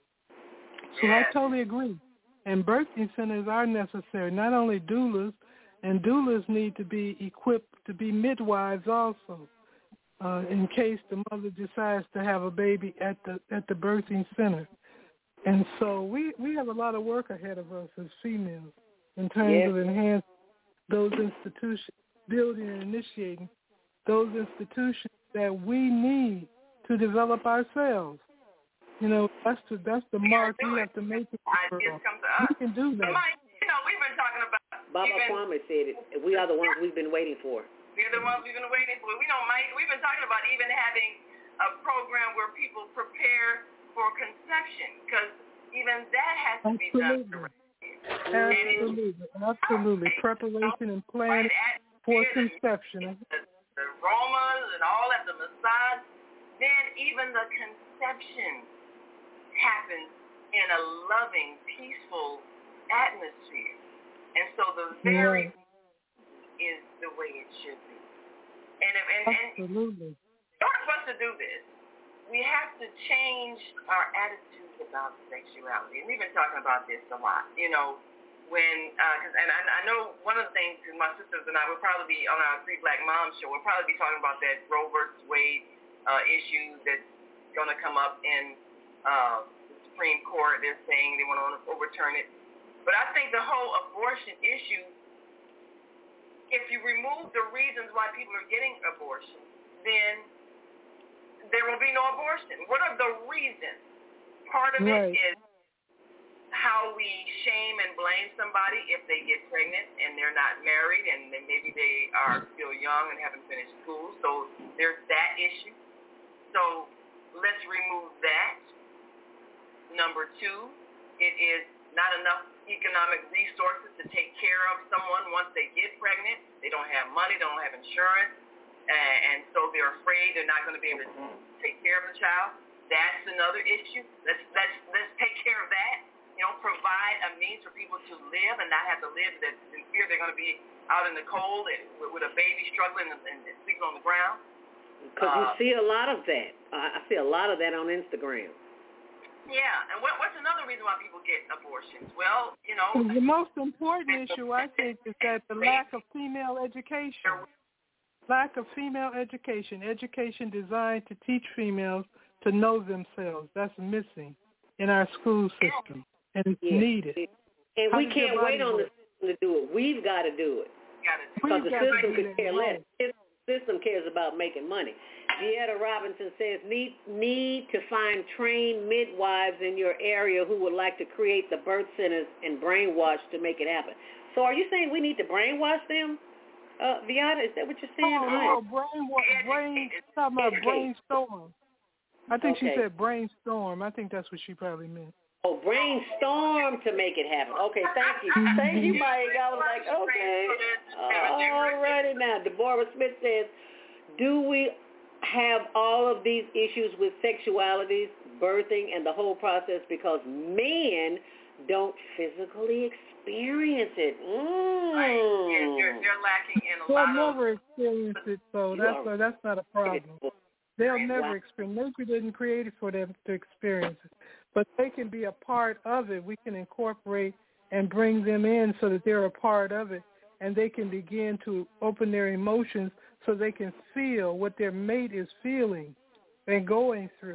So I totally agree. And birthing centers are necessary, not only doulas, and doulas need to be equipped to be midwives also. Uh, in case the mother decides to have a baby at the at the birthing center. And so we, we have a lot of work ahead of us as females in terms yes. of enhancing those institutions, building and initiating those institutions that we need to develop ourselves. You know, that's the, that's the mark we have to make in the world. We can do that. You know, we've been talking about... Baba even, Kwame said it. We are the ones we've been waiting for. We're the ones we've been waiting for. We know, Mike, we've been talking about even having a program where people prepare for conception, because even that has to be done correctly. Absolutely, absolutely. Preparation and planning for conception. The, the aromas and all that, the massage, then even the conception happens in a loving, peaceful atmosphere. And so the very... Yeah. is the way it should be. And, and, Absolutely. And in order for us to do this, we have to change our attitudes about sexuality. And we've been talking about this a lot. You know, when, uh, cause, and I, I know one of the things, because my sisters and I will probably be on our Three Black Moms show, we'll probably be talking about that Roe versus Wade uh, issue that's going to come up in uh, the Supreme Court. They're saying they want to overturn it. But I think the whole abortion issue, if you remove the reasons why people are getting abortion, then there will be no abortion. What are the reasons? Part of right. it is how we shame and blame somebody if they get pregnant and they're not married and then maybe they are still young and haven't finished school. So there's that issue. So let's remove that. Number two, it is not enough economic resources to take care of someone once they get pregnant. They don't have money, they don't have insurance, and, and so they're afraid they're not going to be able to take care of the child. That's another issue. Let's let's let's take care of that. You know, provide a means for people to live and not have to live in fear they're going to be out in the cold and with, with a baby struggling and, and sleeping on the ground. Because uh, you see a lot of that. I see a lot of that on Instagram. Yeah, and what, what's another reason why people get abortions? Well, you know, the most important issue, I think, is that the lack of female education. Lack of female education. Education designed to teach females to know themselves. That's missing in our school system, and it's yeah. needed. And How we can't wait on work? the system to do it. We've got to do it. Because the system could care less. The system cares about making money. Deetta Robinson says, need, need to find trained midwives in your area who would like to create the birth centers and brainwash to make it happen. So are you saying we need to brainwash them, uh, Viata? Is that what you're saying? Oh, no, brainwash, brain, talking about brainstorm. I think okay. she said brainstorm. I think that's what she probably meant. Oh, brainstorm to make it happen. Okay, thank you. Thank you, Mike. I was like, okay. All righty now. Deborah Smith says, do we have all of these issues with sexualities, birthing, and the whole process because men don't physically experience it? Mm. Right. Yeah, they're, they're lacking in a They'll lot never of... experience it, so that's, a, that's not a problem. They'll never wow. experience it. Nature didn't create it for them to experience it. But they can be a part of it. We can incorporate and bring them in so that they're a part of it, and they can begin to open their emotions so they can feel what their mate is feeling and going through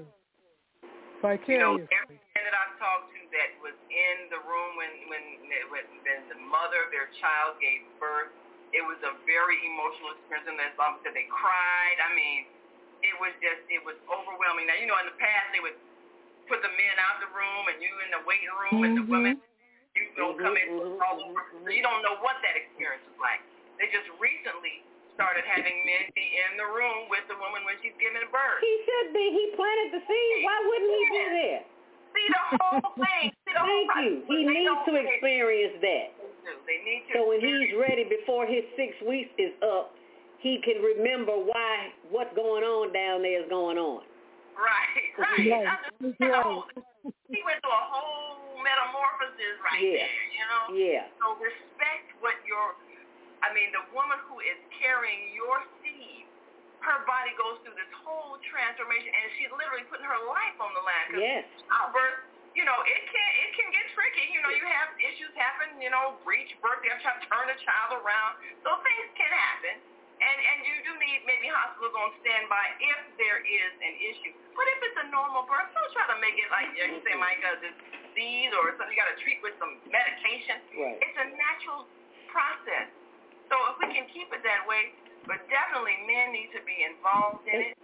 vicariously. You know, every man that I've talked to that was in the room when, when, when, when the mother of their child gave birth, it was a very emotional experience. And as mom said, they cried. I mean, it was just, it was overwhelming. Now, you know, in the past, they would put the men out the room and you in the waiting room mm-hmm. and the women, you know, mm-hmm, come in mm-hmm, all over. Mm-hmm. So you don't know what that experience was like. They just recently started having men be in the room with the woman when she's giving birth. He should be. He planted the seed. Why wouldn't he be there? See the whole thing. See the Thank whole you. He needs to experience that. They need to so when he's ready before his six weeks is up, he can remember why what's going on down there is going on. Right, right. Right. Just, you know, he went through a whole metamorphosis right yeah. there, you know? Yeah. So respect what your, I mean, the woman who is carrying your seed, her body goes through this whole transformation, and she's literally putting her life on the line. Yes. Childbirth, you know, it can it can get tricky. You know, you have issues happen, you know, breech, birth, they have to try to turn the child around. So things can happen. And and you do need maybe hospitals on standby if there is an issue. But if it's a normal birth, don't try to make it like you say, Micah, this disease or something you got to treat with some medication. Right. It's a natural process. So if we can keep it that way, but definitely men need to be involved in it,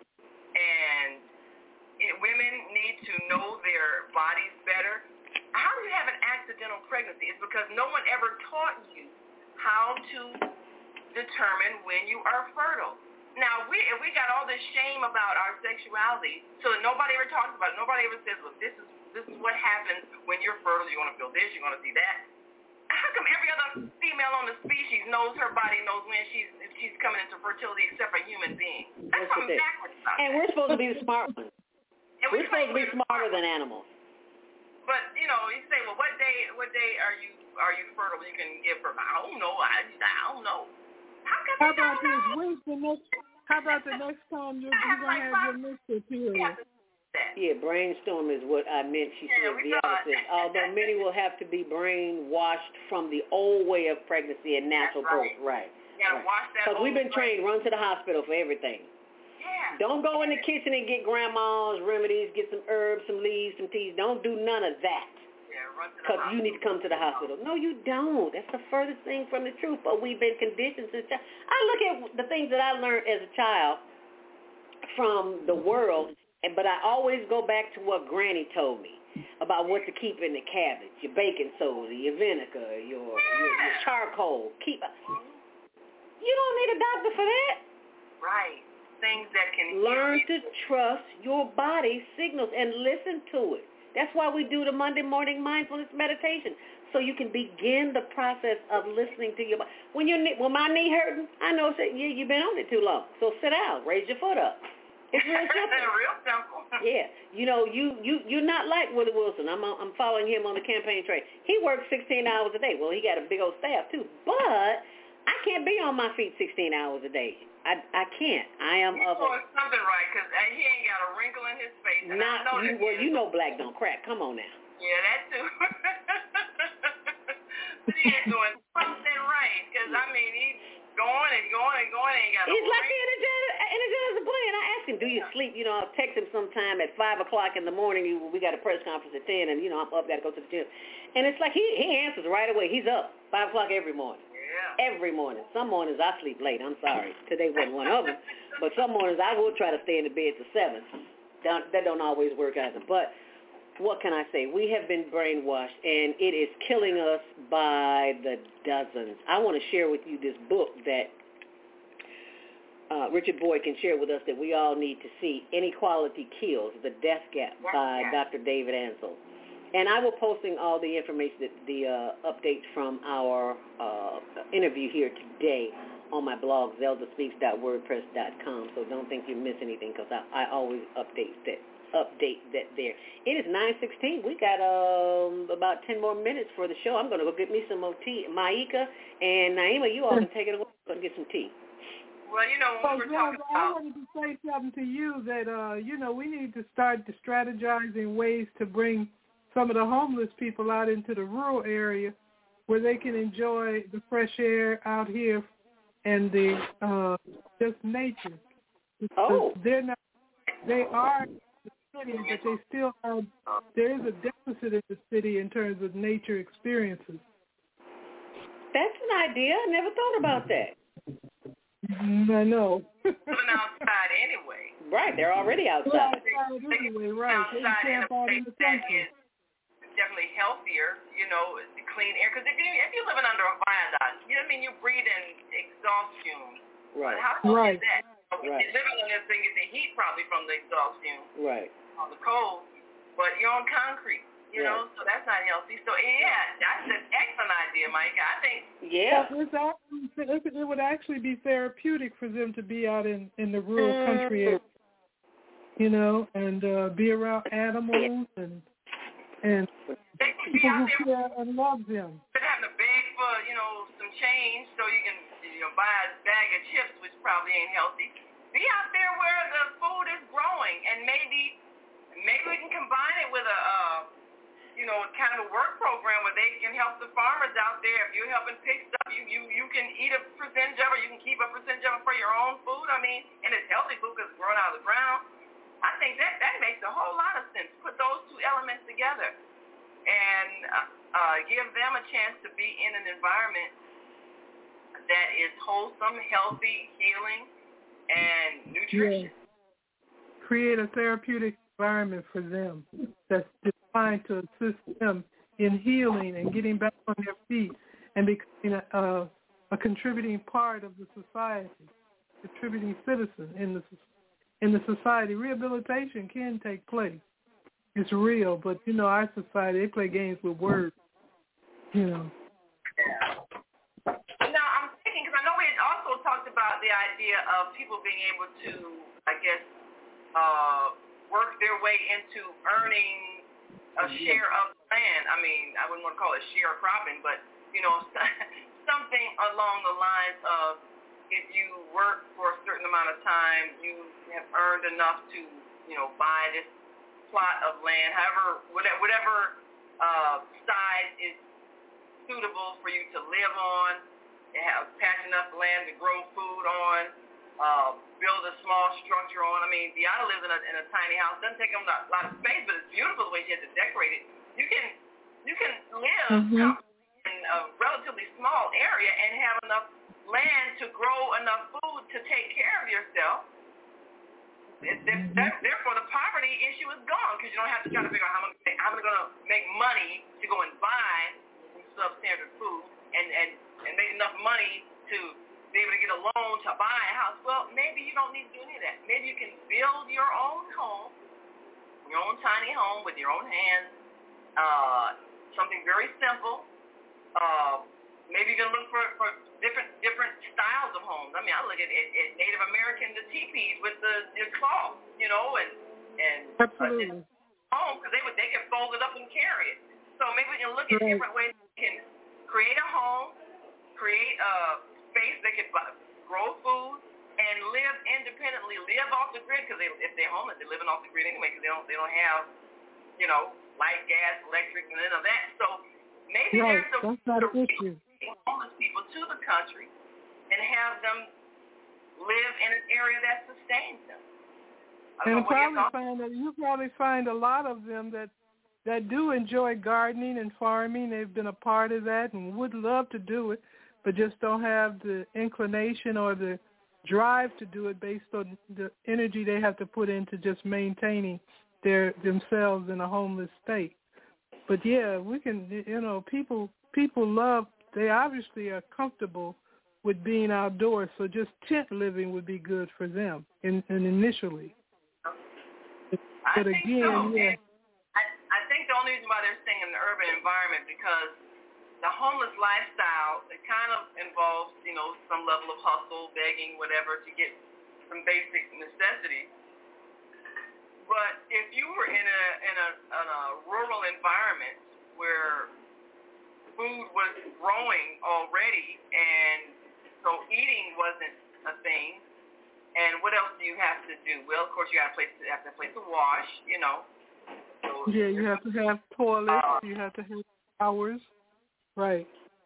and it, women need to know their bodies better. How do you have an accidental pregnancy? It's because no one ever taught you how to determine when you are fertile. Now, we if we got all this shame about our sexuality, so that nobody ever talks about it, nobody ever says, well, this is this is what happens when you're fertile. You're going to feel this, you're going to see that. How come every other female on the species knows her body knows when she's she's coming into fertility except for human beings? That's Yes, something backwards about And that. we're supposed to be smart. And we're supposed to be smarter than animals. But you know, you say, well, what day what day are you are you fertile? You can give birth. I don't know. I I don't know. How, how about this? When's the next? How about the next time you're, you're going to have your mixer period? Yeah, brainstorm is what I meant, she yeah, said. Viata said, although many will have to be brainwashed from the old way of pregnancy and natural right. birth. Right. You gotta right. watch that. Because we've been trained, run to the hospital for everything. Yeah. Don't go in the kitchen and get grandma's remedies, get some herbs, some leaves, some teas. Don't do none of that. Yeah, run to the Because you need to come to the hospital. No, you don't. That's the furthest thing from the truth. But we've been conditioned since child. I look at the things that I learned as a child from the world, and but I always go back to what Granny told me about what to keep in the cabbage, your baking soda, your vinegar, your, your, your charcoal. Keep. You don't need a doctor for that. Right. Things that can learn to trust your body's signals and listen to it. That's why we do the Monday morning mindfulness meditation, so you can begin the process of listening to your body. When your knee, when my knee hurting, I know that yeah, you've been on it too long. So sit down, raise your foot up. It's real simple. real simple. Yeah, you know, you you you're not like Willie Wilson. I'm I'm following him on the campaign trail. He works sixteen hours a day. Well, he got a big old staff too, but I can't be on my feet sixteen hours a day. I I can't. I am He's of doing something right because he ain't got a wrinkle in his face. And not I know you. that Well, you know black don't crack. Come on now. Yeah, that too. But he is doing something right because I mean he's going and going and going. And ain't got He's no like the Energizer Bunny. And I asked him, "Do you sleep?" You know, I'll text him sometime at five o'clock in the morning. We got a press conference at ten, and you know I'm up, got to go to the gym. And it's like he he answers right away. He's up five o'clock every morning. Yeah. Every morning. Some mornings I sleep late. I'm sorry. Today wasn't one of them. But some mornings I will try to stay in the bed till seven. That, that don't always work either. But what can I say? We have been brainwashed, and it is killing us by the dozens. I want to share with you this book that uh, Richard Boyd can share with us that we all need to see. Inequality Kills, The Death Gap by Doctor David Ansel. And I will posting all the information, that the uh, updates from our uh, interview here today on my blog, zelda speaks dot wordpress dot com. So don't think you miss anything because I, I always update that update that there. It is nine sixteen. We got um, about ten more minutes for the show. I'm going to go get me some more tea. Maika and Naima, you all can take it away. I'm going to get some tea. Well, you know, when we were talking I about... wanted to say something to you that, uh, you know, we need to start to strategizing ways to bring some of the homeless people out into the rural area where they can enjoy the fresh air out here and the uh, just nature. Oh. They're not, they are the city, but they still have, there is a deficit in the city in terms of nature experiences. That's an idea. I never thought about that. I know. Living outside anyway. Right, they're already outside. Outside anyway, right. Outside They in a camp out place in the that country. is definitely healthier, you know, the clean air. Because if, you, if you're living under a viaduct, you know what I mean, you're breathing exhaust fumes. Right. How cold Right. is that? Right. You're living on this thing, get the heat probably from the exhaust fumes. Right. On the cold, but you're on concrete, you Right. know, so that's not healthy. So, yeah, that's an excellent idea, Mike. I think. Yeah. It's actually, it would actually be therapeutic for them to be out in, in the rural Mm. country area, you know, and uh, be around animals and and They could be people out who there care and love them. having to beg for, you know, some change so you can, you know, buy a bag of chips, which probably ain't healthy. Be out there where the food is growing, and maybe maybe we can combine it with a, uh, you know, kind of a work program where they can help the farmers out there. If you're helping pick stuff, you, you, you can eat a percentage of it, you can keep a percentage of it for your own food. I mean, and it's healthy food because it's grown out of the ground. I think that, that makes a whole lot of sense. Put those two elements together and uh, uh, give them a chance to be in an environment that is wholesome, healthy, healing, and nutritious. Yeah. Create a therapeutic environment for them that's designed to assist them in healing and getting back on their feet and becoming a, a, a contributing part of the society, contributing citizen in the in the society. Rehabilitation can take place. It's real, but, you know, our society, they play games with words, you know. Now, I'm thinking, because I know we had also talked about the idea of people being able to, I guess, uh, work their way into earning a share of the land. I mean, I wouldn't want to call it sharecropping, but, you know, something along the lines of if you work for a certain amount of time, you have earned enough to, you know, buy this plot of land, however, whatever, whatever uh, size is suitable for you to live on, have patch enough land to grow food on, uh, build a small structure on. I mean, Beata lives in a, in a tiny house. Doesn't take them a lot of space, but it's beautiful the way she has to decorate it. You can you can live mm-hmm. in a relatively small area and have enough land to grow enough food to take care of yourself. It, it, that, therefore, the poverty issue is gone because you don't have to try to figure out how I'm, how I'm going to make money to go and buy some substandard food and, and, and make enough money to be able to get a loan to buy a house. Well, maybe you don't need to do any of that. Maybe you can build your own home, your own tiny home with your own hands, uh, something very simple. Uh, maybe you can look for, for different different styles of homes. I mean, I look at, at, at Native American, the teepees with the, the cloth, you know, and and absolutely. Uh, home because they would they can fold it up and carry it. So maybe we can look at right. different ways we can create a home, create a space they can buy, grow food, and live independently, live off the grid because they, if they're homeless, they're living off the grid anyway because they don't they don't have, you know, light, gas, electric, and none of that. So maybe right. there's a That's not an issue. Homeless people to the country and have them live in an area that sustains them. And probably find that you probably find a lot of them that that do enjoy gardening and farming. They've been a part of that and would love to do it, but just don't have the inclination or the drive to do it based on the energy they have to put into just maintaining their themselves in a homeless state. But yeah, we can. You know, people people love. They obviously are comfortable with being outdoors, so just tent living would be good for them in, in initially. But I again, so. yeah. I, I think the only reason why they're staying in the urban environment because the homeless lifestyle, it kind of involves, you know, some level of hustle, begging, whatever, to get some basic necessities. But if you were in a in a, in a rural environment where food was growing already, and so eating wasn't a thing. And what else do you have to do? Well, of course, you have a place to have a place to wash. You know. So yeah, you have to have toilets. Uh, you have to have showers. Right.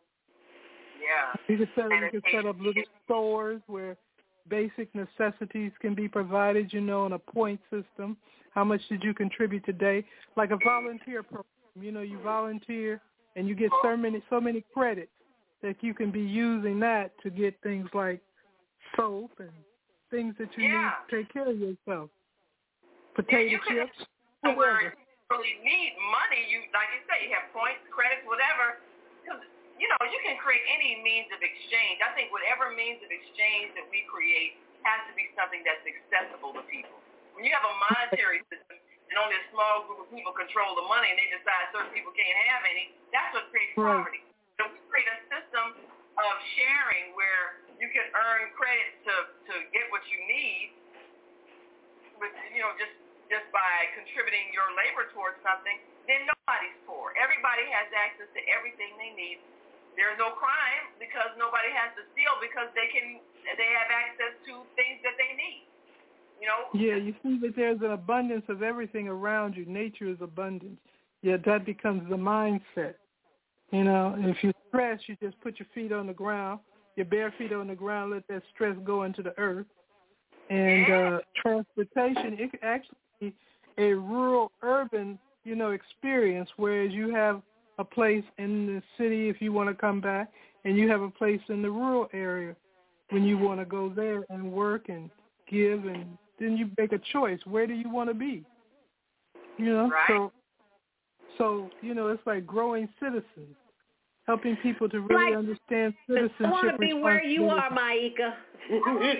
Yeah. You can set you can set up little stores where basic necessities can be provided. You know, on a point system. How much did you contribute today? Like a volunteer program. You know, you volunteer. And you get so many so many credits that you can be using that to get things like soap and things that you yeah. need to take care of yourself. Potato yeah, you chips. Can, where you really need money, you like you say, you have points, credits, whatever. Because you know you can create any means of exchange. I think whatever means of exchange that we create has to be something that's accessible to people. When you have a monetary system. And only a small group of people control the money, and they decide certain people can't have any, that's what creates right. poverty. So we create a system of sharing where you can earn credit to, to get what you need, with, you know, just, just by contributing your labor towards something, then nobody's poor. Everybody has access to everything they need. There's no crime because nobody has to steal because they can they have access to things that they need. You know? Yeah, you see that there's an abundance of everything around you. Nature is abundance. Yeah, that becomes the mindset. You know, if you stress, you just put your feet on the ground, your bare feet on the ground, let that stress go into the earth. And uh, transportation, it can actually be a rural-urban, you know, experience, whereas you have a place in the city if you want to come back, and you have a place in the rural area when you want to go there and work and give, and then you make a choice. Where do you want to be? You know, right. so so you know, it's like growing citizens, helping people to really like, understand citizenship. I want to be where you are, Maika. I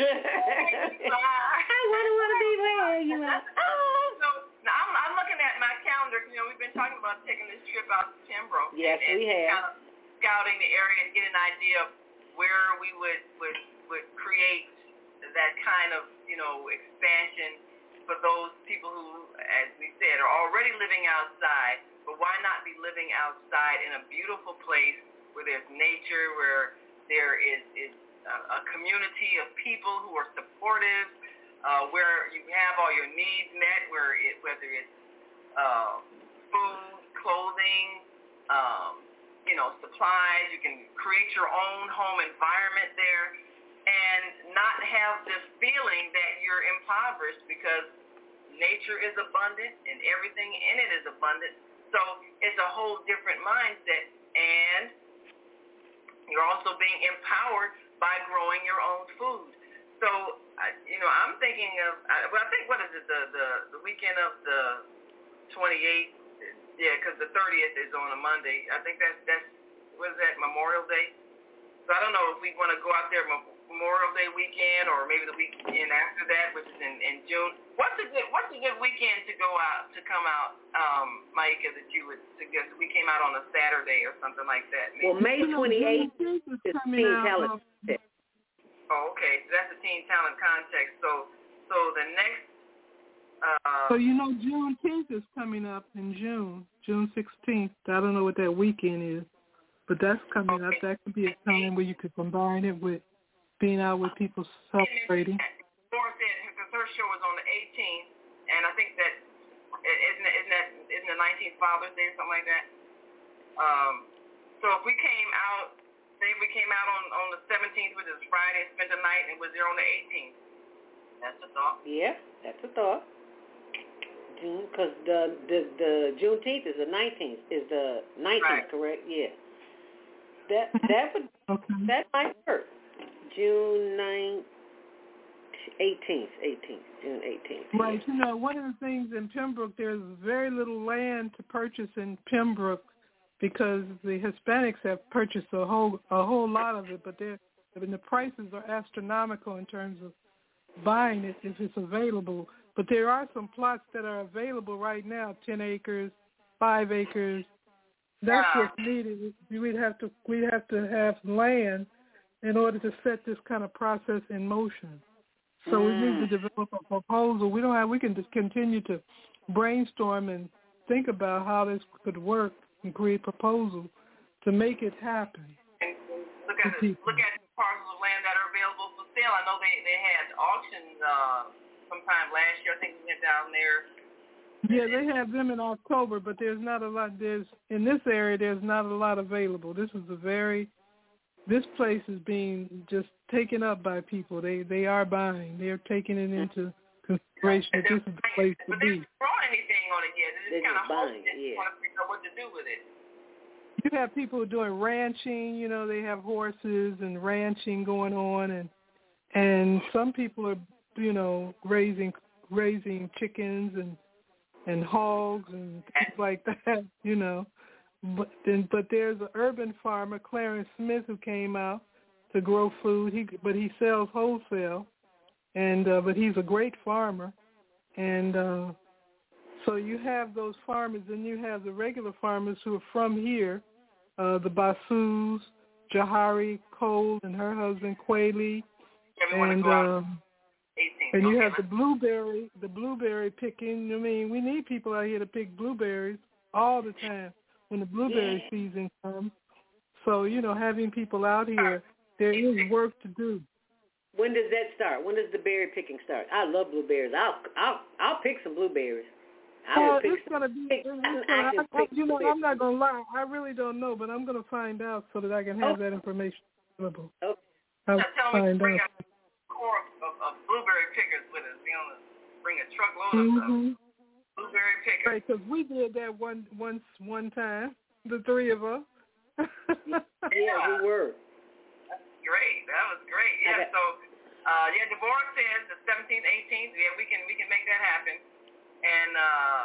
want to be where you are. Oh. So now I'm, I'm looking at my calendar. You know, we've been talking about taking this trip out to Pembroke. Yes, and, and we have. Kind of scouting the area and get an idea of where we would would would create that kind of, you know, expansion for those people who, as we said, are already living outside, but why not be living outside in a beautiful place where there's nature, where there is, is a community of people who are supportive, uh, where you have all your needs met, where it, whether it's uh, food, clothing, um, you know, supplies. You can create your own home environment there and not have this feeling that you're impoverished because nature is abundant and everything in it is abundant. So it's a whole different mindset, and you're also being empowered by growing your own food. So, uh, you know, I'm thinking of, uh, well, I think, what is it, the, the, the weekend of the twenty-eighth? Yeah, because the thirtieth is on a Monday. I think that's, that's what is that, Memorial Day? So I don't know if we want to go out there Memorial Day weekend or maybe the weekend after that, which is in, in June. What's a good What's a good weekend to go out, to come out, um, Micah, that you would suggest? We came out on a Saturday or something like that. Maybe. Well, May twenty-eighth is Teen Talent Contest. Oh, okay. So that's the Teen Talent Contest. So, so the next... Uh, so, you know, Juneteenth is coming up in June, June sixteenth. I don't know what that weekend is, but that's coming okay. up. That could be a time where you could combine it with being out with people celebrating. Laura said her show was on the eighteenth, and I think that isn't isn't that isn't the nineteenth Father's Day or something like that. Um, so if we came out, say we came out on, on the seventeenth, which is Friday, spent the night, and was there on the eighteenth. That's a thought. Yeah, that's a thought. June, because the the the Juneteenth is the nineteenth, is the nineteenth, right. Correct? Yeah. That that would okay. that might work. June ninth, eighteenth, eighteenth, June eighteenth. Right. You know, one of the things in Pembroke, there's very little land to purchase in Pembroke because the Hispanics have purchased a whole a whole lot of it, but they're and the prices are astronomical in terms of buying it if it's available. But there are some plots that are available right now, ten acres, five acres. That's what's needed. We'd have to we'd have to have land in order to set this kind of process in motion. So mm. we need to develop a proposal. We don't have. We can just continue to brainstorm and think about how this could work and create proposals to make it happen. And look at it, look at the parcels of land that are available for sale. I know they they had auctions uh, sometime last year. I think we went down there. Yeah, they have them in October, but there's not a lot. There's in this area, there's not a lot available. This is a very This place is being just taken up by people. They they are buying. They're taking it into consideration that this is the place to but be. But they're throwing anything on it yet. They're just kind of buying. hoping. They Yeah. want to figure out what to do with it. You have people doing ranching. You know, they have horses and ranching going on, and and some people are, you know, raising raising chickens and and hogs and things like that. You know. But then, but there's an urban farmer, Clarence Smith, who came out to grow food. He, but he sells wholesale, and uh, but he's a great farmer, and uh, so you have those farmers, and you have the regular farmers who are from here, uh, the Basus, Jahari Cole, and her husband Quayle, and um, and you have the blueberry, the blueberry picking. I mean, we need people out here to pick blueberries all the time when the blueberry yeah. season comes. So, you know, having people out here, there is work to do. When does that start? When does the berry picking start? I love blueberries. I'll I'll I'll pick some blueberries. I will well, pick it's some. gonna be. It's I, gonna, I I, I, you know, blueberries. I'm not gonna lie. I really don't know, but I'm gonna find out so that I can have oh. that information available. Oh. I'll tell find me to bring out. a core of, of blueberry pickers with us. We want to bring a truckload mm-hmm. of blueberry pickers. Right, because we did that one once one time. The three of us. yeah, we were. That's great. That was great. Yeah. Okay. So, uh, yeah, Deborah says the seventeenth, eighteenth. Yeah, we can we can make that happen, and uh,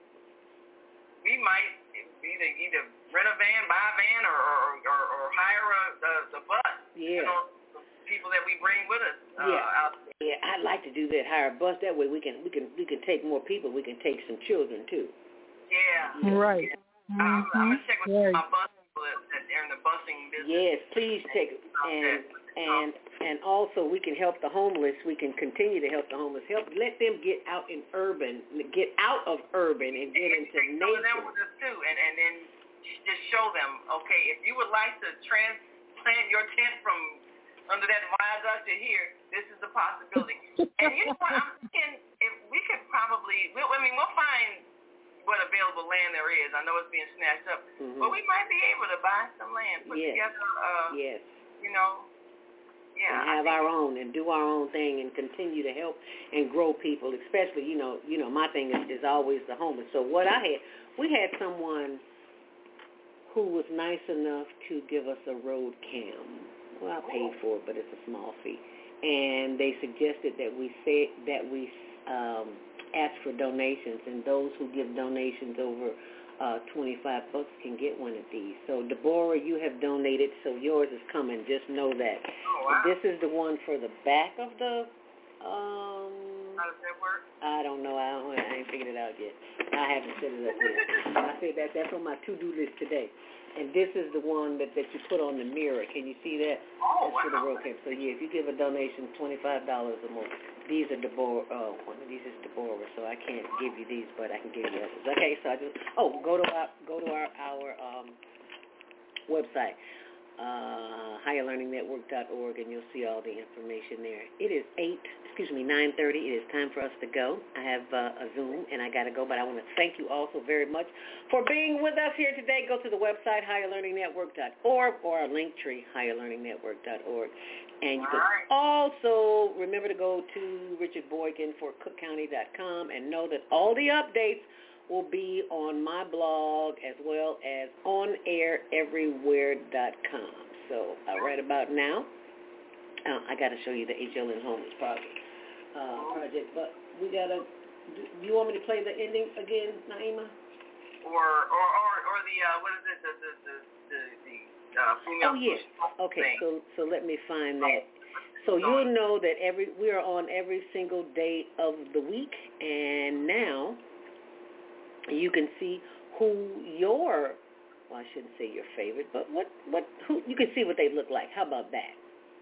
we might either either rent a van, buy a van, or or, or, or hire a, the the bus. Yeah. You know, the people that we bring with us. Uh, yeah. Out there. Yeah, I'd like to do that. Hire a bus. That way we can we can we can take more people. We can take some children too. Yeah. Right. Yeah. Mm-hmm. I'm, I'm gonna check with right. my bus people that, that are in the busing business. Yes, please check. And and and also we can help the homeless. We can continue to help the homeless. Help let them get out in urban, get out of urban and get and into take nature. Some of them with us too, and and then just show them. Okay, if you would like to transplant your tent from under that viaduct to here, this is the possibility. And you know what? I'm thinking if we could probably, we'll, I mean, we'll find what available land there is. I know it's being snatched up, mm-hmm. but we might be able to buy some land, put yes. together, uh, yes. you know, yeah, and have our own and do our own thing and continue to help and grow people, especially, you know, you know, my thing is, is always the homeless. So what I had, we had someone who was nice enough to give us a road cam. Well, I paid for it, but it's a small fee. And they suggested that we say that we um, ask for donations, and those who give donations over uh, twenty-five bucks can get one of these. So, Deborah, you have donated, so yours is coming. Just know that. Oh, wow. This is the one for the back of the... Um, How does that work? I don't know. I, don't, I ain't figured it out yet. I haven't set it up yet. I said that that's on my to-do list today. And this is the one that, that you put on the mirror. Can you see that? Oh, that's wow. for the road camp. So, yeah, if you give a donation, twenty-five dollars or more. These are Deborah. Oh, one of these is Deborah, so I can't give you these, but I can give you others. Okay, so I just, oh, go to our, go to our, our um, website, uh, higher learning network dot org, and you'll see all the information there. It is eight, excuse me, nine thirty. It is time for us to go. I have uh, a Zoom, and I got to go, but I want to thank you all so very much for being with us here today. Go to the website, higher learning network dot org, or our link tree, higher learning network dot org. And you can also remember to go to Richard Boykin for cook county dot com and know that all the updates will be on my blog as well as on air everywhere dot com. So uh, right about now, uh, I got to show you the H L N Homeless Project, uh, project. But we got to, do you want me to play the ending again, Naima? Or, or, or, or the, uh, what is it, the, the, the, the, the uh, female oh, yes. Okay, thing. so so let me find that. So you'll know that every we are on every single day of the week, and now you can see who your, well, I shouldn't say your favorite, but what, what who you can see what they look like. How about that?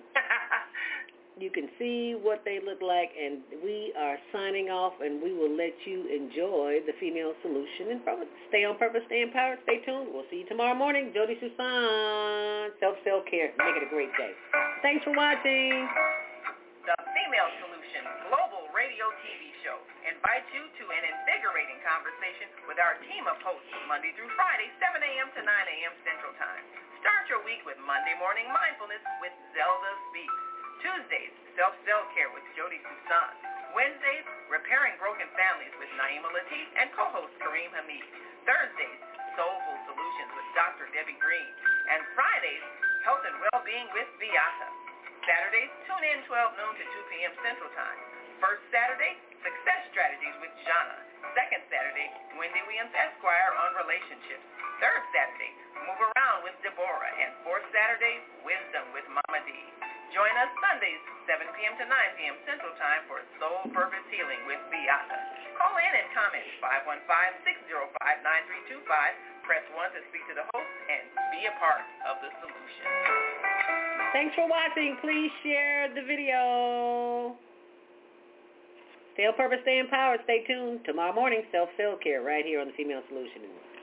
You can see what they look like, and we are signing off, and we will let you enjoy the Female Solution. And stay on purpose, stay empowered, stay tuned. We'll see you tomorrow morning. Jody Susan, self-self-care. Make it a great day. Thanks for watching. The Female Solution Global Radio T V Show invites you to an invigorating conversation with our team of hosts Monday through Friday, seven a.m. to nine a.m. Central Time. Start your week with Monday Morning Mindfulness with Zelda Speaks. Tuesdays, Self-Self-Care with Jody Susan. Wednesdays, Repairing Broken Families with Naima Latif and co-host Kareem Hamid. Thursdays, Soulful Solutions with Doctor Debbie Green. And Fridays, Health and Well-Being with Beata. Saturdays, tune in twelve noon to two p.m. Central Time. First Saturday, Success Strategies with Jana. Second Saturday, Wendy Williams Esquire on relationships. Third Saturday, Move Around with Deborah. And fourth Saturday, Wisdom with Mama D. Join us Sundays, seven p.m. to nine p.m. Central Time for Soul Purpose Healing with Beata. Call in and comment five one five, six zero five, nine three two five. Press one to speak to the host and be a part of the solution. Thanks for watching. Please share the video. Stay on purpose, stay empowered, stay tuned. Tomorrow morning, self-self-care right here on the Female Solution.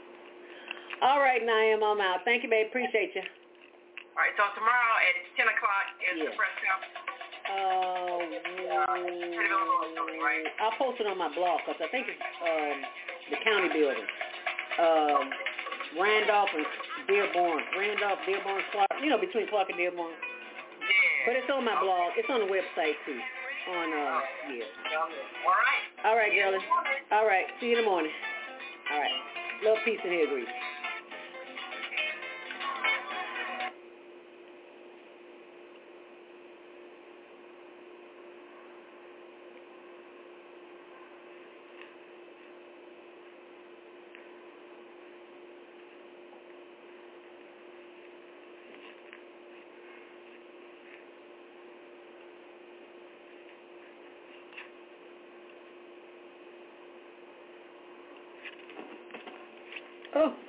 All right, Naima, I'm out. Thank you, babe. Appreciate you. All right, so tomorrow at ten o'clock is yeah. the press conference. Uh, right? I'll post it on my blog because I think it's um, the county building. Um, Randolph and Dearborn. Randolph, Dearborn, Clark. You know, between Clark and Dearborn. Yeah. But it's on my blog. It's on the website, too. On, uh, yeah. All right. All right, girlie. All right. See you in the morning. All right. Love, peace, and hair grease. Oh.